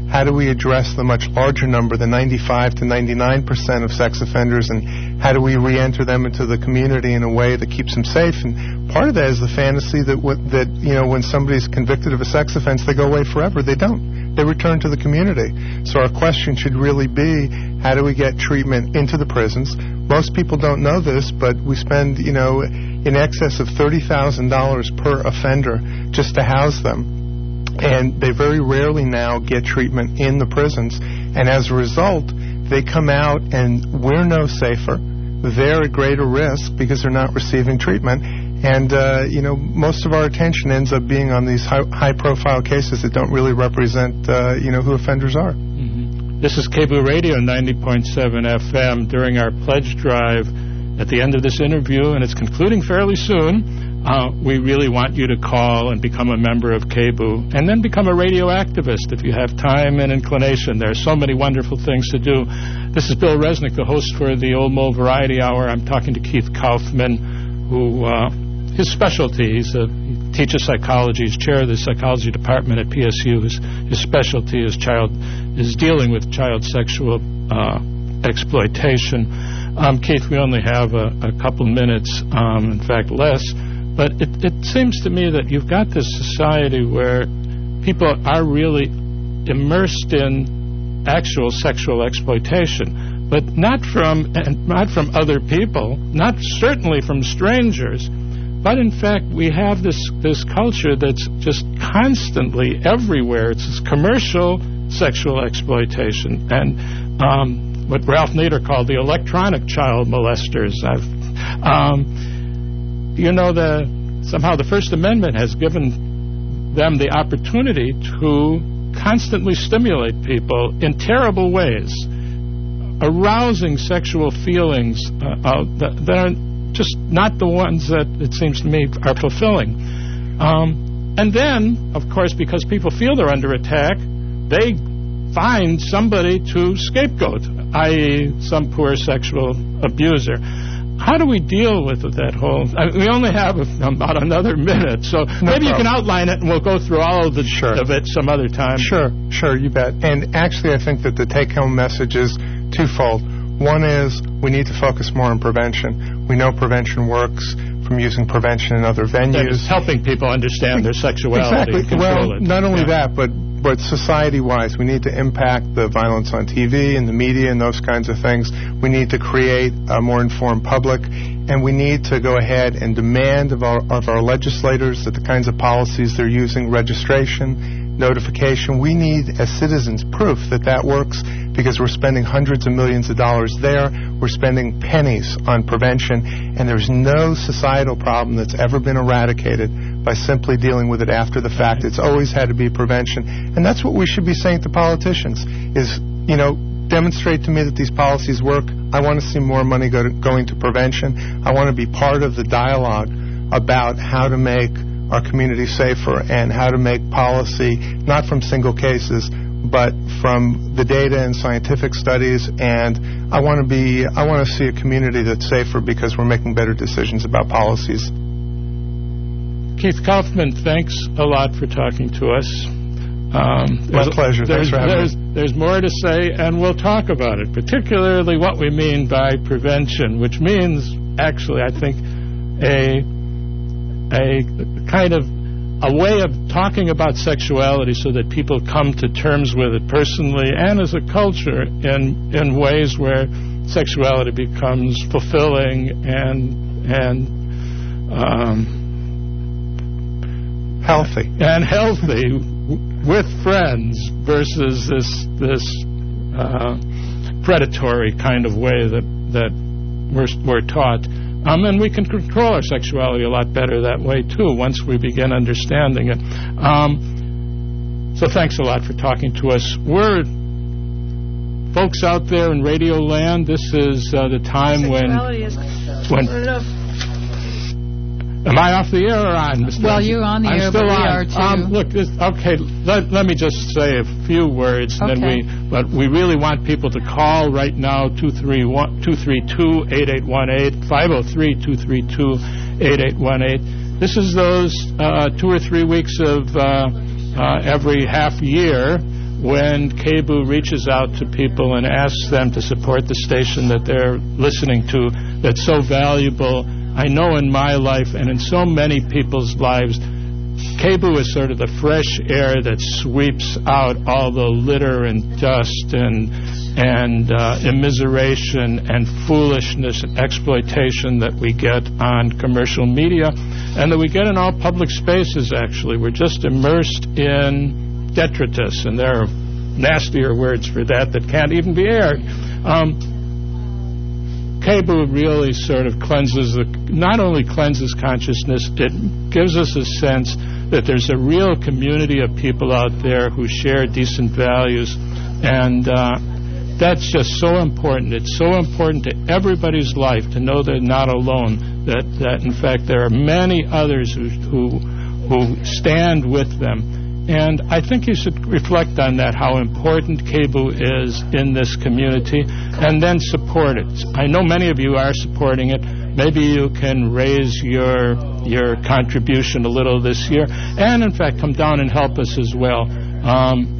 How do we address the much larger number, the ninety-five to ninety-nine percent of sex offenders, and how do we re-enter them into the community in a way that keeps them safe? And part of that is the fantasy that, what, that you know, when somebody's convicted of a sex offense, they go away forever. They don't. They return to the community. So our question should really be, how do we get treatment into the prisons? Most people don't know this, but we spend, you know, in excess of thirty thousand dollars per offender just to house them. And they very rarely now get treatment in the prisons. And as a result, they come out and we're no safer. They're at greater risk because they're not receiving treatment. And, uh, you know, most of our attention ends up being on these high, high-profile cases that don't really represent, uh, you know, who offenders are. Mm-hmm. This is K B O O Radio ninety point seven F M during our pledge drive. At the end of this interview, and it's concluding fairly soon, Uh, we really want you to call and become a member of K B O O, and then become a radio activist if you have time and inclination. There are so many wonderful things to do. This is Bill Resnick, the host for the Old Mole Variety Hour. I'm talking to Keith Kaufman, who uh, his specialty, he's a, he teaches psychology, he's chair of the psychology department at P S U. His, his specialty is child is dealing with child sexual uh, exploitation. Um, Keith, we only have a, a couple minutes, um, in fact less. But it, it seems to me that you've got this society where people are really immersed in actual sexual exploitation, but not from and not from other people, not certainly from strangers, but in fact we have this this culture that's just constantly everywhere. It's this commercial sexual exploitation, and um, what Ralph Nader called the electronic child molesters. I've um, You know, the somehow the First Amendment has given them the opportunity to constantly stimulate people in terrible ways, arousing sexual feelings uh, uh, that, that are just not the ones that, it seems to me, are fulfilling. Um, and then, of course, because people feel they're under attack, they find somebody to scapegoat, that is some poor sexual abuser. How do we deal with that whole... I mean, we only have about another minute, so no maybe problem. You can outline it, and we'll go through all of, the, sure. of it some other time. Sure, sure, you bet. And actually, I think that the take-home message is twofold. One is we need to focus more on prevention. We know prevention works from using prevention in other venues. That is helping people understand their sexuality exactly. and control well, it. Not only yeah. that, but... But society-wise, we need to impact the violence on T V and the media and those kinds of things. We need to create a more informed public, and we need to go ahead and demand of our, of our legislators that the kinds of policies they're using, registration, notification, we need, as citizens, proof that that works, because we're spending hundreds of millions of dollars there. We're spending pennies on prevention, and there's no societal problem that's ever been eradicated by simply dealing with it after the fact. It's always had to be prevention. And that's what we should be saying to politicians is, you know, demonstrate to me that these policies work. I want to see more money go to, going to prevention. I want to be part of the dialogue about how to make our community safer and how to make policy, not from single cases, but from the data and scientific studies. And I want to be, I want to see a community that's safer because we're making better decisions about policies. Keith Kaufman, thanks a lot for talking to us. Um, My pleasure. Thanks for having there's, me. There's more to say, and we'll talk about it, particularly what we mean by prevention, which means, actually, I think, a a kind of a way of talking about sexuality so that people come to terms with it personally and as a culture in in ways where sexuality becomes fulfilling and and um, healthy and healthy with friends versus this this uh, predatory kind of way that that we're we're taught. Um, and we can control our sexuality a lot better that way, too, once we begin understanding it. Um, so thanks a lot for talking to us. We're folks out there in radio land. This is uh, the time when... when Am I off the air or on, Mister Well, you're on the I'm air, still but we on. are, too. Um, look, this, okay, let, let me just say a few words, and okay. then we, but we really want people to call right now, two three two, eight eight one eight, five oh three, two three two, eight eight one eight. This is those uh, two or three weeks of uh, uh, every half year when K B O O reaches out to people and asks them to support the station that they're listening to that's so valuable. I know in my life and in so many people's lives, K B O O is sort of the fresh air that sweeps out all the litter and dust and and uh, immiseration and foolishness and exploitation that we get on commercial media and that we get in all public spaces, actually. We're just immersed in detritus, and there are nastier words for that that can't even be aired. Um, K B O O really sort of cleanses, the, not only cleanses consciousness, it gives us a sense that there's a real community of people out there who share decent values, and uh, that's just so important. It's so important to everybody's life to know they're not alone, that, that in fact there are many others who, who, who stand with them. And I think you should reflect on that, how important K B O O is in this community, and then support it. I know many of you are supporting it. Maybe you can raise your your contribution a little this year, and in fact come down and help us as well. Um,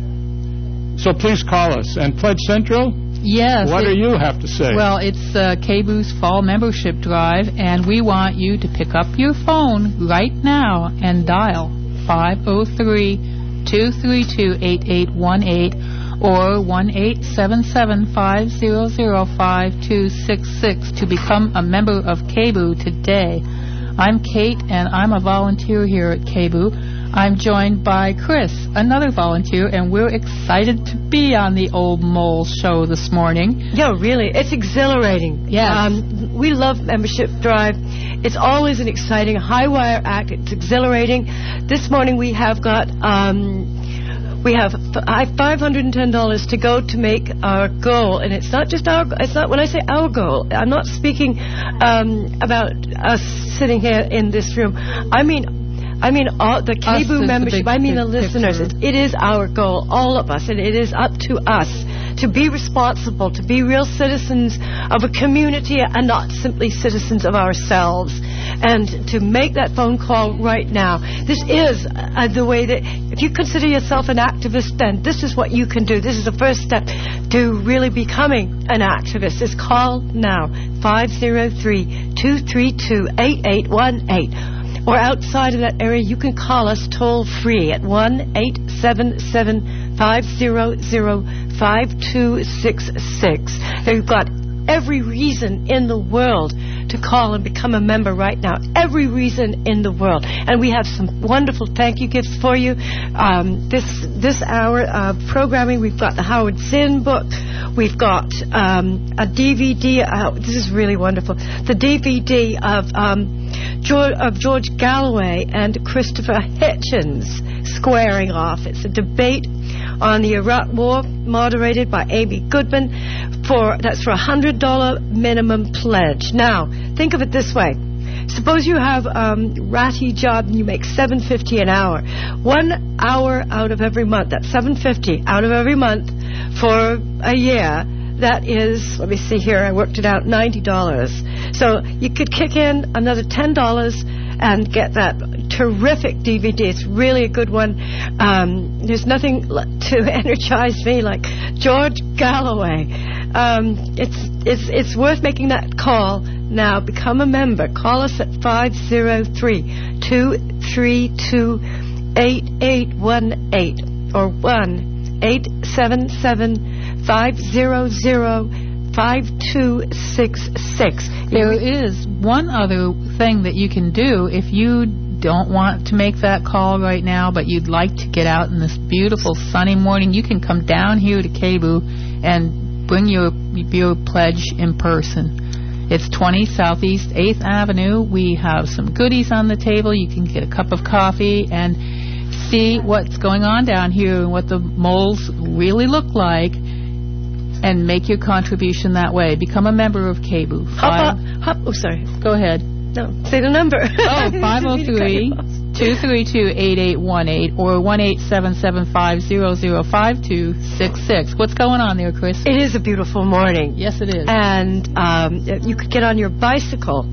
so please call us. And Pledge Central? Yes. What it, do you have to say? Well, it's uh, K B O O's fall membership drive, and we want you to pick up your phone right now and dial five oh three, two three two, eight eight one eight or one eight seven seven, five zero zero, five two six six to become a member of K B O O today. I'm Kate, and I'm a volunteer here at K B O O. I'm joined by Chris, another volunteer, and we're excited to be on the Old Mole show this morning. Yeah, really. It's exhilarating. Yes. Um, we love Membership Drive. It's always an exciting high-wire act. It's exhilarating. This morning we have got... Um, We have five hundred ten dollars to go to make our goal, and it's not just our. It's not when I say our goal. I'm not speaking um, about us sitting here in this room. I mean, I mean all the K B O O membership. The big, I mean the listeners. It, it is our goal, all of us, and it is up to us to be responsible, to be real citizens of a community, and not simply citizens of ourselves. And to make that phone call right now. This is uh, the way that, if you consider yourself an activist, then this is what you can do. This is the first step to really becoming an activist. Is call now, five oh three, two three two, eight eight one eight. Or outside of that area, you can call us toll free at one eight seven seven, five zero zero, five two six six. You've got every reason in the world to call and become a member right now. Every reason in the world. And we have some wonderful thank you gifts for you. Um, this this hour of programming, we've got the Howard Zinn book. We've got um, a D V D. Uh, this is really wonderful. The D V D of um, George, of George Galloway and Christopher Hitchens squaring off. It's a debate on the Iraq War, moderated by Amy Goodman. For that's for a hundred dollar minimum pledge. Now, think of it this way: suppose you have a um, ratty job and you make seven fifty an hour. One hour out of every month. That's seven fifty out of every month for a year. That is, let me see here. I worked it out, ninety dollars. So you could kick in another ten dollars and get that terrific D V D. It's really a good one. Um, there's nothing to energize me like George Galloway. Um, it's it's it's worth making that call now. Become a member. Call us at five oh three, two three two, eight eight one eight or one eight seven seven, five zero zero, five two six six. There is one other thing that you can do if you don't want to make that call right now, but you'd like to get out in this beautiful sunny morning. You can come down here to K B O O and bring your, your pledge in person. It's twenty Southeast eighth Avenue. We have some goodies on the table. You can get a cup of coffee and see what's going on down here and what the moles really look like, and make your contribution that way. Become a member of K B O O. Hop, hop, oh, sorry. Go ahead. No, say the number. Oh, five oh three, two three two, eight eight one eight or one eight seven seven, five zero zero, five two six six. What's going on there, Chris? It is a beautiful morning. Yes, it is. And um, you could get on your bicycle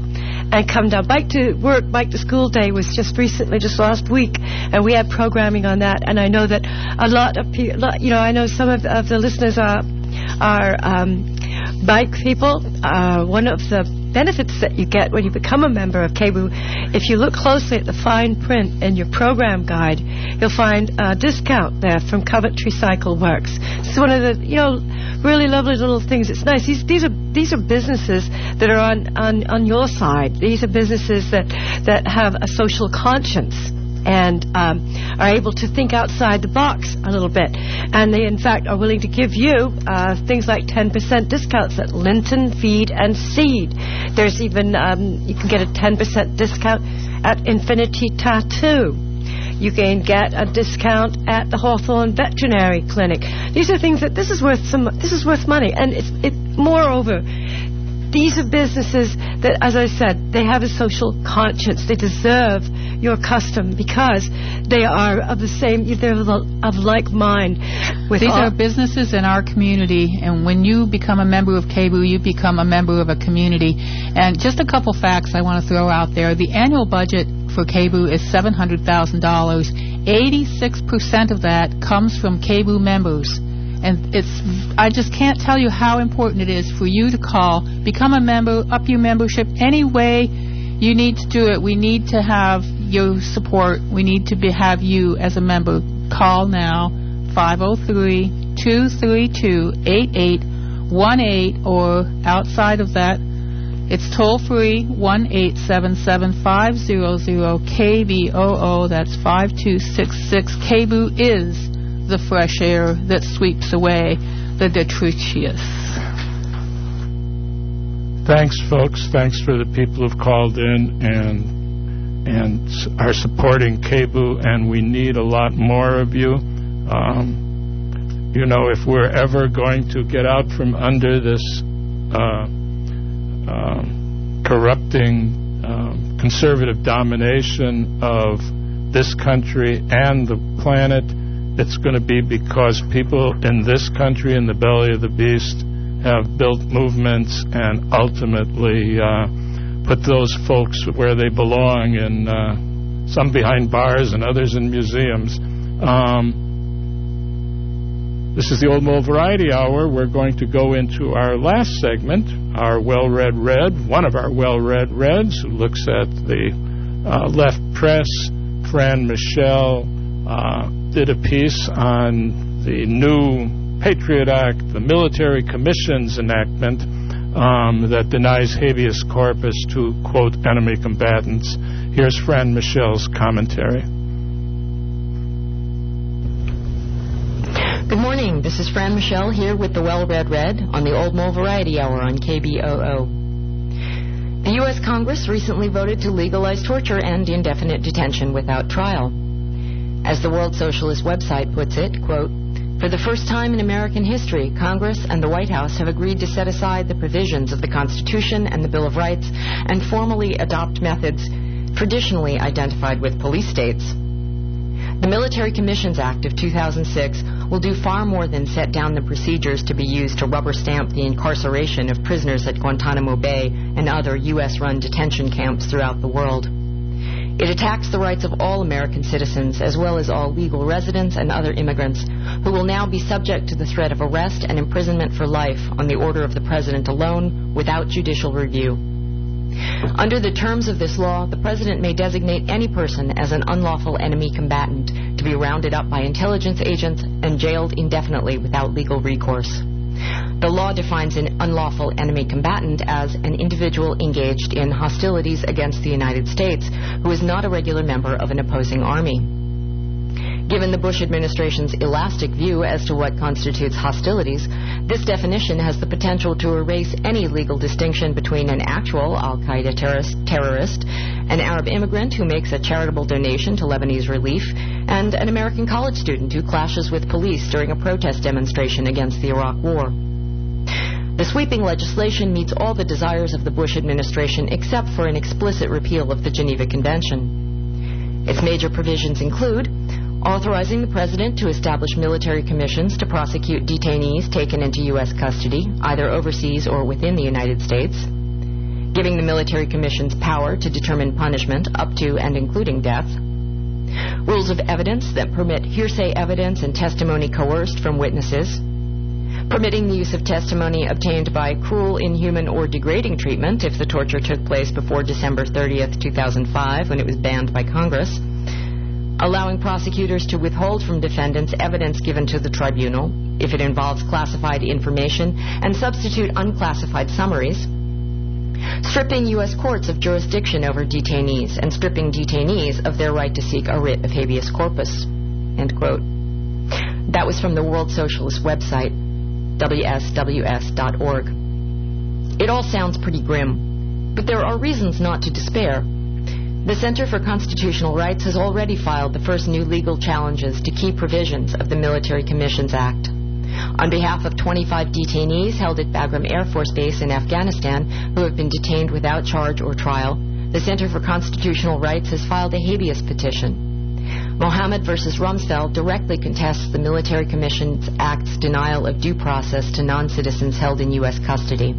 and come down. Bike to Work, Bike to School Day was just recently, just last week, and we had programming on that. And I know that a lot of people, you know, I know some of, of the listeners are are um, bike people. Uh, one of the benefits that you get when you become a member of K B U, if you look closely at the fine print in your program guide, you'll find a discount there from Coventry Cycle Works. It's one of the, you know, really lovely little things. It's nice. These, these are these are businesses that are on, on, on your side. These are businesses that, that have a social conscience and um, are able to think outside the box a little bit. And they, in fact, are willing to give you uh, things like ten percent discounts at Linton Feed and Seed. There's even, um, you can get a ten percent discount at Infinity Tattoo. You can get a discount at the Hawthorne Veterinary Clinic. These are things that, this is worth some, this is worth money. And it's, it, moreover, these are businesses that, as I said, they have a social conscience. They deserve your custom because they are of the same, they're of like mind. With These all are businesses in our community, and when you become a member of K B U, you become a member of a community. And just a couple facts I want to throw out there. The annual budget for K B U is seven hundred thousand dollars. eighty-six percent of that comes from K B U members. And it's, I just can't tell you how important it is for you to call, become a member, up your membership any way you need to do it. We need to have your support. We need to be, have you as a member. Call now, five oh three, two three two, eight eight one eight, or outside of that, it's toll free, one eight seven seven, five hundred, K B O O. That's five two six six. K B U is the fresh air that sweeps away the detritus. Thanks, folks. Thanks for the people who've called in and and are supporting K B U, and we need a lot more of you. Um, you know, if we're ever going to get out from under this uh, uh, corrupting uh, conservative domination of this country and the planet, it's going to be because people in this country, in the belly of the beast, have built movements and ultimately uh, put those folks where they belong, in uh, some behind bars and others in museums. Um, this is the Old Mole Variety Hour. We're going to go into our last segment, our well-read red, one of our well-read reds, who looks at the uh, left press. Fran Michelle uh, did a piece on the new Patriot Act, the Military Commissions enactment um, that denies habeas corpus to, quote, enemy combatants. Here's Fran Michelle's commentary. Good morning. This is Fran Michelle here with the Well-Read Red on the Old Mole Variety Hour on K B O O. The U S Congress recently voted to legalize torture and indefinite detention without trial. As the World Socialist website puts it, quote, for the first time in American history, Congress and the White House have agreed to set aside the provisions of the Constitution and the Bill of Rights and formally adopt methods traditionally identified with police states. The Military Commissions Act of two thousand six will do far more than set down the procedures to be used to rubber stamp the incarceration of prisoners at Guantanamo Bay and other U S-run detention camps throughout the world. It attacks the rights of all American citizens, as well as all legal residents and other immigrants, who will now be subject to the threat of arrest and imprisonment for life on the order of the President alone, without judicial review. Under the terms of this law, the President may designate any person as an unlawful enemy combatant to be rounded up by intelligence agents and jailed indefinitely without legal recourse. The law defines an unlawful enemy combatant as an individual engaged in hostilities against the United States who is not a regular member of an opposing army. Given the Bush administration's elastic view as to what constitutes hostilities, this definition has the potential to erase any legal distinction between an actual al-Qaeda terrorist, terrorist, an Arab immigrant who makes a charitable donation to Lebanese relief, and an American college student who clashes with police during a protest demonstration against the Iraq War. The sweeping legislation meets all the desires of the Bush administration except for an explicit repeal of the Geneva Convention. Its major provisions include authorizing the President to establish military commissions to prosecute detainees taken into U S custody, either overseas or within the United States, giving the military commissions power to determine punishment up to and including death. Rules of evidence that permit hearsay evidence and testimony coerced from witnesses. Permitting the use of testimony obtained by cruel, inhuman, or degrading treatment if the torture took place before December thirtieth, two thousand five, when it was banned by Congress. Allowing prosecutors to withhold from defendants evidence given to the tribunal if it involves classified information and substitute unclassified summaries. Stripping U S courts of jurisdiction over detainees and stripping detainees of their right to seek a writ of habeas corpus. End quote. That was from the World Socialist website, W S W S dot org. It all sounds pretty grim, but there are reasons not to despair. The Center for Constitutional Rights has already filed the first new legal challenges to key provisions of the Military Commissions Act. On behalf of twenty-five detainees held at Bagram Air Force Base in Afghanistan who have been detained without charge or trial, the Center for Constitutional Rights has filed a habeas petition. Mohammed versus Rumsfeld directly contests the Military Commissions Act's denial of due process to non-citizens held in U S custody.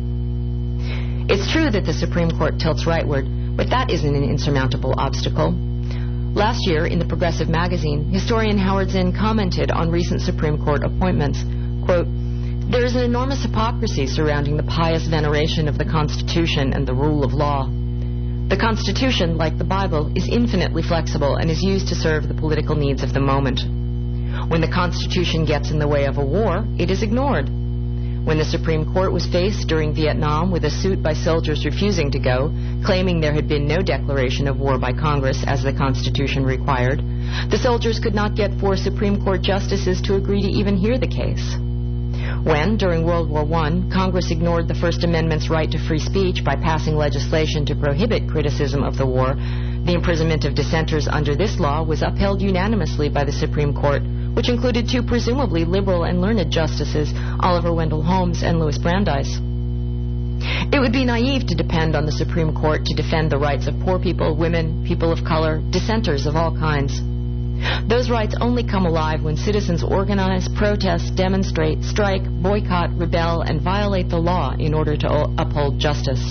It's true that the Supreme Court tilts rightward, but that isn't an insurmountable obstacle. Last year, in the Progressive magazine, historian Howard Zinn commented on recent Supreme Court appointments, quote, "There is an enormous hypocrisy surrounding the pious veneration of the Constitution and the rule of law. The Constitution, like the Bible, is infinitely flexible and is used to serve the political needs of the moment. When the Constitution gets in the way of a war, it is ignored. When the Supreme Court was faced during Vietnam with a suit by soldiers refusing to go, claiming there had been no declaration of war by Congress as the Constitution required, the soldiers could not get four Supreme Court justices to agree to even hear the case. When, during World War One, Congress ignored the First Amendment's right to free speech by passing legislation to prohibit criticism of the war, the imprisonment of dissenters under this law was upheld unanimously by the Supreme Court, which included two presumably liberal and learned justices, Oliver Wendell Holmes and Louis Brandeis. It would be naive to depend on the Supreme Court to defend the rights of poor people, women, people of color, dissenters of all kinds. Those rights only come alive when citizens organize, protest, demonstrate, strike, boycott, rebel, and violate the law in order to uphold justice.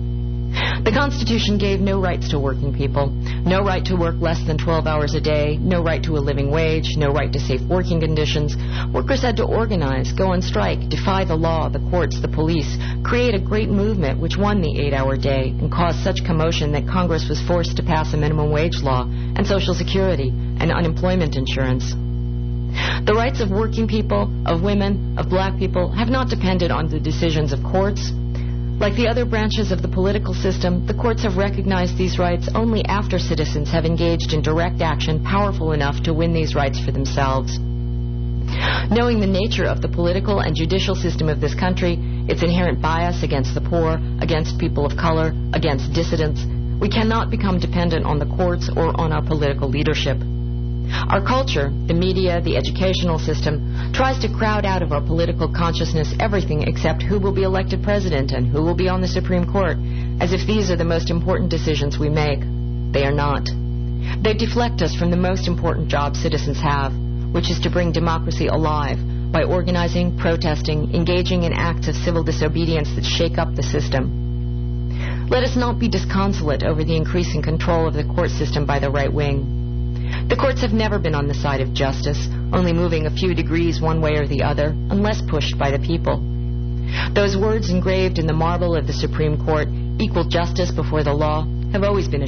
The Constitution gave no rights to working people, no right to work less than twelve hours a day, no right to a living wage, no right to safe working conditions. Workers had to organize, go on strike, defy the law, the courts, the police, create a great movement which won the eight-hour day and caused such commotion that Congress was forced to pass a minimum wage law and Social Security and unemployment insurance. The rights of working people, of women, of black people have not depended on the decisions of courts. Like the other branches of the political system, the courts have recognized these rights only after citizens have engaged in direct action powerful enough to win these rights for themselves. Knowing the nature of the political and judicial system of this country, its inherent bias against the poor, against people of color, against dissidents, we cannot become dependent on the courts or on our political leadership. Our culture, the media, the educational system, tries to crowd out of our political consciousness everything except who will be elected president and who will be on the Supreme Court, as if these are the most important decisions we make. They are not. They deflect us from the most important job citizens have, which is to bring democracy alive by organizing, protesting, engaging in acts of civil disobedience that shake up the system. Let us not be disconsolate over the increasing control of the court system by the right wing. The courts have never been on the side of justice, only moving a few degrees one way or the other, unless pushed by the people. Those words engraved in the marble of the Supreme Court, equal justice before the law, have always been a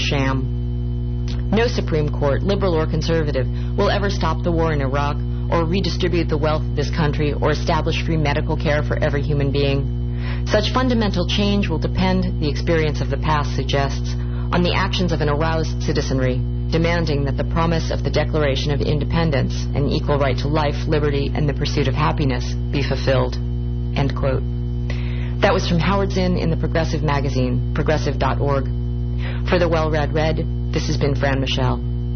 sham. No Supreme Court, liberal or conservative, will ever stop the war in Iraq, or redistribute the wealth of this country, or establish free medical care for every human being. Such fundamental change will depend, the experience of the past suggests, on the actions of an aroused citizenry, demanding that the promise of the Declaration of Independence, an equal right to life, liberty, and the pursuit of happiness, be fulfilled." End quote. That was from Howard Zinn in the Progressive magazine, progressive dot org. For the Well-Read Red, this has been Fran Michelle.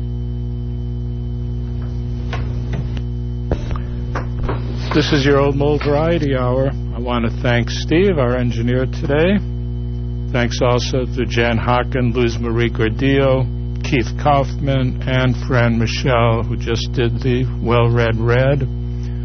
This is your Old Mole Variety Hour. I want to thank Steve, our engineer today. Thanks also to Jan Hocken, Luz Marie Gordillo, Keith Kaufman, and Fran Michelle, who just did the Well-Read Red,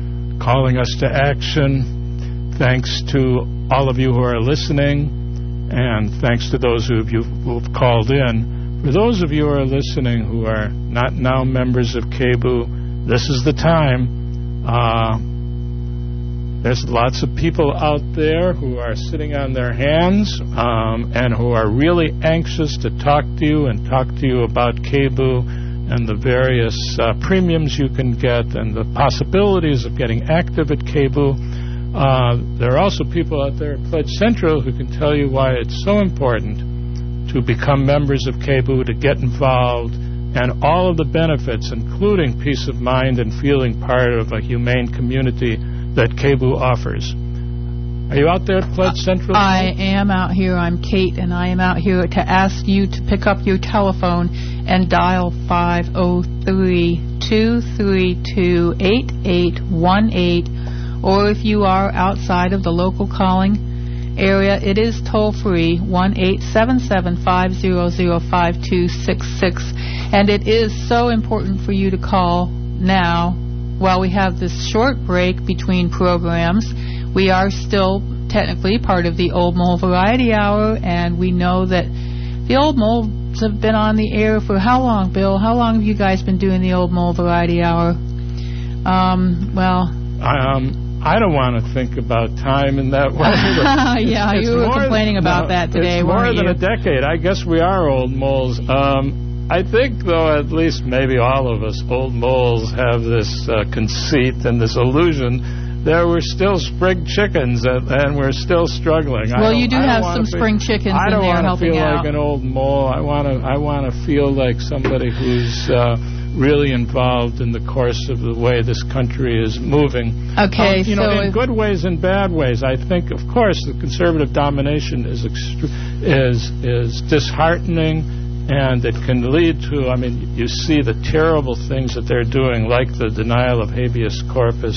calling us to action. Thanks to all of you who are listening. and thanks to those of you who've called in. For those of you who are listening who are not now members of K B O O, this is the time. Uh, there's lots of people out there who are sitting on their hands um, and who are really anxious to talk to you and talk to you about K B O O and the various uh, premiums you can get and the possibilities of getting active at K B O O. Uh, there are also people out there at Pledge Central who can tell you why it's so important to become members of K B O O, to get involved, and all of the benefits, including peace of mind and feeling part of a humane community that K B O O offers. Are you out there at Pledge Central? I am out here. I'm Kate, and I am out here to ask you to pick up your telephone and dial five oh three, two three two, eight eight one eight, or if you are outside of the local calling area, it is toll-free, one eight seven seven, five zero zero, five two six six. And it is so important for you to call now while we have this short break between programs. We are still technically part of the Old Mole Variety Hour, and we know that the Old Moles have been on the air for how long, Bill? How long have you guys been doing the Old Mole Variety Hour? Um, well... Um... I don't want to think about time in that way. yeah, it's you were more, complaining about no, that today, it's weren't more you? than a decade. I guess we are old moles. Um, I think, though, at least maybe all of us old moles have this uh, conceit and this illusion that we're still spring chickens and, and we're still struggling. Well, you do have some be, spring chickens I in don't there helping feel out. like an old mole. I want to. I want to feel like somebody who's uh, really involved in the course of the way this country is moving. Okay, um, you so know, in good ways and bad ways. I think, of course, the conservative domination is extre- is is disheartening, and it can lead to. I mean, you see the terrible things that they're doing, like the denial of habeas corpus,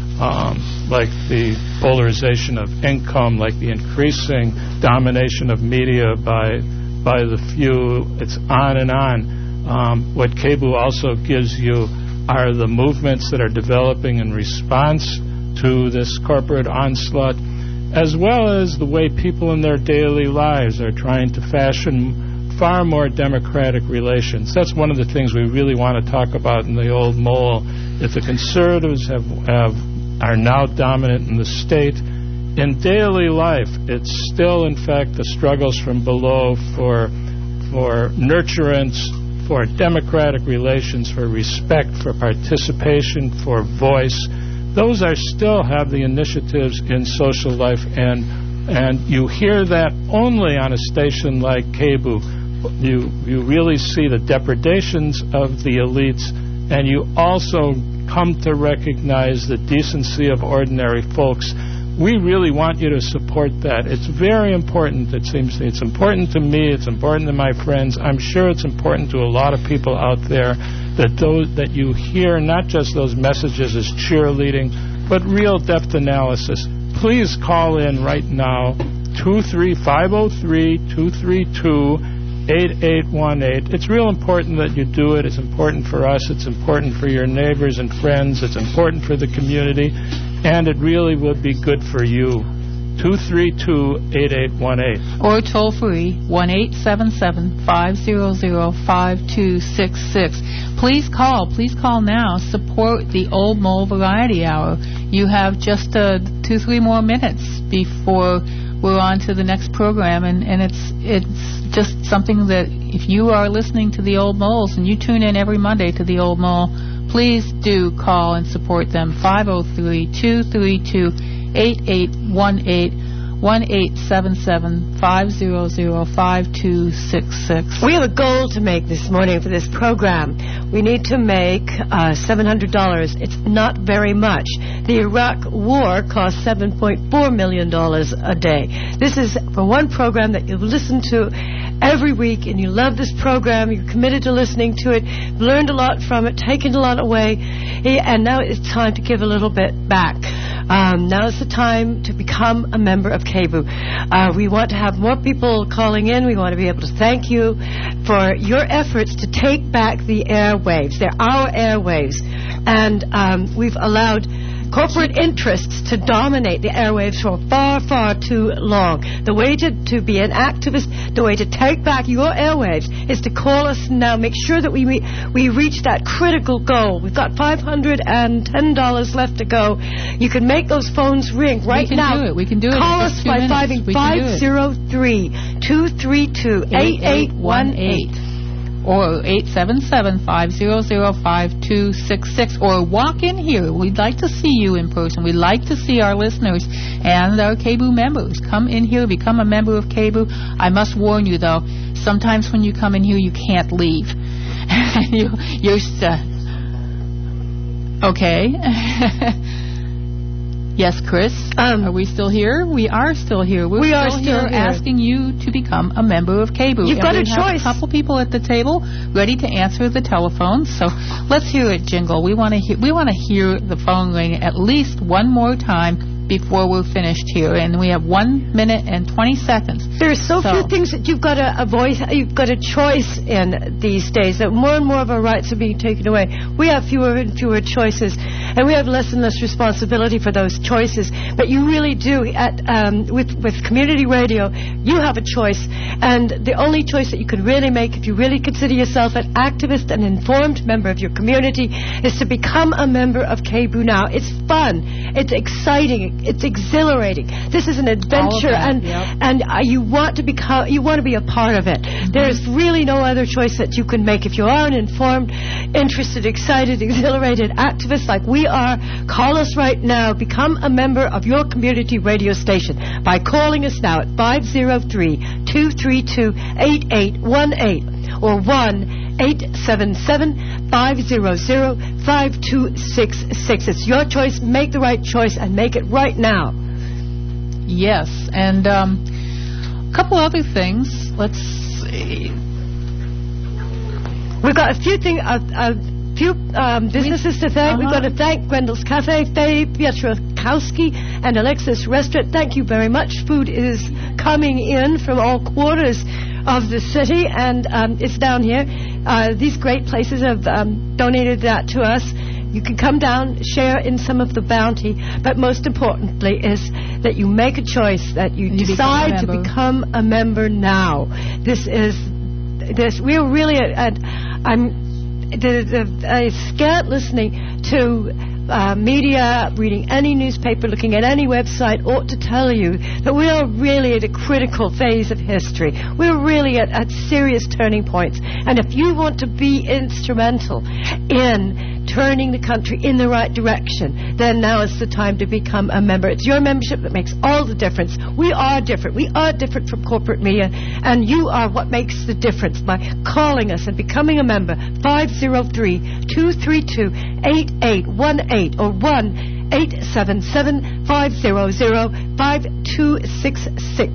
um, like the polarization of income, like the increasing domination of media by by the few. It's on and on. Um, what K B O O also gives you are the movements that are developing in response to this corporate onslaught, as well as the way people in their daily lives are trying to fashion far more democratic relations. That's one of the things we really want to talk about in the Old Mole. If the conservatives have, have are now dominant in the state, in daily life, it's still, in fact, the struggles from below for for nurturance, for democratic relations, for respect, for participation, for voice. Those are still have the initiatives in social life, and and you hear that only on a station like K B O O. You you really see the depredations of the elites, and you also come to recognize the decency of ordinary folks. We really want you to support that. It's very important, it seems to me. It's important to me. It's important to my friends. I'm sure it's important to a lot of people out there that those that you hear not just those messages as cheerleading, but real depth analysis. Please call in right now, two three five oh three, two three two, eight eight one eight. It's real important that you do it. It's important for us. It's important for your neighbors and friends. It's important for the community. And it really would be good for you. two three two, eight eight one eight. Or toll free, one eight seven seven, five zero zero, five two six six. Please call. Please call now. Support the Old Mole Variety Hour. You have just uh, two, three more minutes before we're on to the next program. And, and it's it's just something that if you are listening to the Old Moles and you tune in every Monday to the Old Mole, please do call and support them. five oh three, two three two, eight eight one eight, one eight seven seven, five zero zero, five two six six. We have a goal to make this morning for this program. We need to make uh, seven hundred dollars. It's not very much. The Iraq War cost seven point four million dollars a day. This is for one program that you listen to every week, and you love this program. You're committed to listening to it. You've learned a lot from it, taken a lot away, and now it's time to give a little bit back. Um, now is the time to become a member of K B O O. Uh, we want to have more people calling in. We want to be able to thank you for your efforts to take back the airwaves. They're our airwaves. And um, we've allowed corporate interests to dominate the airwaves for far, far too long. The way to, to be an activist, the way to take back your airwaves is to call us now. Make sure that we re- we reach that critical goal. We've got five hundred ten dollars left to go. You can make those phones ring right we can now. Do it. We can do it. Call in us just two by minutes. five zero three, two three two, eight eight one eight. Or eight seven seven, five zero zero, five two six six. Or walk in here. We'd like to see you in person. We'd like to see our listeners and our K B O members. Come in here, become a member of K B O. I must warn you, though, sometimes when you come in here, you can't leave. you, you're st- okay. Yes, Chris. Um, are we still here? We are still here. We're we still are still here, here asking you to become a member of K B O. You've and got we a have choice. A couple people at the table ready to answer the telephone. So let's hear it, Jingle. We want to hear. We want to hear the phone ring at least one more time before we're finished here, and we have one minute and twenty seconds. There are so, so few things that you've got a, a voice, you've got a choice in these days. That more and more of our rights are being taken away. We have fewer and fewer choices, and we have less and less responsibility for those choices. But you really do. At um, with with community radio, you have a choice, and the only choice that you can really make, if you really consider yourself an activist, an informed member of your community, is to become a member of K B O now. It's fun. It's exciting. It's exhilarating. This is an adventure, that, and yep. and uh, you want to become, you want to be a part of it. Mm-hmm. There's really no other choice that you can make. If you are an informed, interested, excited, exhilarated activist like we are, call us right now. Become a member of your community radio station by calling us now at five zero three, two three two, eight eight one eight or one eight seven seven, five zero zero, five two six six. It's your choice. Make the right choice and make it right now. Yes, and um, a couple other things. Let's see. We've got a few things, a, a few um, businesses to thank. Uh-huh. We've got to thank Grendel's Cafe, Faye Pietrokowski, and Alexis Restaurant. Thank you very much. Food is coming in from all quarters of the city, and um, it's down here. Uh, these great places have um, donated that to us. You can come down, share in some of the bounty, but most importantly is that you make a choice, that you, you decide become to become a member now. This is this. We're really at. at I'm the, the, uh, scant listening to uh, media, reading any newspaper, looking at any website ought to tell you that we are really at a critical phase of history. We're really at, at serious turning points. And if you want to be instrumental in turning the country in the right direction, then now is the time to become a member. It's your membership that makes all the difference. We are different. We are different from corporate media, and you are what makes the difference by calling us and becoming a member. five zero three, two three two, eight eight one eight or one eight seven seven, five zero zero, five two six six.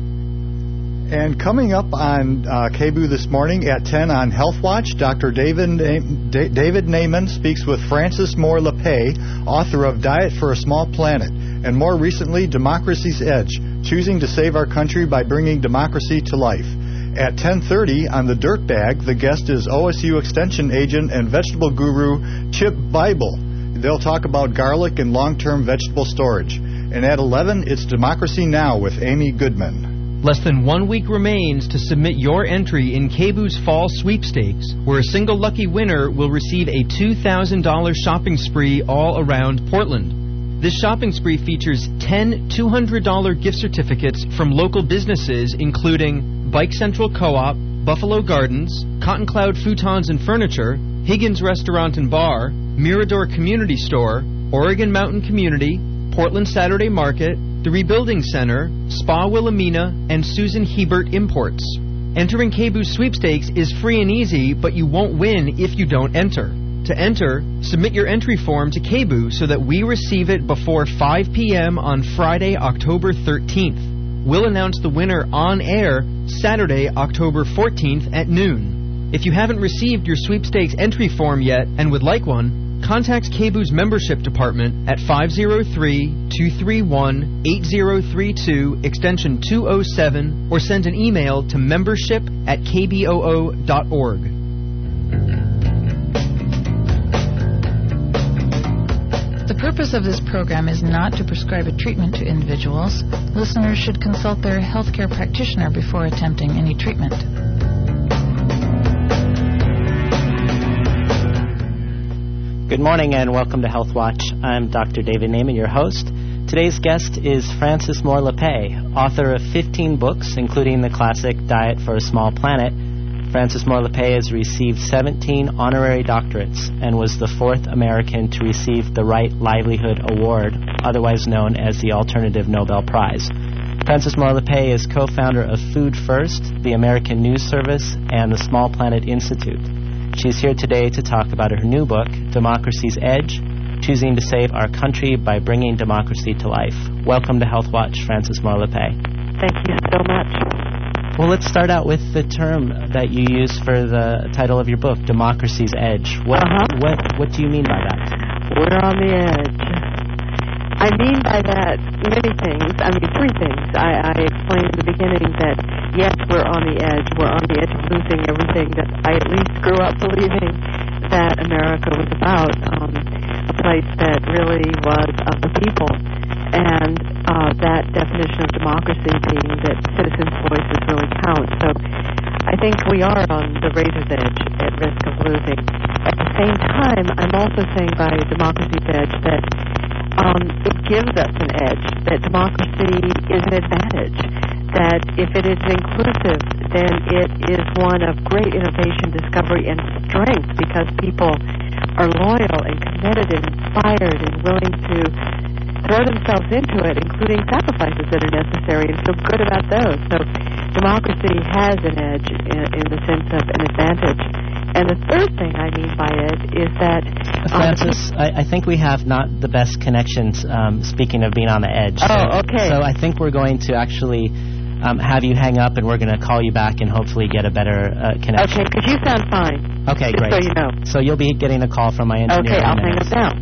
And coming up on uh, K B O this morning at ten on Health Watch, Doctor David Na- David Naiman speaks with Frances Moore LePay, author of Diet for a Small Planet, and more recently, Democracy's Edge, choosing to save our country by bringing democracy to life. At ten thirty on The Dirt Bag, the guest is O S U Extension agent and vegetable guru Chip Bible. They'll talk about garlic and long-term vegetable storage. And at eleven, it's Democracy Now! With Amy Goodman. Less than one week remains to submit your entry in K B O's Fall Sweepstakes, where a single lucky winner will receive a two thousand dollars shopping spree all around Portland. This shopping spree features ten two hundred dollars gift certificates from local businesses including Bike Central Co-op, Buffalo Gardens, Cotton Cloud Futons and Furniture, Higgins Restaurant and Bar, Mirador Community Store, Oregon Mountain Community, Portland Saturday Market, the Rebuilding Center, Spa Wilhelmina, and Susan Hebert Imports. Entering K B O's sweepstakes is free and easy, but you won't win if you don't enter. To enter, submit your entry form to K B O so that we receive it before five p.m. on Friday, October thirteenth. We'll announce the winner on air Saturday, October fourteenth at noon. If you haven't received your sweepstakes entry form yet and would like one, contact K B O's membership department at five zero three, two three one, eight zero three two, extension two oh seven, or send an email to membership at k b o o dot org. The purpose of this program is not to prescribe a treatment to individuals. Listeners should consult their healthcare practitioner before attempting any treatment. Good morning and welcome to Health Watch. I'm Doctor David Naiman, your host. Today's guest is Frances Moore Lappé, author of fifteen books, including the classic Diet for a Small Planet. Frances Moore Lappé has received seventeen honorary doctorates and was the fourth American to receive the Right Livelihood Award, otherwise known as the Alternative Nobel Prize. Frances Moore Lappé is co-founder of Food First, the American News Service, and the Small Planet Institute. She's here today to talk about her new book, Democracy's Edge, Choosing to Save Our Country by Bringing Democracy to Life. Welcome to Health Watch, Frances Moore Lappé. Thank you so much. Well, let's start out with the term that you use for the title of your book, Democracy's Edge. What, uh-huh. what, what do you mean by that? We're on the edge. I mean by that many things. I mean, three things. I, I explained in the beginning that, yes, we're on the edge. We're on the edge of losing everything that I at least grew up believing that America was about, um, a place that really was of the people. And uh, that definition of democracy being that citizens' voices really count. So I think we are on the razor's edge at risk of losing. At the same time, I'm also saying by democracy's edge that um, it gives us an edge, that democracy is an advantage, that if it is inclusive, then it is one of great innovation, discovery, and strength because people are loyal and committed and inspired and willing to throw themselves into it, including sacrifices that are necessary, and feel good about those. So democracy has an edge in, in the sense of an advantage. And the third thing I mean by it is that... Um, Frances, I, I think we have not the best connections, um, speaking of being on the edge. Oh, so, okay. So I think we're going to actually um, have you hang up, and we're going to call you back and hopefully get a better uh, connection. Okay, because you sound fine. Okay, Just great. so you know. So you'll be getting a call from my engineer. Okay, I'll hang minutes. up now.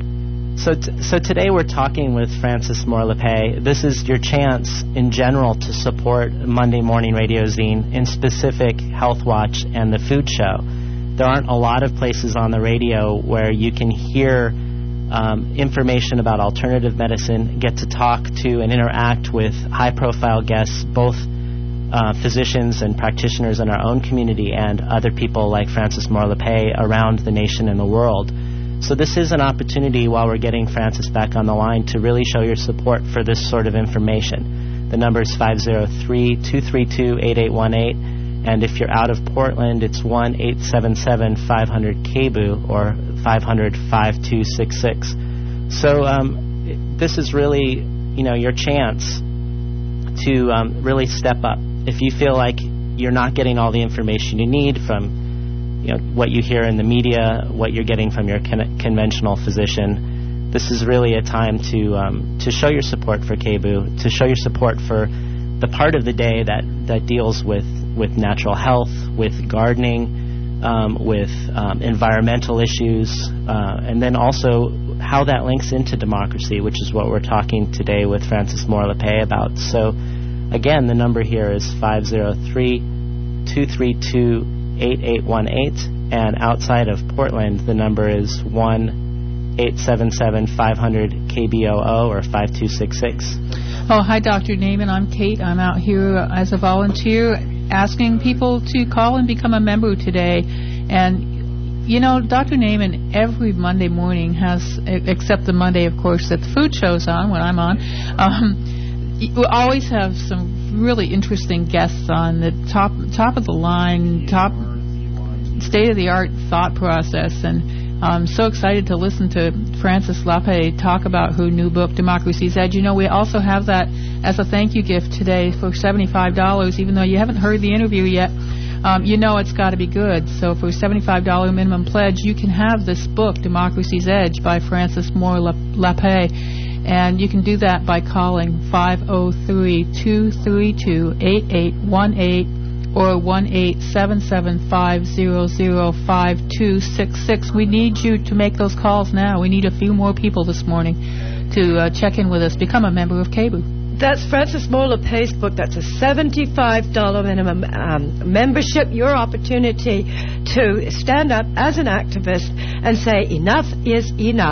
So, t- so today we're talking with Frances Moore Lappé. This is your chance, in general, to support Monday Morning Radio Zine, in specific Health Watch and the Food Show. There aren't a lot of places on the radio where you can hear um, information about alternative medicine, get to talk to and interact with high-profile guests, both uh, physicians and practitioners in our own community and other people like Frances Moore Lappé around the nation and the world. So this is an opportunity, while we're getting Frances back on the line, to really show your support for this sort of information. The number is five oh three, two three two, eight eight one eight, and if you're out of Portland, it's one eight seven seven, five hundred, K B U or five hundred, five two six six. So um, this is really, you know, your chance to um, really step up. If you feel like you're not getting all the information you need from You know, what you hear in the media, what you're getting from your con- conventional physician, this is really a time to um, to show your support for K B U, to show your support for the part of the day that, that deals with, with natural health, with gardening, um, with um, environmental issues, uh, and then also how that links into democracy, which is what we're talking today with Frances Moore Lappé about. So, again, the number here is five oh three, two three two, eight eight one eight, and outside of Portland, the number is one eight seven seven, five hundred, K B O O or five two six six. Oh, hi, Doctor Naiman. I'm Kate. I'm out here as a volunteer asking people to call and become a member today. And, you know, Doctor Naiman every Monday morning has, except the Monday, of course, that the food show's on, when I'm on, um, we always have some really interesting guests on the top top of the line, top state-of-the-art thought process. And I'm so excited to listen to Frances Lappé talk about her new book, Democracy's Edge. You know, we also have that as a thank you gift today for seventy-five dollars, even though you haven't heard the interview yet. Um, you know it's got to be good. So for a seventy-five dollars minimum pledge, you can have this book, Democracy's Edge, by Frances Moore Lappé. And you can do that by calling five oh three, two three two, eight eight one eight or one eight seven seven, five zero zero, five two six six. We need you to make those calls now. We need a few more people this morning to uh, check in with us. Become a member of K B U. That's Frances Moore Lappé's book. That's a seventy-five dollars minimum um, membership. Your opportunity to stand up as an activist and say enough is enough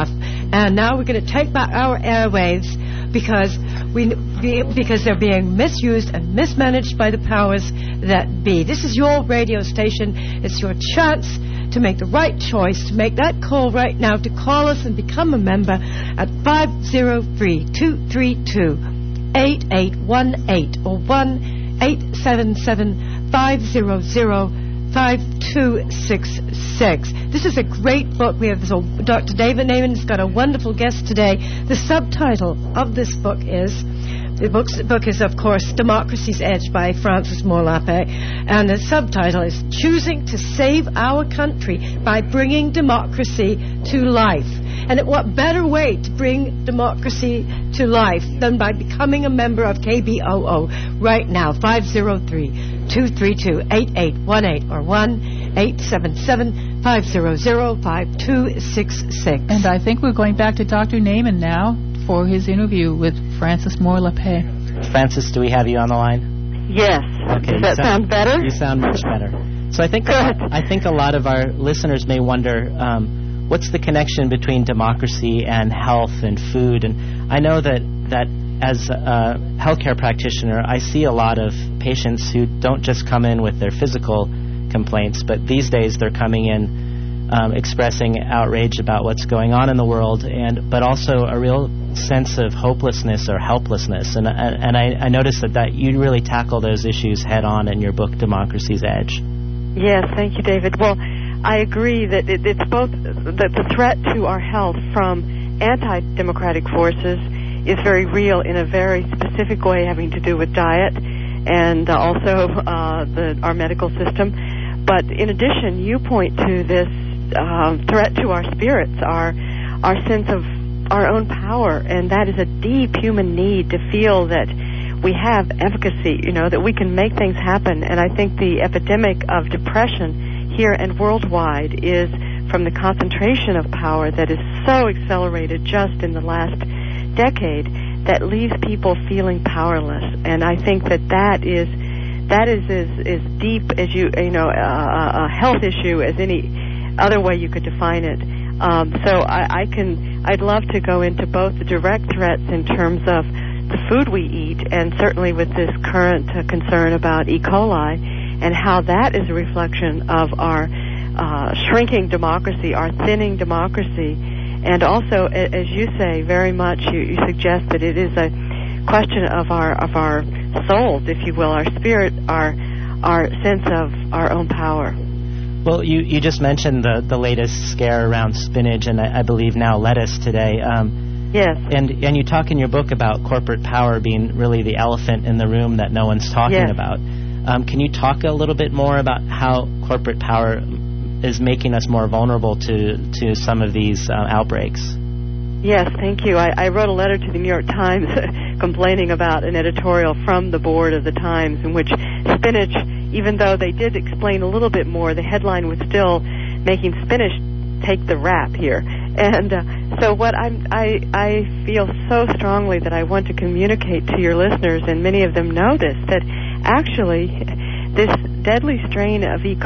And now we're going to take back our airwaves because we because they're being misused and mismanaged by the powers that be. This is your radio station. It's your chance to make the right choice, to make that call right now, to call us and become a member at five oh three, two three two, eight eight one eight or one eight seven seven, five hundred, five two six six. This is a great book. We have so Doctor David Naiman has got a wonderful guest today. The subtitle of this book is, the book's, book is, of course, Democracy's Edge by Frances Moore Lappé, and the subtitle is Choosing to Save Our Country by Bringing Democracy to Life. And what better way to bring democracy to life than by becoming a member of K B O O right now, five oh three, two three two, eight eight one eight or one eight seven seven, five hundred, five two six six. And I think we're going back to Doctor Naiman now for his interview with Frances Moore Lappé. Frances, do we have you on the line? Yes. Okay. Does that sound, sound better? You sound much better. So I think I think a lot of our listeners may wonder, um, what's the connection between democracy and health and food? And I know that, that as a healthcare practitioner, I see a lot of patients who don't just come in with their physical complaints, but these days they're coming in um, expressing outrage about what's going on in the world, and but also a real sense of hopelessness or helplessness. And, and I, I noticed that, that you really tackle those issues head on in your book, Democracy's Edge. Yes, thank you, David. Well, I agree that it, it's both that the threat to our health from anti-democratic forces is very real in a very specific way, having to do with diet and uh, also uh, the, our medical system. But in addition, you point to this uh, threat to our spirits, our our sense of our own power, and that is a deep human need to feel that we have efficacy, you know, that we can make things happen. And I think the epidemic of depression here and worldwide is from the concentration of power that is so accelerated just in the last decade that leaves people feeling powerless. And I think that that is that is as, as deep as you you know a, a health issue as any other way you could define it. Um, so I, I can I'd love to go into both the direct threats in terms of the food we eat, and certainly with this current uh, concern about E. coli, and how that is a reflection of our uh, shrinking democracy, our thinning democracy. And also, as you say, very much you, you suggest that it is a question of our of our souls, if you will, our spirit, our our sense of our own power. Well, you, you just mentioned the, the latest scare around spinach and I, I believe now lettuce today. Um, Yes. And and you talk in your book about corporate power being really the elephant in the room that no one's talking yes. about. Um, can you talk a little bit more about how corporate power is making us more vulnerable to, to some of these uh, outbreaks? Yes, thank you. I, I wrote a letter to the New York Times complaining about an editorial from the board of the Times in which spinach, even though they did explain a little bit more, the headline was still making spinach take the rap here. And uh, so what I'm, I, I feel so strongly that I want to communicate to your listeners, and many of them know this, that actually this deadly strain of E.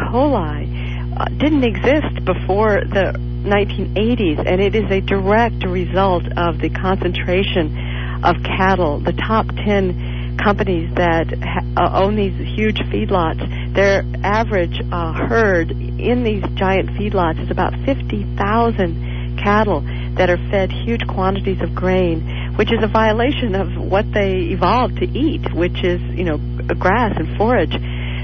coli uh, didn't exist before the nineteen eighties, and it is a direct result of the concentration of cattle. The top ten companies that ha- uh, own these huge feedlots, their average uh, herd in these giant feedlots is about fifty thousand cattle that are fed huge quantities of grain, which is a violation of what they evolved to eat, which is, you know, grass and forage.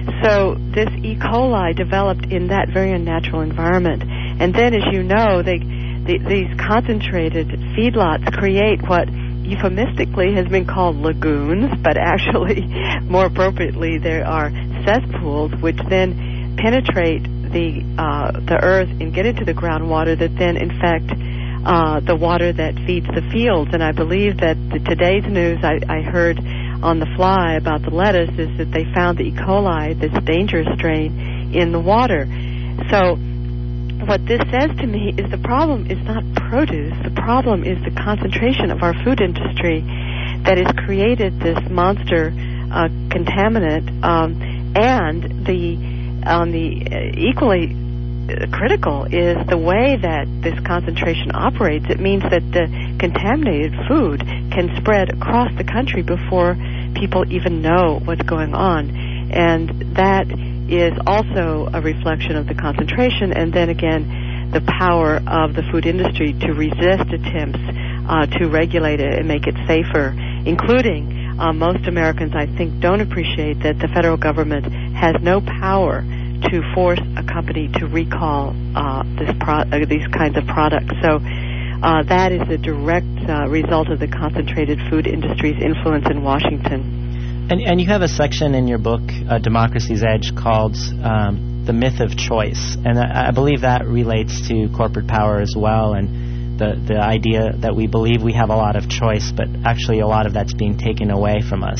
So this E. coli developed in that very unnatural environment. And then, as you know, they, the, these concentrated feedlots create what euphemistically has been called lagoons, but actually, more appropriately, there are cesspools which then penetrate the uh, the earth and get into the groundwater that then infect uh, the water that feeds the fields. And I believe that the, today's news I, I heard on the fly about the lettuce is that they found the E. coli, this dangerous strain, in the water. So what this says to me is the problem is not produce. The problem is the concentration of our food industry that has created this monster uh, contaminant, um, and the on the uh, equally critical is the way that this concentration operates. It means that the contaminated food can spread across the country before people even know what's going on. And that is also a reflection of the concentration, and then again, the power of the food industry to resist attempts uh, to regulate it and make it safer, including uh, most Americans, I think, don't appreciate that the federal government has no power to force a company to recall uh, this pro- uh, these kinds of products. So uh, that is a direct uh, result of the concentrated food industry's influence in Washington. And, and you have a section in your book, uh, Democracy's Edge, called um, The Myth of Choice. And I, I believe that relates to corporate power as well, and the, the idea that we believe we have a lot of choice, but actually a lot of that's being taken away from us.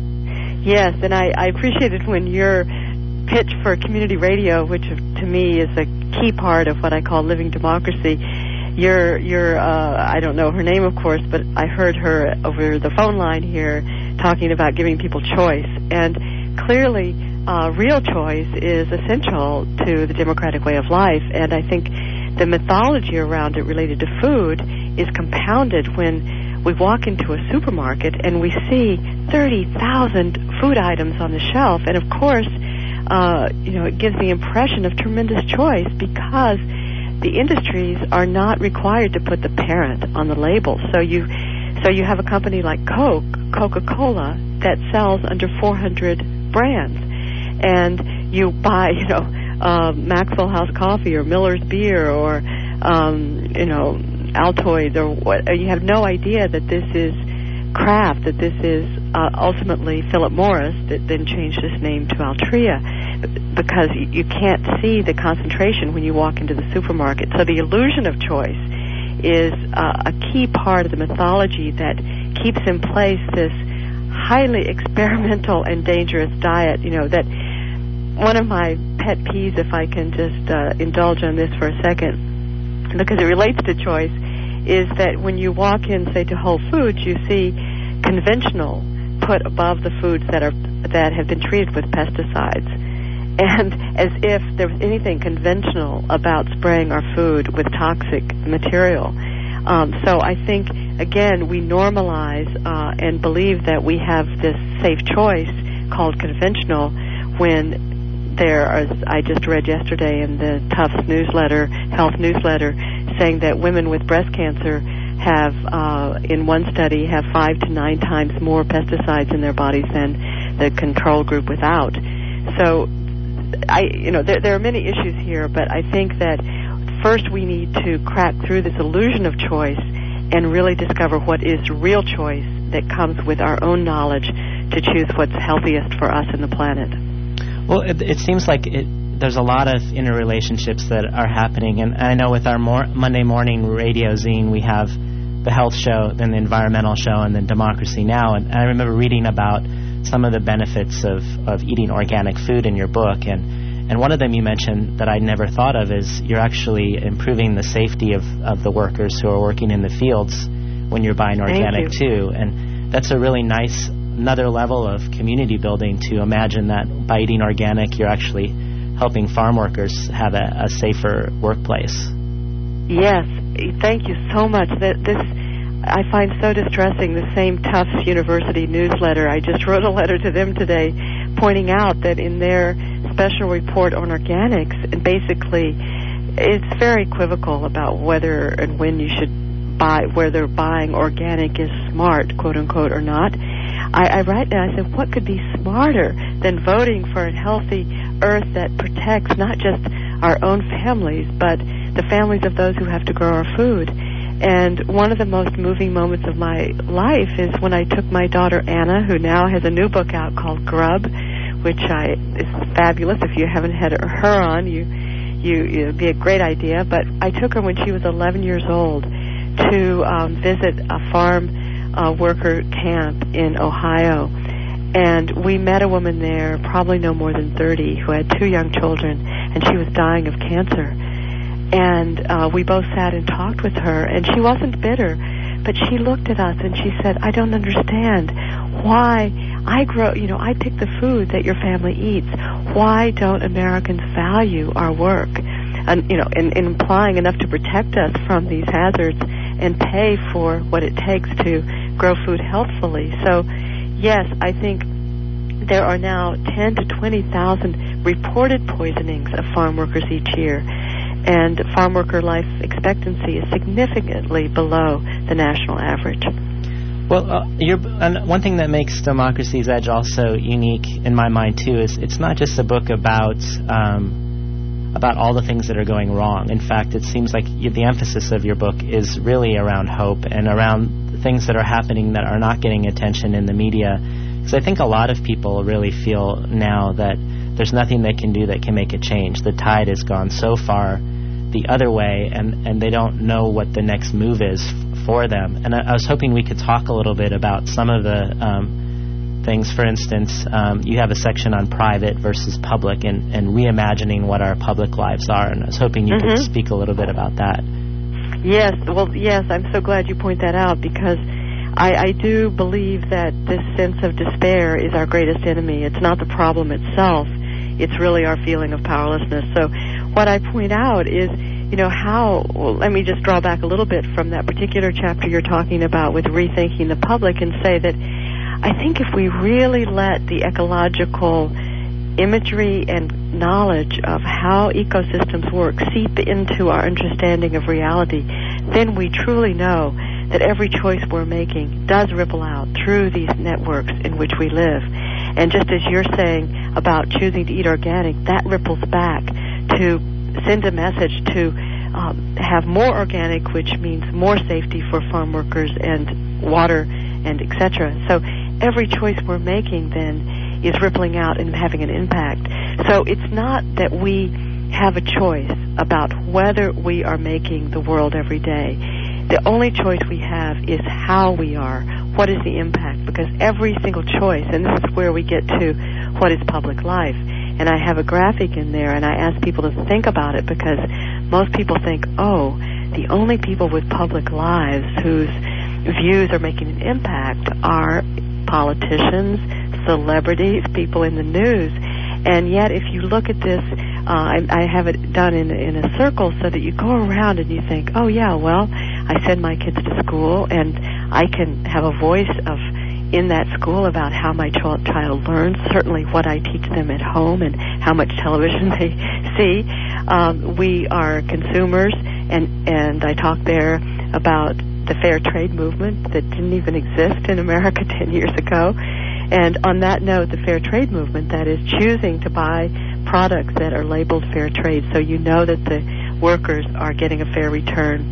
Yes, and I, I appreciated when you're pitch for community radio, which to me is a key part of what I call living democracy. You're, you're, uh, I don't know her name, of course, but I heard her over the phone line here talking about giving people choice. And clearly, uh, real choice is essential to the democratic way of life. And I think the mythology around it related to food is compounded when we walk into a supermarket and we see thirty thousand food items on the shelf. And of course, Uh, you know, it gives the impression of tremendous choice because the industries are not required to put the parent on the label. So you, so you have a company like Coke, Coca-Cola, that sells under four hundred brands, and you buy, you know, uh, Maxwell House Coffee or Miller's Beer or, um, you know, Altoids or what. You have no idea that this is Kraft, that this is uh, ultimately Philip Morris, that then changed its name to Altria, because you, you can't see the concentration when you walk into the supermarket. So the illusion of choice is uh, a key part of the mythology that keeps in place this highly experimental and dangerous diet. You know, that one of my pet peeves, if I can just uh, indulge on this for a second, because it relates to choice, is that when you walk in, say, to Whole Foods, you see conventional put above the foods that are that have been treated with pesticides, and as if there was anything conventional about spraying our food with toxic material. Um, so I think, again, we normalize uh, and believe that we have this safe choice called conventional when there, as I just read yesterday in the Tufts newsletter, health newsletter, saying that women with breast cancer have, uh, in one study, have five to nine times more pesticides in their bodies than the control group without. So, I, you know, there, there are many issues here, but I think that first we need to crack through this illusion of choice and really discover what is real choice that comes with our own knowledge to choose what's healthiest for us and the planet. Well, it, it seems like it, there's a lot of interrelationships that are happening, and I know with our mor- Monday morning radio zine, we have the health show, then the environmental show, and then Democracy Now! And I remember reading about some of the benefits of, of eating organic food in your book, and, and one of them you mentioned that I'd never thought of is you're actually improving the safety of, of the workers who are working in the fields when you're buying organic too, and that's a really nice another level of community building to imagine that by eating organic you're actually helping farm workers have a, a safer workplace. Yes, thank you so much. That this I find so distressing. The same Tufts University newsletter, I just wrote a letter to them today pointing out that in their special report on organics, and basically it's very equivocal about whether and when you should buy, whether buying organic is smart, quote unquote, or not. I, I write down, I said, what could be smarter than voting for a healthy earth that protects not just our own families, but the families of those who have to grow our food? And one of the most moving moments of my life is when I took my daughter Anna, who now has a new book out called Grub, which I is fabulous. If you haven't had her on, you, you it'd be a great idea. But I took her when she was eleven years old to um, visit a farm uh, worker camp in Ohio, and we met a woman there, probably no more than thirty, who had two young children, and she was dying of cancer. And uh, we both sat and talked with her, and she wasn't bitter, but she looked at us and she said, I don't understand why I grow, you know, I pick the food that your family eats. Why don't Americans value our work? and you know, in, in implying enough to protect us from these hazards and pay for what it takes to grow food healthfully. So, yes, I think there are now ten to twenty thousand reported poisonings of farm workers each year, and farm worker life expectancy is significantly below the national average. Well, uh, you're, and one thing that makes Democracy's Edge also unique in my mind too is it's not just a book about um, about all the things that are going wrong. In fact, it seems like you, the emphasis of your book is really around hope and around things that are happening that are not getting attention in the media. Because I think a lot of people really feel now that there's nothing they can do that can make a change. The tide has gone so far the other way, and, and they don't know what the next move is f- for them. And I, I was hoping we could talk a little bit about some of the um, things. For instance, um, you have a section on private versus public and, and reimagining what our public lives are, and I was hoping you mm-hmm. could speak a little bit about that. Yes, well, yes, I'm so glad you point that out, because I, I do believe that this sense of despair is our greatest enemy. It's not the problem itself. It's really our feeling of powerlessness. So what I point out is, you know, how, well, let me just draw back a little bit from that particular chapter you're talking about with rethinking the public and say that I think if we really let the ecological imagery and knowledge of how ecosystems work seep into our understanding of reality, then we truly know that every choice we're making does ripple out through these networks in which we live. And just as you're saying about choosing to eat organic, that ripples back to send a message to um, have more organic, which means more safety for farm workers and water and et cetera. So every choice we're making then is rippling out and having an impact. So it's not that we have a choice about whether we are making the world every day. The only choice we have is how we are. What is the impact? Because every single choice, and this is where we get to what is public life. And I have a graphic in there, and I ask people to think about it, because most people think, oh, the only people with public lives whose views are making an impact are politicians, celebrities, people in the news. And yet, if you look at this, uh, I, I have it done in, in a circle so that you go around and you think, oh, yeah, well, I send my kids to school, and I can have a voice of in that school about how my child, child learns, certainly what I teach them at home and how much television they see. Um, we are consumers, and, and I talk there about the fair trade movement that didn't even exist in America ten years ago. And on that note, the fair trade movement, that is choosing to buy products that are labeled fair trade so you know that the workers are getting a fair return.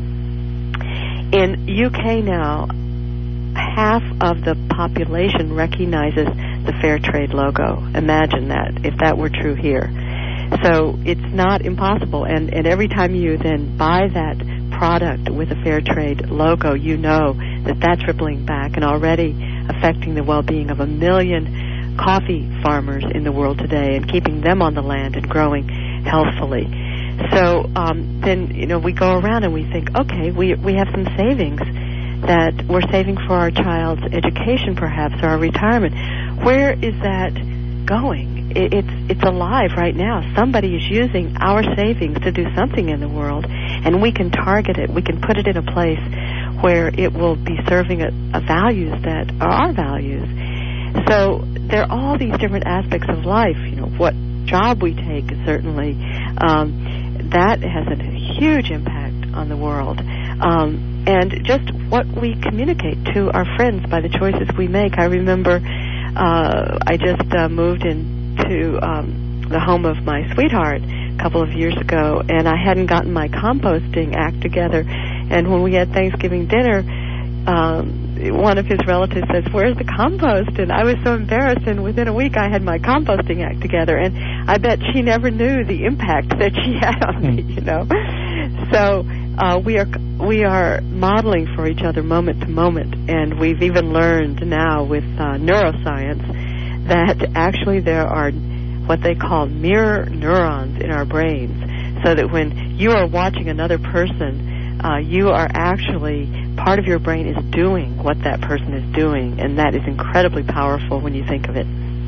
In U K now, half of the population recognizes the fair trade logo. Imagine that, if that were true here. So it's not impossible. And, and every time you then buy that product with a fair trade logo, you know that that's rippling back and already affecting the well-being of a million coffee farmers in the world today and keeping them on the land and growing healthfully. So um, then, you know, we go around and we think, okay, we we have some savings that we're saving for our child's education, perhaps, or our retirement. Where is that going? It, it's it's alive right now. Somebody is using our savings to do something in the world, and we can target it. We can put it in a place where it will be serving a, a values that are our values. So there are all these different aspects of life. You know, what job we take, certainly. Um, that has a huge impact on the world. Um, and just what we communicate to our friends by the choices we make. I remember uh, I just uh, moved into um, the home of my sweetheart a couple of years ago, and I hadn't gotten my composting act together. And when we had Thanksgiving dinner, um, one of his relatives says, "Where's the compost?" And I was so embarrassed, and within a week I had my composting act together. And I bet she never knew the impact that she had on me, you know. So uh, we are we are modeling for each other moment to moment, and we've even learned now with uh, neuroscience that actually there are what they call mirror neurons in our brains, so that when you are watching another person, uh, you are actually, part of your brain is doing what that person is doing, and that is incredibly powerful when you think of it.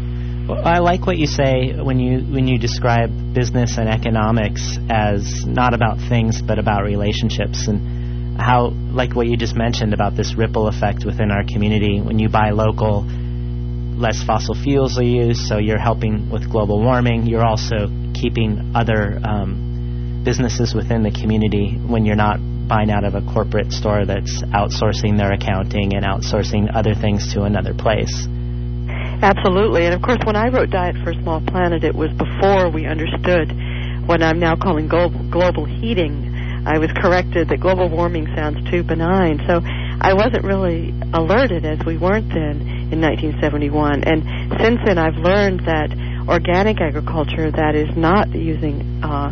Well, I like what you say when you when you describe business and economics as not about things but about relationships, and how, like what you just mentioned about this ripple effect within our community. When you buy local, less fossil fuels are used, so you're helping with global warming. You're also keeping other um, businesses within the community when you're not buying out of a corporate store that's outsourcing their accounting and outsourcing other things to another place. Absolutely. And of course, when I wrote Diet for a Small Planet, it was before we understood what I'm now calling global, global heating. I was corrected that global warming sounds too benign. So I wasn't really alerted, as we weren't then in nineteen seventy-one. And since then, I've learned that organic agriculture that is not using uh,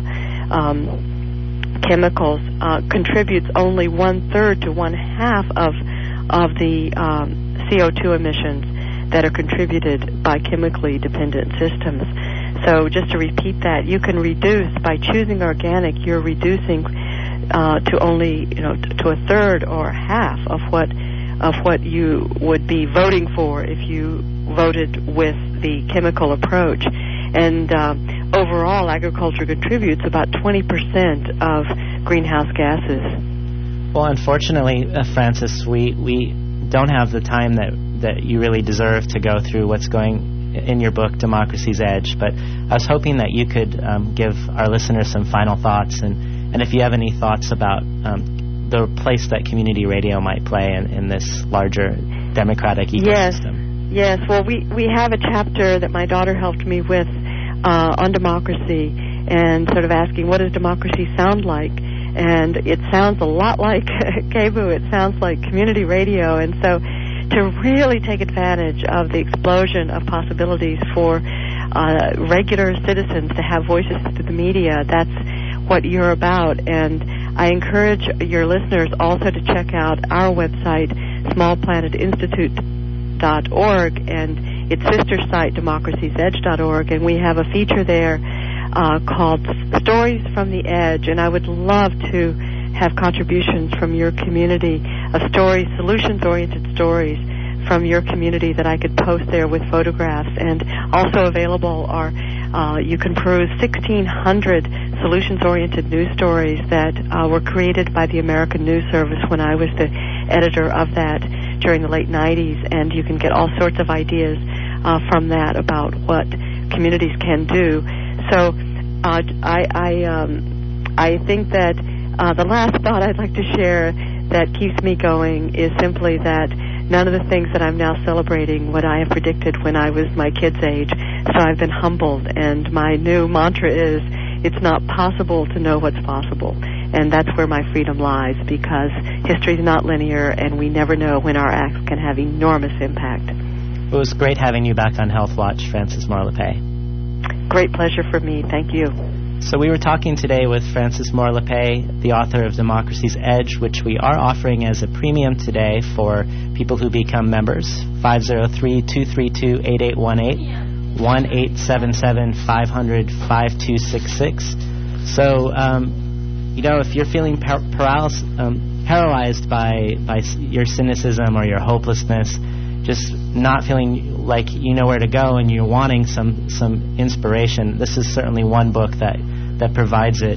um, chemicals uh, contributes only one-third to one-half of, of the um, C O two emissions that are contributed by chemically dependent systems. So just to repeat that, you can reduce, by choosing organic, you're reducing uh, to only, you know, to a third or half of what of what you would be voting for if you voted with the chemical approach. And uh, overall, agriculture contributes about twenty percent of greenhouse gases. Well, unfortunately, uh, Frances, we, we don't have the time that, that you really deserve to go through what's going in your book, Democracy's Edge. But I was hoping that you could um, give our listeners some final thoughts, and, and if you have any thoughts about um, the place that community radio might play in, in this larger democratic ecosystem. Yes, yes. Well, we, we have a chapter that my daughter helped me with uh, on democracy, and sort of asking, what does democracy sound like? And it sounds a lot like K B O O. It sounds like community radio. And so to really take advantage of the explosion of possibilities for uh, regular citizens to have voices through the media, that's what you're about. And I encourage your listeners also to check out our website, small planet institute dot org, and its sister site, democracies edge dot org. And we have a feature there Uh, called Stories from the Edge, and I would love to have contributions from your community of stories, solutions-oriented stories from your community that I could post there with photographs. And also available are, uh, you can peruse sixteen hundred solutions-oriented news stories that uh, were created by the American News Service when I was the editor of that during the late nineties, and you can get all sorts of ideas uh, from that about what communities can do. So uh, I I, um, I think that uh, the last thought I'd like to share that keeps me going is simply that none of the things that I'm now celebrating what I have predicted when I was my kid's age. So I've been humbled, and my new mantra is, it's not possible to know what's possible. And that's where my freedom lies, because history is not linear, and we never know when our acts can have enormous impact. It was great having you back on Health Watch, Frances Moore Lappé. Great pleasure for me. Thank you. So we were talking today with Frances Moore Lappé, the author of Democracy's Edge, which we are offering as a premium today for people who become members. five oh three, two three two, eight eight one eight, one eight seven seven, five hundred, five two six six. So, um, you know, if you're feeling par- paralysis, um, paralyzed by, by your cynicism or your hopelessness, just not feeling like you know where to go and you're wanting some, some inspiration, this is certainly one book that, that provides it,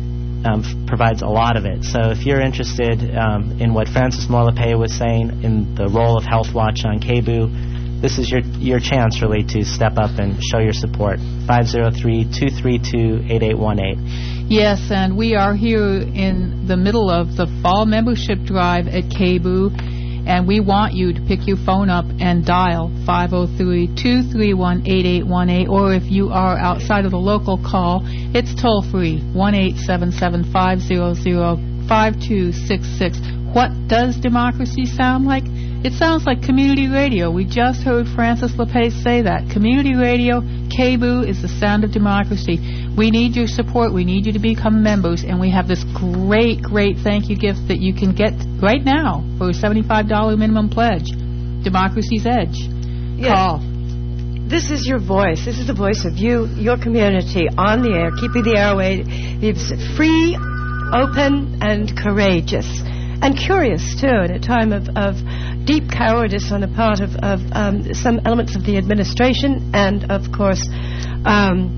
um, f- provides a lot of it. So if you're interested um, in what Frances Moore Lappé was saying in the role of Health Watch on K B O O, this is your your chance really to step up and show your support. five oh three, two three two, eight eight one eight. Yes, and we are here in the middle of the fall membership drive at K B O O. And we want you to pick your phone up and dial five oh three, two three one, eight eight one eight, or if you are outside of the local call, it's toll-free, one eight seven seven, five hundred, five two six six. What does democracy sound like? It sounds like community radio. We just heard Frances Lappé say that. Community radio, K B O O, is the sound of democracy. We need your support. We need you to become members. And we have this great, great thank you gift that you can get right now for a seventy-five dollars minimum pledge. Democracy's Edge. Yes. Call. This is your voice. This is the voice of you, your community, on the air, keeping the airwaves free, open, and courageous. And curious, too, in a time of, of deep cowardice on the part of, of um, some elements of the administration, and of course, um,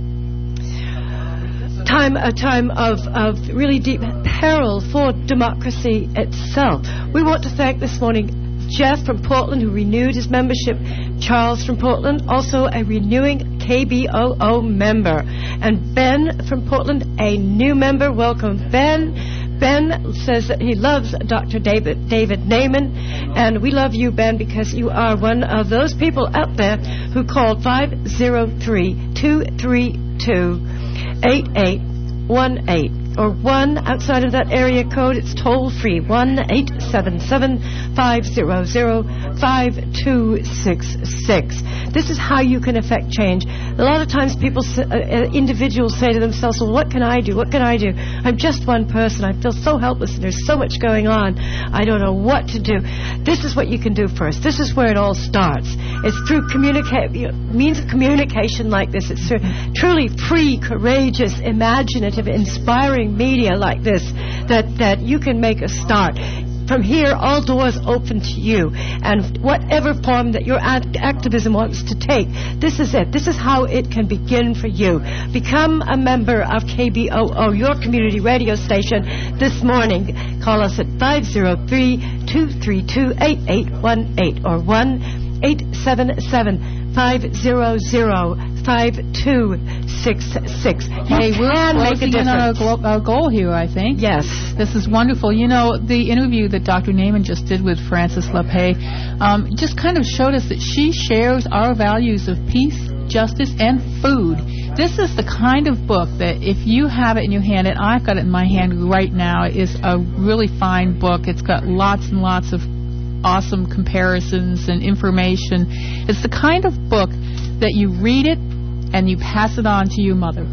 time a time of, of really deep peril for democracy itself. We want to thank this morning Jeff from Portland, who renewed his membership, Charles from Portland, also a renewing K B O O member, and Ben from Portland, a new member. Welcome, Ben. Ben says that he loves Doctor David David Naiman, and we love you, Ben, because you are one of those people out there who called five oh three, two three two, eight eight one eight. Or one outside of that area code, it's toll free, one eight seven seven, five hundred, five two six six. This is how you can affect change. A lot of times people, uh, individuals say to themselves, well, what can I do? What can I do? I'm just one person. I feel so helpless and there's so much going on. I don't know what to do. This is what you can do first. This is where it all starts. It's through communicate, means of communication like this. It's through truly free, courageous, imaginative, inspiring media like this that, that you can make a start. From here, all doors open to you, and whatever form that your act- activism wants to take, this is it. This is how it can begin for you. Become a member of K B O O, your community radio station, this morning. Call us at five oh three, two three two, eight eight one eight or one eight seven seven, five hundred, five two six six. Hey, we're closing in on our, glo- our goal here, I think. Yes. This is wonderful. You know, the interview that Doctor Naiman just did with Frances LaPaix um, just kind of showed us that she shares our values of peace, justice, and food. This is the kind of book that if you have it in your hand, and I've got it in my hand right now, is a really fine book. It's got lots and lots of awesome comparisons and information. It's the kind of book that you read it and you pass it on to your mother.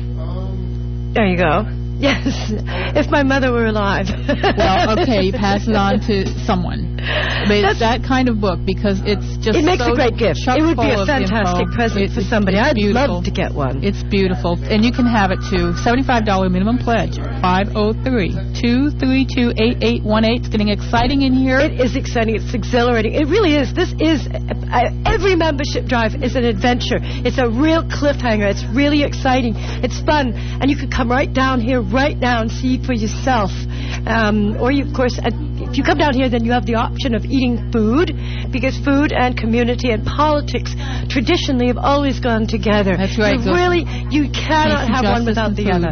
There you go. Yes, if my mother were alive. Well, okay, you pass it on to someone. But it's that kind of book because it's just It makes so a great gift. It would be a fantastic info. present it, for somebody. I'd love to get one. It's beautiful. And you can have it too. seventy-five dollars minimum pledge. five oh three, two three two, eight eight one eight. It's getting exciting in here. It is exciting. It's exhilarating. It really is. This is, uh, every membership drive is an adventure. It's a real cliffhanger. It's really exciting. It's fun. And you can come right down here right now and see for yourself. Um, or, you, of course, uh, if you come down here, then you have the option of eating food, because food and community and politics traditionally have always gone together. That's right. You really, you cannot have one without the food. other.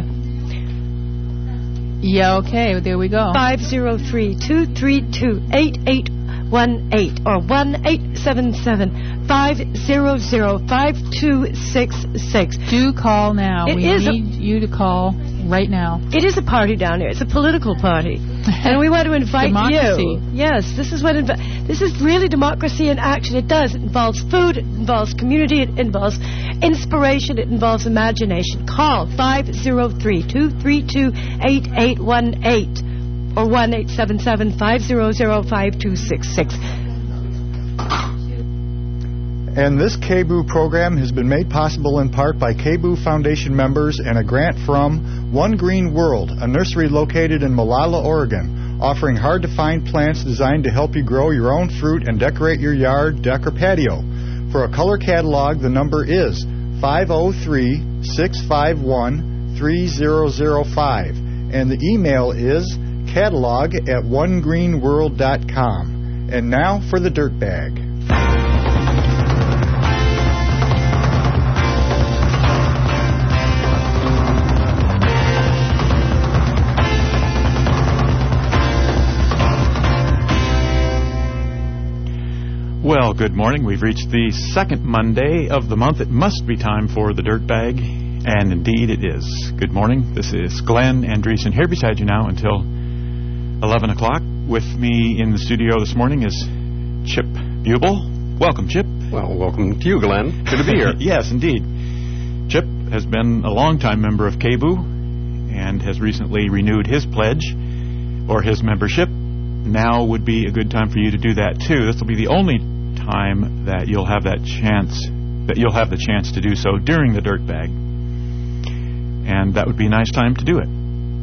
Yeah, okay, there we go. five oh three, two three two, eight eight one eight or one eight seven seven, five hundred, five two six six. Do call now. It we is need a, you to call right now. It is a party down here. It's a political party. And we want to invite democracy. you. Yes, this is what inv- this is really democracy in action. It does. It involves food, it involves community, it involves inspiration, it involves imagination. Call five oh three, two three two, eight eight one eight or one eight seven seven, five hundred, five two six six. And this K B O O program has been made possible in part by K B O O Foundation members and a grant from One Green World, a nursery located in Molalla, Oregon, offering hard-to-find plants designed to help you grow your own fruit and decorate your yard, deck, or patio. For a color catalog, the number is five oh three, six five one, three oh oh five, and the email is catalog at one green world dot com. And now for the Dirt Bag. Well, good morning. We've reached the second Monday of the month. It must be time for the Dirt Bag, and indeed it is. Good morning. This is Glenn Andreessen here beside you now until eleven o'clock. With me in the studio this morning is Chip Bubel. Welcome, Chip. Well, welcome to you, Glenn. Good to be here. Yes, indeed. Chip has been a longtime member of K B O O and has recently renewed his pledge or his membership. Now would be a good time for you to do that too. This will be the only time that you'll have that chance, that you'll have the chance to do so during the Dirt Bag. And that would be a nice time to do it.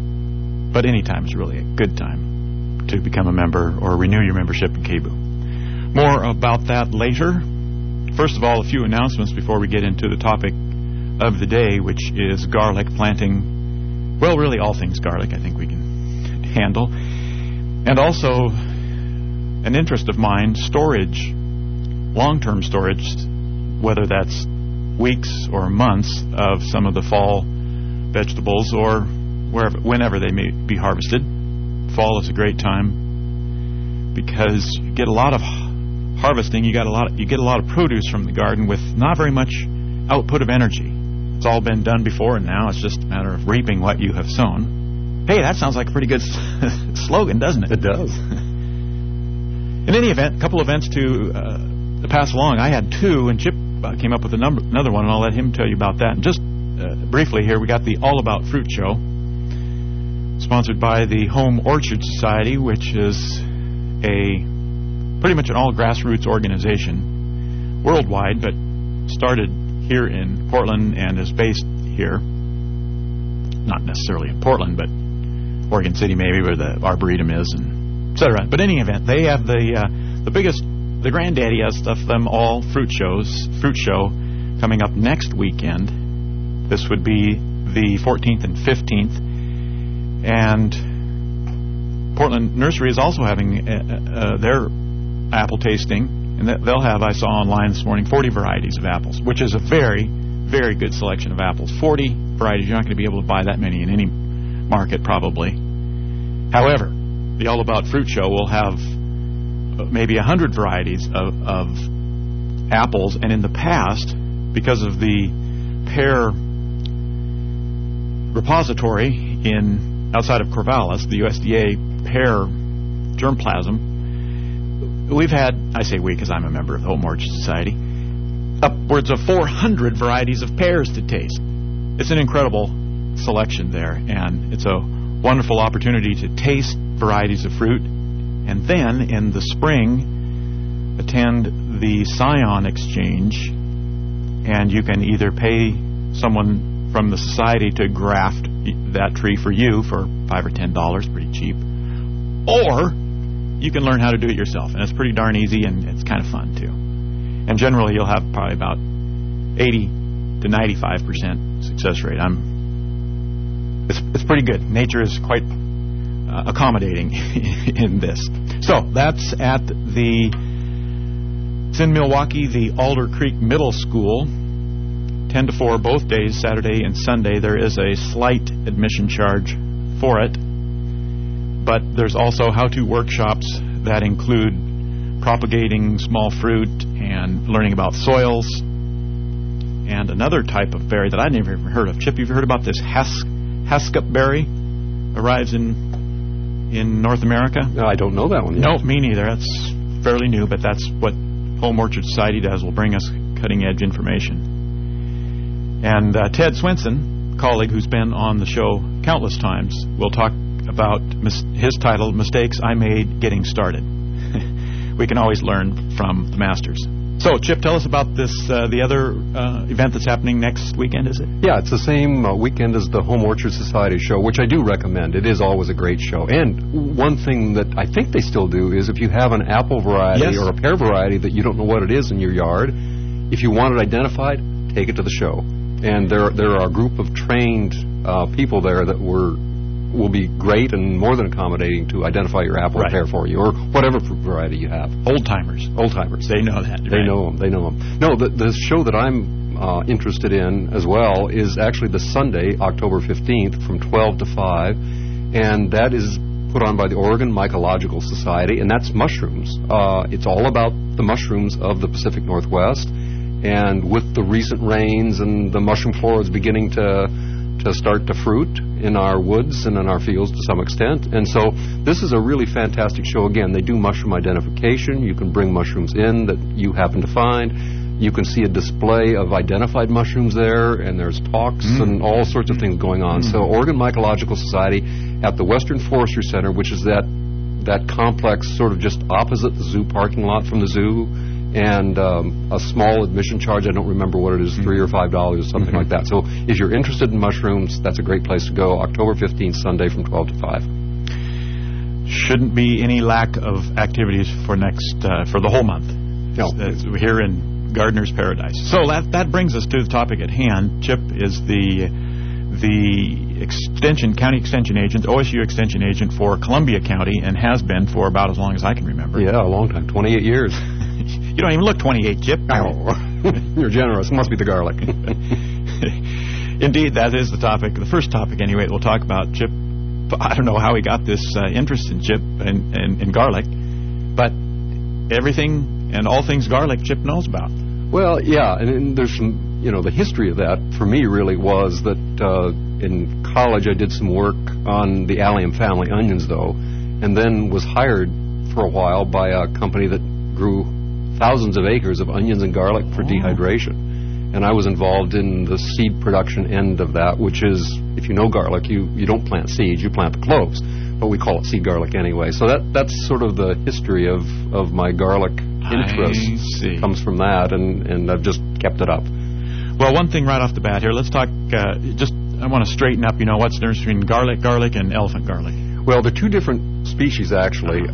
But any time is really a good time to become a member or renew your membership in K B O O. More about that later. First of all, a few announcements before we get into the topic of the day, which is garlic planting. Well, really all things garlic I think we can handle. And also, an interest of mine, storage, long-term storage, whether that's weeks or months of some of the fall vegetables or wherever, whenever they may be harvested. Fall is a great time because you get a lot of harvesting. You got a lot. Of, you get a lot of produce from the garden with not very much output of energy. It's all been done before, and now it's just a matter of reaping what you have sown. Hey, that sounds like a pretty good slogan, doesn't it? It does. In any event, a couple events to, uh, to pass along. I had two, and Chip uh, came up with a number, another one, and I'll let him tell you about that. And just uh, briefly here, we got the All About Fruit Show, sponsored by the Home Orchard Society, which is a pretty much an all grassroots organization worldwide, but started here in Portland and is based here. Not necessarily in Portland, but Oregon City maybe, where the Arboretum is, and et cetera. But in any event, they have the uh, the biggest, the granddaddy of stuff, them all fruit shows, fruit show coming up next weekend. This would be the fourteenth and fifteenth. And Portland Nursery is also having uh, uh, their apple tasting, and they'll have, I saw online this morning, forty varieties of apples, which is a very, very good selection of apples. forty varieties. You're not going to be able to buy that many in any market, probably. However, the All About Fruit Show will have maybe one hundred varieties of, of apples, and in the past, because of the pear repository in outside of Corvallis, the U S D A pear germplasm, we've had, I say we because I'm a member of the Home Orchard Society, upwards of four hundred varieties of pears to taste. It's an incredible selection there, and it's a wonderful opportunity to taste varieties of fruit, and then in the spring attend the Scion Exchange, and you can either pay someone from the society to graft that tree for you for five or ten dollars, pretty cheap, or you can learn how to do it yourself, and it's pretty darn easy, and it's kind of fun too. And generally, you'll have probably about eighty to ninety-five percent success rate. I'm it's it's pretty good. Nature is quite uh, accommodating in this. So that's at the it's in Milwaukee, the Alder Creek Middle School, ten to four both days, Saturday and Sunday. There is a slight admission charge for it, but there's also how-to workshops that include propagating small fruit and learning about soils, and another type of berry that I'd never even heard of. Chip, you've heard about this Hes- Hescup berry? Arrives in in North America? No, I don't know that one yet. No, me neither. That's fairly new, but that's what Home Orchard Society does. Will bring us cutting-edge information. And uh, Ted Swenson, colleague who's been on the show countless times, will talk about mis- his title, Mistakes I Made Getting Started. We can always learn from the masters. So, Chip, tell us about this, uh, the other uh, event that's happening next weekend, is it? Yeah, it's the same uh, weekend as the Home Orchard Society show, which I do recommend. It is always a great show. And one thing that I think they still do is if you have an apple variety yes. or a pear variety that you don't know what it is in your yard, if you want it identified, take it to the show. And there, there are a group of trained uh, people there that were... will be great and more than accommodating to identify your apple right. or pear for you, or whatever fruit variety you have. Old-timers. Old-timers. They know that. They right. know them. They know them. No, the, the show that I'm uh, interested in as well is actually the Sunday, October fifteenth, from twelve to five, and that is put on by the Oregon Mycological Society, and that's mushrooms. Uh, it's all about the mushrooms of the Pacific Northwest, and with the recent rains and the mushroom flora is beginning to to start to fruit in our woods and in our fields to some extent. And so this is a really fantastic show. Again, they do mushroom identification. You can bring mushrooms in that you happen to find. You can see a display of identified mushrooms there, and there's talks mm. and all sorts of things going on. Mm. So Oregon Mycological Society at the Western Forestry Center, which is that that complex sort of just opposite the zoo parking lot from the zoo, and um, a small admission charge. I don't remember what it is, three or five dollars or something mm-hmm. like that. So if you're interested in mushrooms, that's a great place to go. October fifteenth, Sunday from twelve to five. shouldn't be any lack of activities for next uh, for the whole month. No. Uh, we're here in Gardener's Paradise. So that that brings us to the topic at hand. Chip is the the extension county extension agent, O S U extension agent for Columbia County, and has been for about as long as I can remember. Yeah, a long time, twenty-eight years. You don't even look twenty-eight, Chip. Oh, you're generous. It must be the garlic. Indeed, that is the topic. The first topic, anyway, we'll talk about. Chip, I don't know how he got this uh, interest in Chip and, and, and garlic, but everything and all things garlic Chip knows about. Well, yeah, and, and there's some, you know, the history of that for me really was that uh, in college I did some work on the allium family onions, though, and then was hired for a while by a company that grew thousands of acres of onions and garlic for oh. dehydration. And I was involved in the seed production end of that, which is, if you know garlic, you, you don't plant seeds, you plant the cloves. But we call it seed garlic anyway. So that that's sort of the history of, of my garlic interest. I see. Comes from that, and, and I've just kept it up. Well, one thing right off the bat here, let's talk, uh, just, I want to straighten up, you know, what's the difference between garlic garlic and elephant garlic? Well, they're two different species, actually.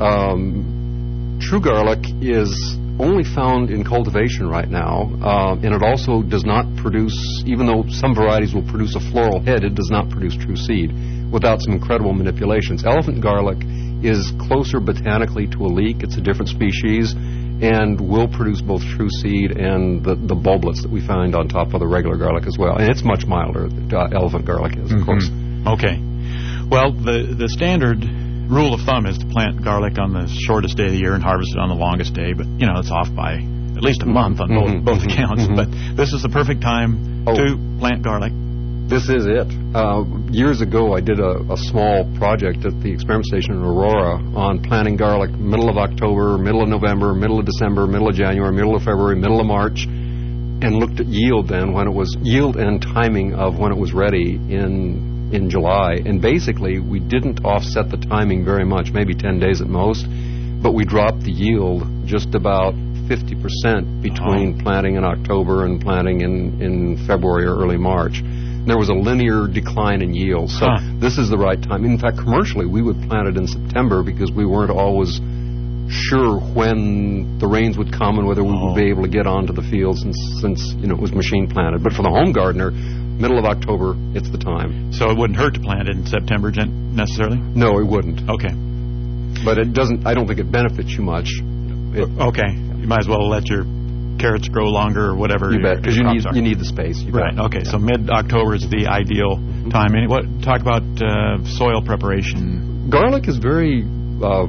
Um, true garlic is only found in cultivation right now, uh, and it also does not produce, even though some varieties will produce a floral head, it does not produce true seed without some incredible manipulations. Elephant garlic is closer botanically to a leek. It's a different species and will produce both true seed and the, the bulblets that we find on top of the regular garlic as well. And it's much milder than uh, elephant garlic is, of mm-hmm. course. Okay. Well, the, the standard rule of thumb is to plant garlic on the shortest day of the year and harvest it on the longest day, but you know it's off by at least a month on mm-hmm. both both mm-hmm. accounts. Mm-hmm. But this is the perfect time oh. to plant garlic. This is it. Uh, years ago, I did a, a small project at the experiment station in Aurora on planting garlic middle of October, middle of November, middle of December, middle of January, middle of February, middle of March, and looked at yield then when it was yield and timing of when it was ready in. in July, and basically we didn't offset the timing very much, maybe ten days at most, but we dropped the yield just about fifty percent between oh. planting in October and planting in, in February or early March. And there was a linear decline in yield, so huh. this is the right time. In fact, commercially, we would plant it in September because we weren't always sure when the rains would come and whether we oh. would be able to get onto the field since, since you know, it was machine planted. But for the home gardener, middle of October, it's the time. So it wouldn't hurt to plant it in September necessarily? No, it wouldn't. Okay. But it doesn't, I don't think it benefits you much. It, okay. You might as well let your carrots grow longer or whatever. You bet, because you need, you need the space. You right, bet. okay. Yeah. So mid-October is the ideal mm-hmm. time. And what, talk about uh, soil preparation. Garlic is very uh,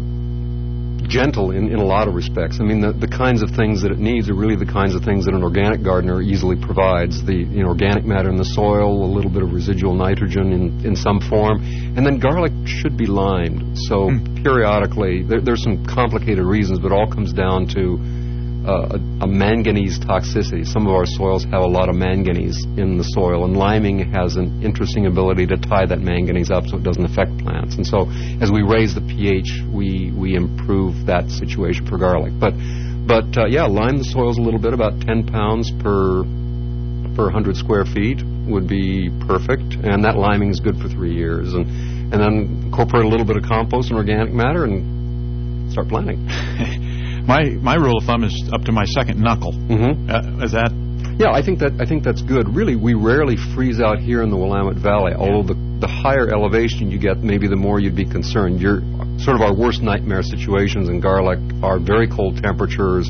gentle in, in a lot of respects. I mean, the, the kinds of things that it needs are really the kinds of things that an organic gardener easily provides. The you know, organic matter in the soil, a little bit of residual nitrogen in, in some form, and then garlic should be limed. So mm. periodically, there, there's some complicated reasons, but it all comes down to uh, a, a manganese toxicity. Some of our soils have a lot of manganese in the soil, and liming has an interesting ability to tie that manganese up so it doesn't affect plants. And so as we raise the pH, we, we improve that situation for garlic. But, but uh, yeah, lime the soils a little bit, about ten pounds per, per one hundred square feet would be perfect, and that liming is good for three years. And, and then incorporate a little bit of compost and organic matter and start planting. My my rule of thumb is up to my second knuckle. Mm-hmm. Uh, is that? Yeah, I think that I think that's good. Really, we rarely freeze out here in the Willamette Valley. Although the the higher elevation you get, maybe the more you'd be concerned. You're sort of our worst nightmare situations in garlic are very cold temperatures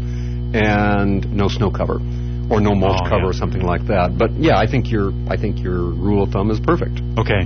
and no snow cover, or no mulch oh, cover, yeah. or something like that. But yeah, I think your I think your rule of thumb is perfect. Okay.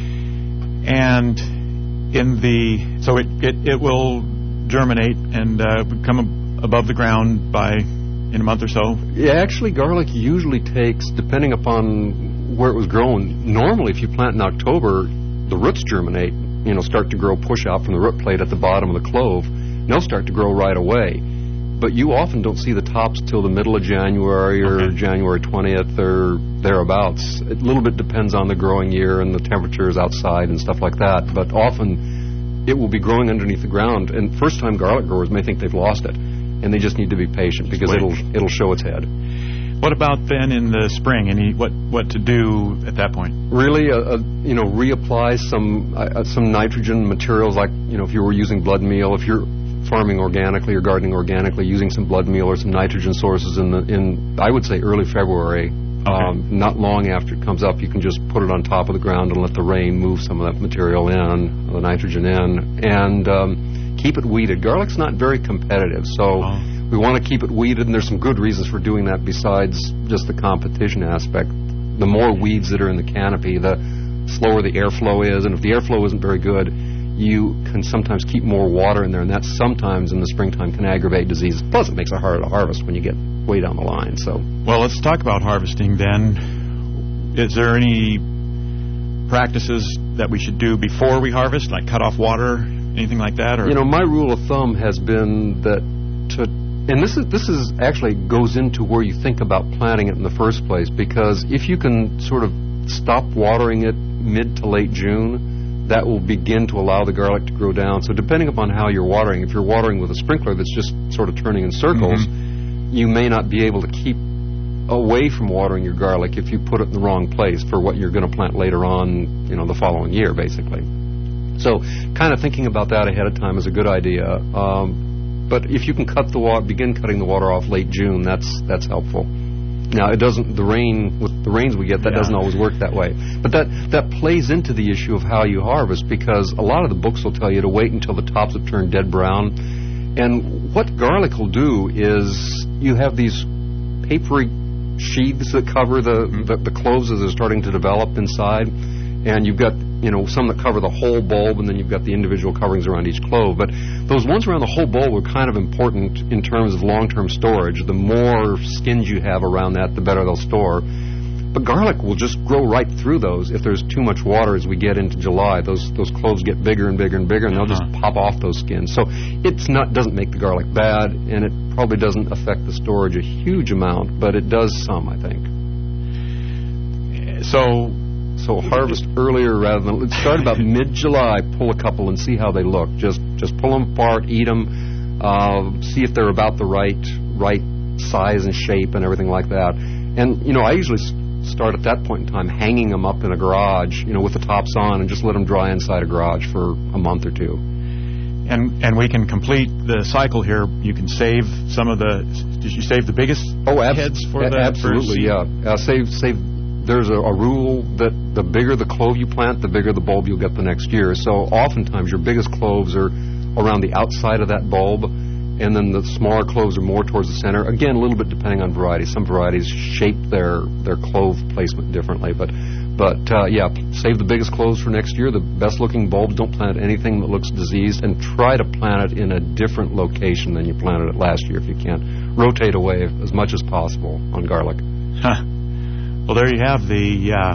And in the so it it, it will germinate and uh, come above the ground by in a month or so? Yeah, actually, garlic usually takes, depending upon where it was grown, normally if you plant in October, the roots germinate, you know, start to grow, push out from the root plate at the bottom of the clove, and they'll start to grow right away. But you often don't see the tops till the middle of January or okay. January twentieth or thereabouts. It a little bit depends on the growing year and the temperatures outside and stuff like that, but often it will be growing underneath the ground, and first-time garlic growers may think they've lost it, and they just need to be patient because it'll it'll show its head. What about then in the spring? Any what what to do at that point? Really, uh, uh, you know, reapply some uh, some nitrogen materials, like, you know, if you were using blood meal, if you're farming organically or gardening organically, using some blood meal or some nitrogen sources in the in I would say early February. Okay. Um, not long after it comes up, you can just put it on top of the ground and let the rain move some of that material in, the nitrogen in, and um, keep it weeded. Garlic's not very competitive, so oh. we want to keep it weeded, and there's some good reasons for doing that besides just the competition aspect. The more weeds that are in the canopy, the slower the airflow is, and if the airflow isn't very good, you can sometimes keep more water in there, and that sometimes in the springtime can aggravate disease. Plus, it makes it harder to harvest when you get way down the line. So, well, let's talk about harvesting then. Is there any practices that we should do before we harvest, like cut off water, anything like that? Or? You know, my rule of thumb has been that to, and this is this is actually goes into where you think about planting it in the first place, because if you can sort of stop watering it mid to late June, that will begin to allow the garlic to grow down. So depending upon how you're watering, if you're watering with a sprinkler that's just sort of turning in circles, mm-hmm. you may not be able to keep away from watering your garlic if you put it in the wrong place for what you're going to plant later on, you know, the following year, basically. So kind of thinking about that ahead of time is a good idea. Um, but if you can cut the water, begin cutting the water off late June, that's that's helpful. Now, it doesn't, the rain, with the rains we get, that yeah. doesn't always work that way. But that, that plays into the issue of how you harvest, because a lot of the books will tell you to wait until the tops have turned dead brown. And what garlic will do is you have these papery sheaths that cover the, mm-hmm. the, the cloves as they're starting to develop inside. And you've got, you know, some that cover the whole bulb, and then you've got the individual coverings around each clove. But those ones around the whole bulb are kind of important in terms of long-term storage. The more skins you have around that, the better they'll store. But garlic will just grow right through those if there's too much water as we get into July. Those those cloves get bigger and bigger and bigger, and they'll uh-huh. just pop off those skins. So it's not doesn't make the garlic bad, and it probably doesn't affect the storage a huge amount, but it does some, I think. So... So harvest earlier rather than... Let's start about mid-July, pull a couple and see how they look. Just just pull them apart, eat them, uh, see if they're about the right right size and shape and everything like that. And, you know, I usually start at that point in time hanging them up in a garage, you know, with the tops on, and just let them dry inside a garage for a month or two. And and we can complete the cycle here. You can save some of the... Did you save the biggest oh, ab- heads for a- the... Absolutely, yeah. Uh, save... save There's a, a rule that the bigger the clove you plant, the bigger the bulb you'll get the next year. So oftentimes your biggest cloves are around the outside of that bulb, and then the smaller cloves are more towards the center. Again, a little bit depending on variety. Some varieties shape their, their clove placement differently. But, but uh, yeah, save the biggest cloves for next year. The best-looking bulbs, don't plant anything that looks diseased, and try to plant it in a different location than you planted it last year if you can. Rotate away as much as possible on garlic. Huh. Well, there you have the uh,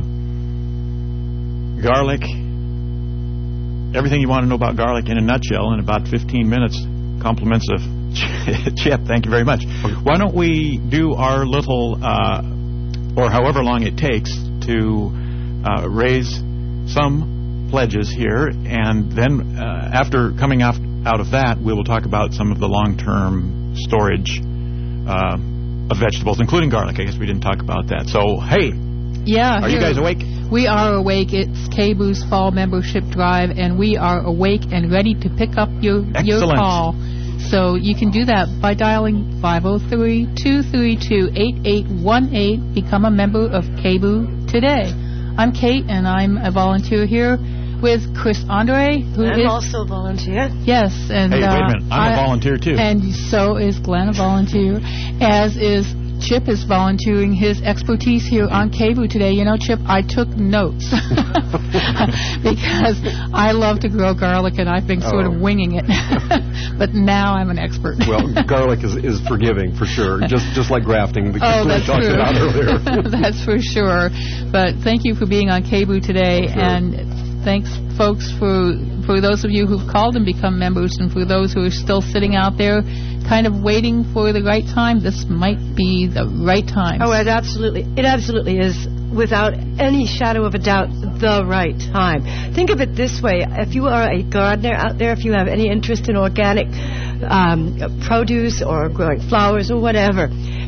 garlic, everything you want to know about garlic in a nutshell in about fifteen minutes. Compliments of Chip. Thank you very much. Why don't we do our little, uh, or however long it takes to uh, raise some pledges here, and then uh, after coming out, out of that, we will talk about some of the long-term storage uh of vegetables, including garlic. I guess we didn't talk about that. So, hey, yeah, are here, you guys awake? We are awake. It's K B O O's Fall Membership Drive, and we are awake and ready to pick up your, your call. So you can do that by dialing five oh three, two three two, eight eight one eight. Become a member of K B O O today. I'm Kate, and I'm a volunteer here with Chris Andre, who I'm is also a volunteer. Yes, and hey, wait a uh, minute, I'm I, a volunteer too. And so is Glenn, a volunteer, as is Chip is volunteering his expertise here on K B O O today. You know, Chip, I took notes because I love to grow garlic, and I've been sort oh. of winging it. But now I'm an expert. Well, garlic is, is forgiving for sure, just just like grafting. The oh, that's we talked true. about earlier. That's for sure. But thank you for being on K B O O today, sure. and thanks, folks, for for those of you who've called and become members, and for those who are still sitting out there kind of waiting for the right time. This might be the right time. Oh, it absolutely, it absolutely is, without any shadow of a doubt, the right time. Think of it this way. If you are a gardener out there, if you have any interest in organic um, produce or growing flowers or whatever,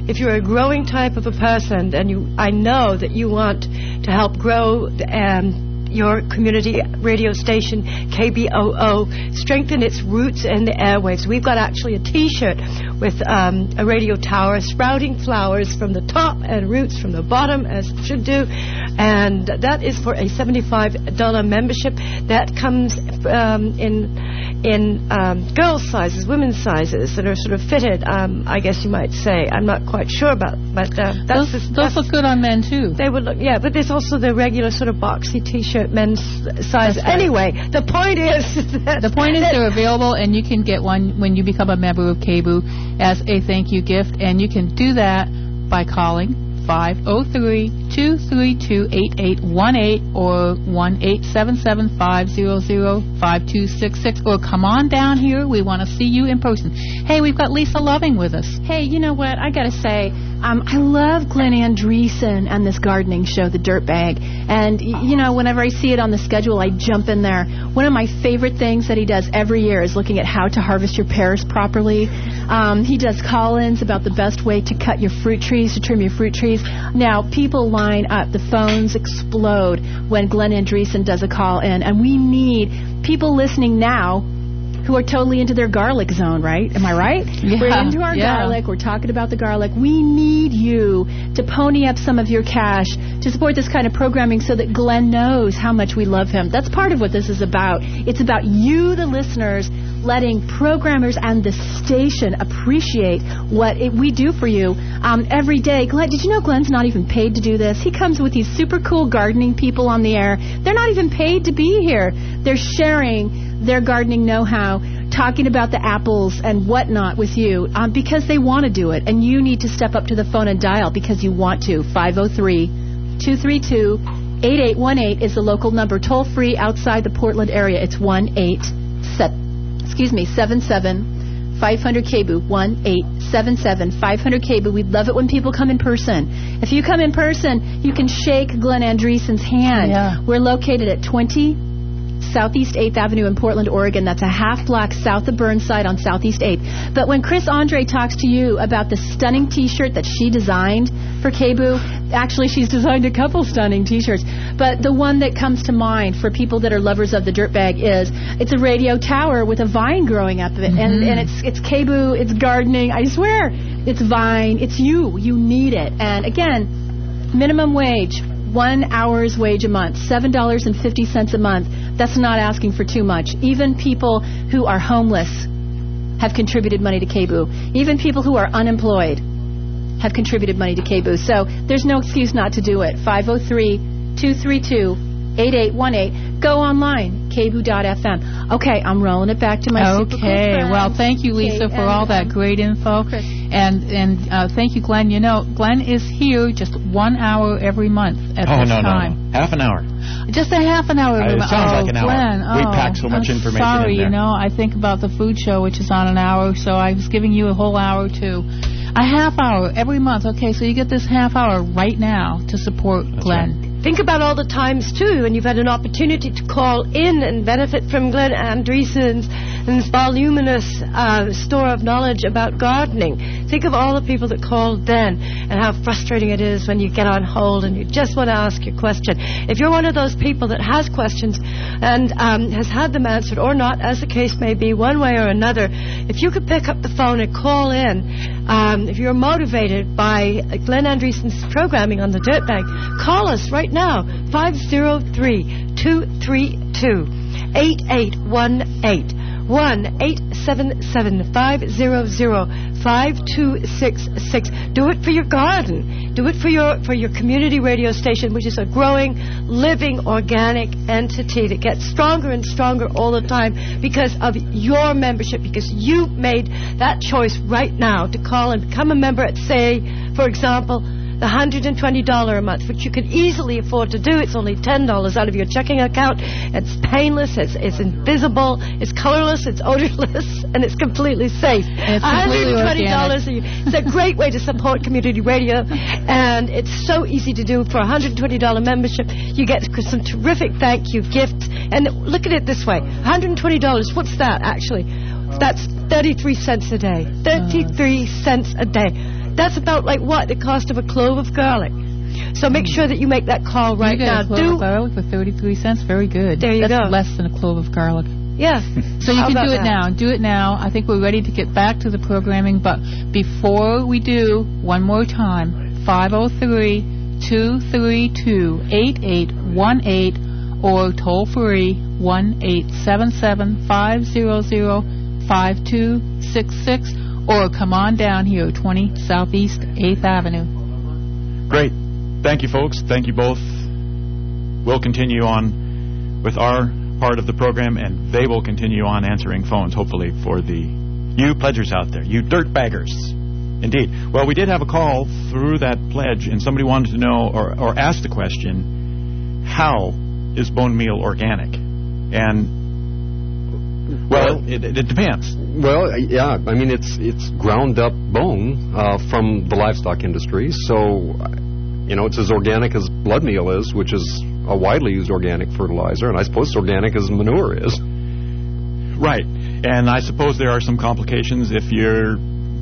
if you're a growing type of a person, and you, I know that you want to help grow um, your community radio station, K B O O, strengthen its roots in the airwaves. We've got actually a T-shirt with um, a radio tower sprouting flowers from the top and roots from the bottom, as it should do. And that is for a seventy-five dollars membership. That comes um, in in um, girls' sizes, women's sizes that are sort of fitted, um, I guess you might say. I'm not quite sure about, but uh, that's... Those, the, those that's, look good on men, too. They would look, yeah, but there's also the regular sort of boxy T-shirt men's size. Right. Anyway, the point is... That, the point is they're available, and you can get one when you become a member of K B O as a thank you gift, and you can do that by calling five oh three, two three two, eight eight one eight or one eight seven seven, five zero zero, five two six six, or come on down here. We want to see you in person. Hey, we've got Lisa Loving with us. Hey, you know what? I got to say, um, I love Glenn Andreessen and this gardening show, The Dirt Bag. And, you know, whenever I see it on the schedule, I jump in there. One of my favorite things that he does every year is looking at how to harvest your pears properly. Um, he does call-ins about the best way to cut your fruit trees, to trim your fruit trees. Now, people line up. The phones explode when Glenn Andreessen does a call-in. And we need people listening now who are totally into their garlic zone, right? Am I right? Yeah, we're into our yeah. garlic. We're talking about the garlic. We need you to pony up some of your cash to support this kind of programming so that Glenn knows how much we love him. That's part of what this is about. It's about you, the listeners, letting programmers and the station appreciate what it, we do for you um, every day. Glenn, did you know Glenn's not even paid to do this? He comes with these super cool gardening people on the air. They're not even paid to be here. They're sharing their gardening know-how, talking about the apples and whatnot with you um, because they want to do it. And you need to step up to the phone and dial because you want to. five oh three, two three two, eight eight one eight is the local number. Toll-free outside the Portland area. It's one eight seven, excuse me, seven seven, five hundred K B O O, one eight seven seven, five hundred K B O O. We'd love it when people come in person. If you come in person, you can shake Glenn Andreessen's hand. Yeah. We're located at twenty Southeast eighth Avenue in Portland, Oregon. That's a half block south of Burnside on Southeast eighth. But when Chris Andre talks to you about the stunning T-shirt that she designed for K B O O, actually she's designed a couple stunning T-shirts, but the one that comes to mind for people that are lovers of the dirt bag is it's a radio tower with a vine growing up of it, mm-hmm. and, and it's it's K B O O, it's gardening. I swear, it's vine, it's you. You need it. And again, minimum wage. One hour's wage a month, seven dollars and fifty cents a month. That's not asking for too much. Even people who are homeless have contributed money to K B O O. Even people who are unemployed have contributed money to K B O O. So there's no excuse not to do it. five oh three, two three two, eight eight one eight. Go online, K B O O dot F M. Okay, I'm rolling it back to my okay. super cool friend. Well, thank you, Lisa, Okay, for all and, that um, great info. Chris. And and uh, thank you, Glenn. You know, Glenn is here just one hour every month at oh, this no, time. no, no. Half an hour. Just a half an hour. Uh, it every sounds oh, like an hour. Glenn, We oh, pack so much I'm information sorry, in there. you know, I think about the food show, which is on an hour, so I was giving you a whole hour, too. A half hour every month. Okay, so you get this half hour right now to support That's Glenn. Right. Think about all the times, too, when you've had an opportunity to call in and benefit from Glenn Andreessen's voluminous uh, store of knowledge about gardening. Think of all the people that called then and how frustrating it is when you get on hold and you just want to ask your question. If you're one of those people that has questions and um, has had them answered or not, as the case may be, one way or another, if you could pick up the phone and call in, um, if you're motivated by Glenn Andreessen's programming on the Dirtbag, call us right now, five oh three, two three two, eight eight one eight, one eight seven seven, five zero zero, five two six six. Do it for your garden. Do it for your for your community radio station, which is a growing, living, organic entity that gets stronger and stronger all the time because of your membership, because you made that choice right now to call and become a member at, say, for example, the one hundred twenty dollars a month, which you can easily afford to do. It's only ten dollars out of your checking account. It's painless, it's, it's invisible, it's colorless, it's odorless, and it's completely safe. It's one hundred twenty dollars completely a year. It's a great way to support community radio, and it's so easy to do. For a one hundred twenty dollars membership, you get some terrific thank you gifts. And look at it this way, one hundred twenty dollars, what's that actually? That's thirty-three cents a day. thirty-three cents a day. That's about like what? The cost of a clove of garlic. So make sure that you make that call right you now. A clove Do of garlic for thirty-three cents. Very good. There you That's go. less than a clove of garlic. Yeah. So you How can about do it that? now. Do it now. I think we're ready to get back to the programming. But before we do, one more time, five oh three, two three two, eight eight one eight or toll free one eight seven seven, five zero zero, five two six six or come on down here, twenty Southeast eighth Avenue. Great. Thank you, folks. Thank you both. We'll continue on with our part of the program, and they will continue on answering phones, hopefully, for the you pledgers out there, you dirtbaggers. Indeed. Well, we did have a call through that pledge, and somebody wanted to know or, or asked the question, how is bone meal organic? And, well, well it, it depends. Well, yeah, I mean, it's it's ground up bone uh, from the livestock industry, so, you know, it's as organic as blood meal is, which is a widely used organic fertilizer, and I suppose it's organic as manure is. Right. And I suppose there are some complications if you're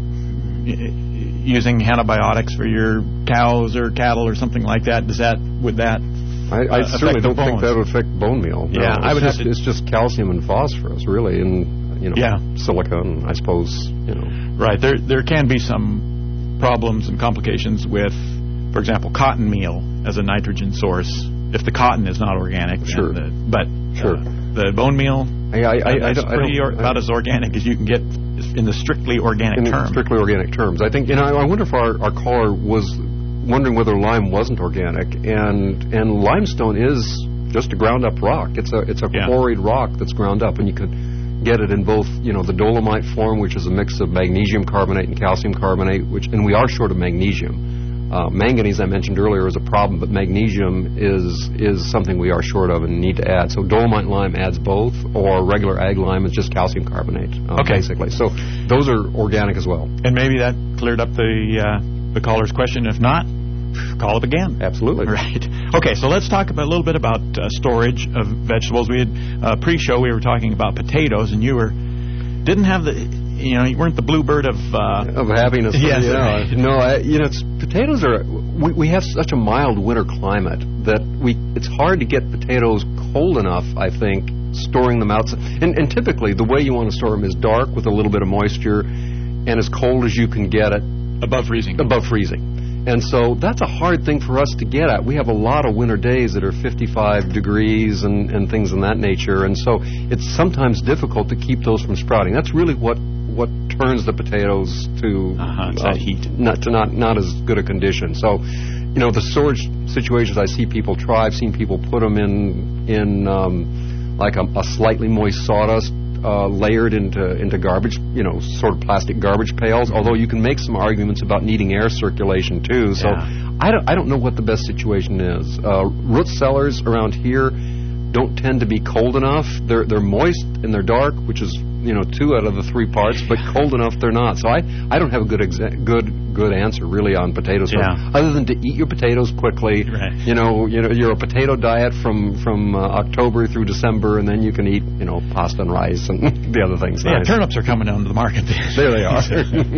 using antibiotics for your cows or cattle or something like that. Does that, would that I, I uh, certainly don't bones? think that would affect bone meal. No, yeah, I would just, have to... It's just calcium and phosphorus, really, and, you know, yeah. silicon, I suppose, you know. Right. There, there can be some problems and complications with, for example, cotton meal as a nitrogen source. If the cotton is not organic, sure. The, but sure. Uh, the bone meal, I, I, I, that's I don't, pretty I don't, or, about as organic as you can get in the strictly organic in term. strictly organic terms. I think, you know, I wonder if our, our caller was wondering whether lime wasn't organic, and and limestone is just a ground up rock. It's a it's a yeah. quarried rock that's ground up, and you could get it in both, you know, the dolomite form, which is a mix of magnesium carbonate and calcium carbonate, which and we are short of magnesium. Uh, manganese, I mentioned earlier, is a problem, but magnesium is is something we are short of and need to add. So dolomite lime adds both, or regular ag lime is just calcium carbonate, uh, okay. basically. So those are organic as well. And maybe that cleared up the uh, the caller's question. If not, call it again. Absolutely. Right. Okay, so let's talk about, a little bit about uh, storage of vegetables. We had uh, pre-show we were talking about potatoes, and you were didn't have the. You know, you weren't the bluebird of uh, of happiness. Yes, yeah. right. No, I, you know, it's, potatoes are. We, we have such a mild winter climate that we. It's hard to get potatoes cold enough, I think, storing them outside. And, and typically, the way you want to store them is dark with a little bit of moisture, and as cold as you can get it. Above freezing. Above freezing. And so that's a hard thing for us to get at. We have a lot of winter days that are fifty-five degrees and, and things of that nature, and so it's sometimes difficult to keep those from sprouting. That's really what what turns the potatoes to uh-huh, it's uh, that heat, not to not not as good a condition. So, you know, the storage situations I see people try. I've seen people put them in in um, like a, a slightly moist sawdust. Uh, layered into into garbage, you know, sort of plastic garbage pails. Although you can make some arguments about needing air circulation too. So yeah. I don't I don't know what the best situation is. Uh, root cellars around here don't tend to be cold enough. They're they're moist and they're dark, which is, you know, two out of the three parts. But cold enough they're not. So I, I don't have a good exa- good good answer really on potatoes. Yeah. Other than to eat your potatoes quickly. Right. You know, you know, you're a potato diet from from uh, October through December, and then you can eat, you know, pasta and rice and the other things. Yeah, nice. Turnips are coming down to the market. There they are.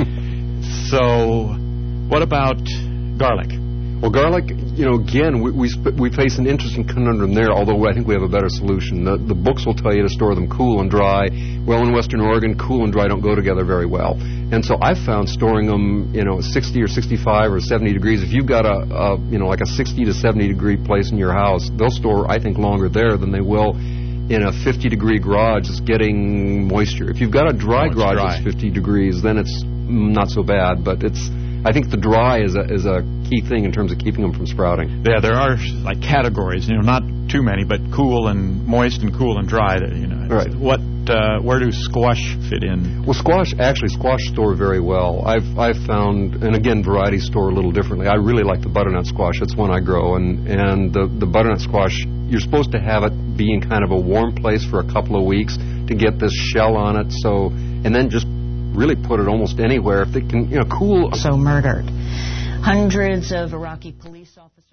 So, what about garlic? Well, garlic, you know, again, we we, sp- we face an interesting conundrum there, although I think we have a better solution. The, the books will tell you to store them cool and dry. Well, in Western Oregon, cool and dry don't go together very well. And so I've found storing them, you know, sixty or sixty-five or seventy degrees. If you've got a, a, you know, like a sixty to seventy degree place in your house, they'll store, I think, longer there than they will in a fifty degree garage that's getting moisture. If you've got a dry oh, garage dry. that's fifty degrees, then it's not so bad, but it's... I think the dry is a is a key thing in terms of keeping them from sprouting. Yeah, there are like categories, you know, not too many, but cool and moist and cool and dry. You know, right. What, uh, where do squash fit in? Well, squash actually squash store very well. I've I've found, and again, varieties store a little differently. I really like the butternut squash. That's one I grow, and and the the butternut squash, you're supposed to have it be in kind of a warm place for a couple of weeks to get this shell on it. So, and then just really put it almost anywhere if they can, you know, cool. So murdered. Hundreds of Iraqi police officers.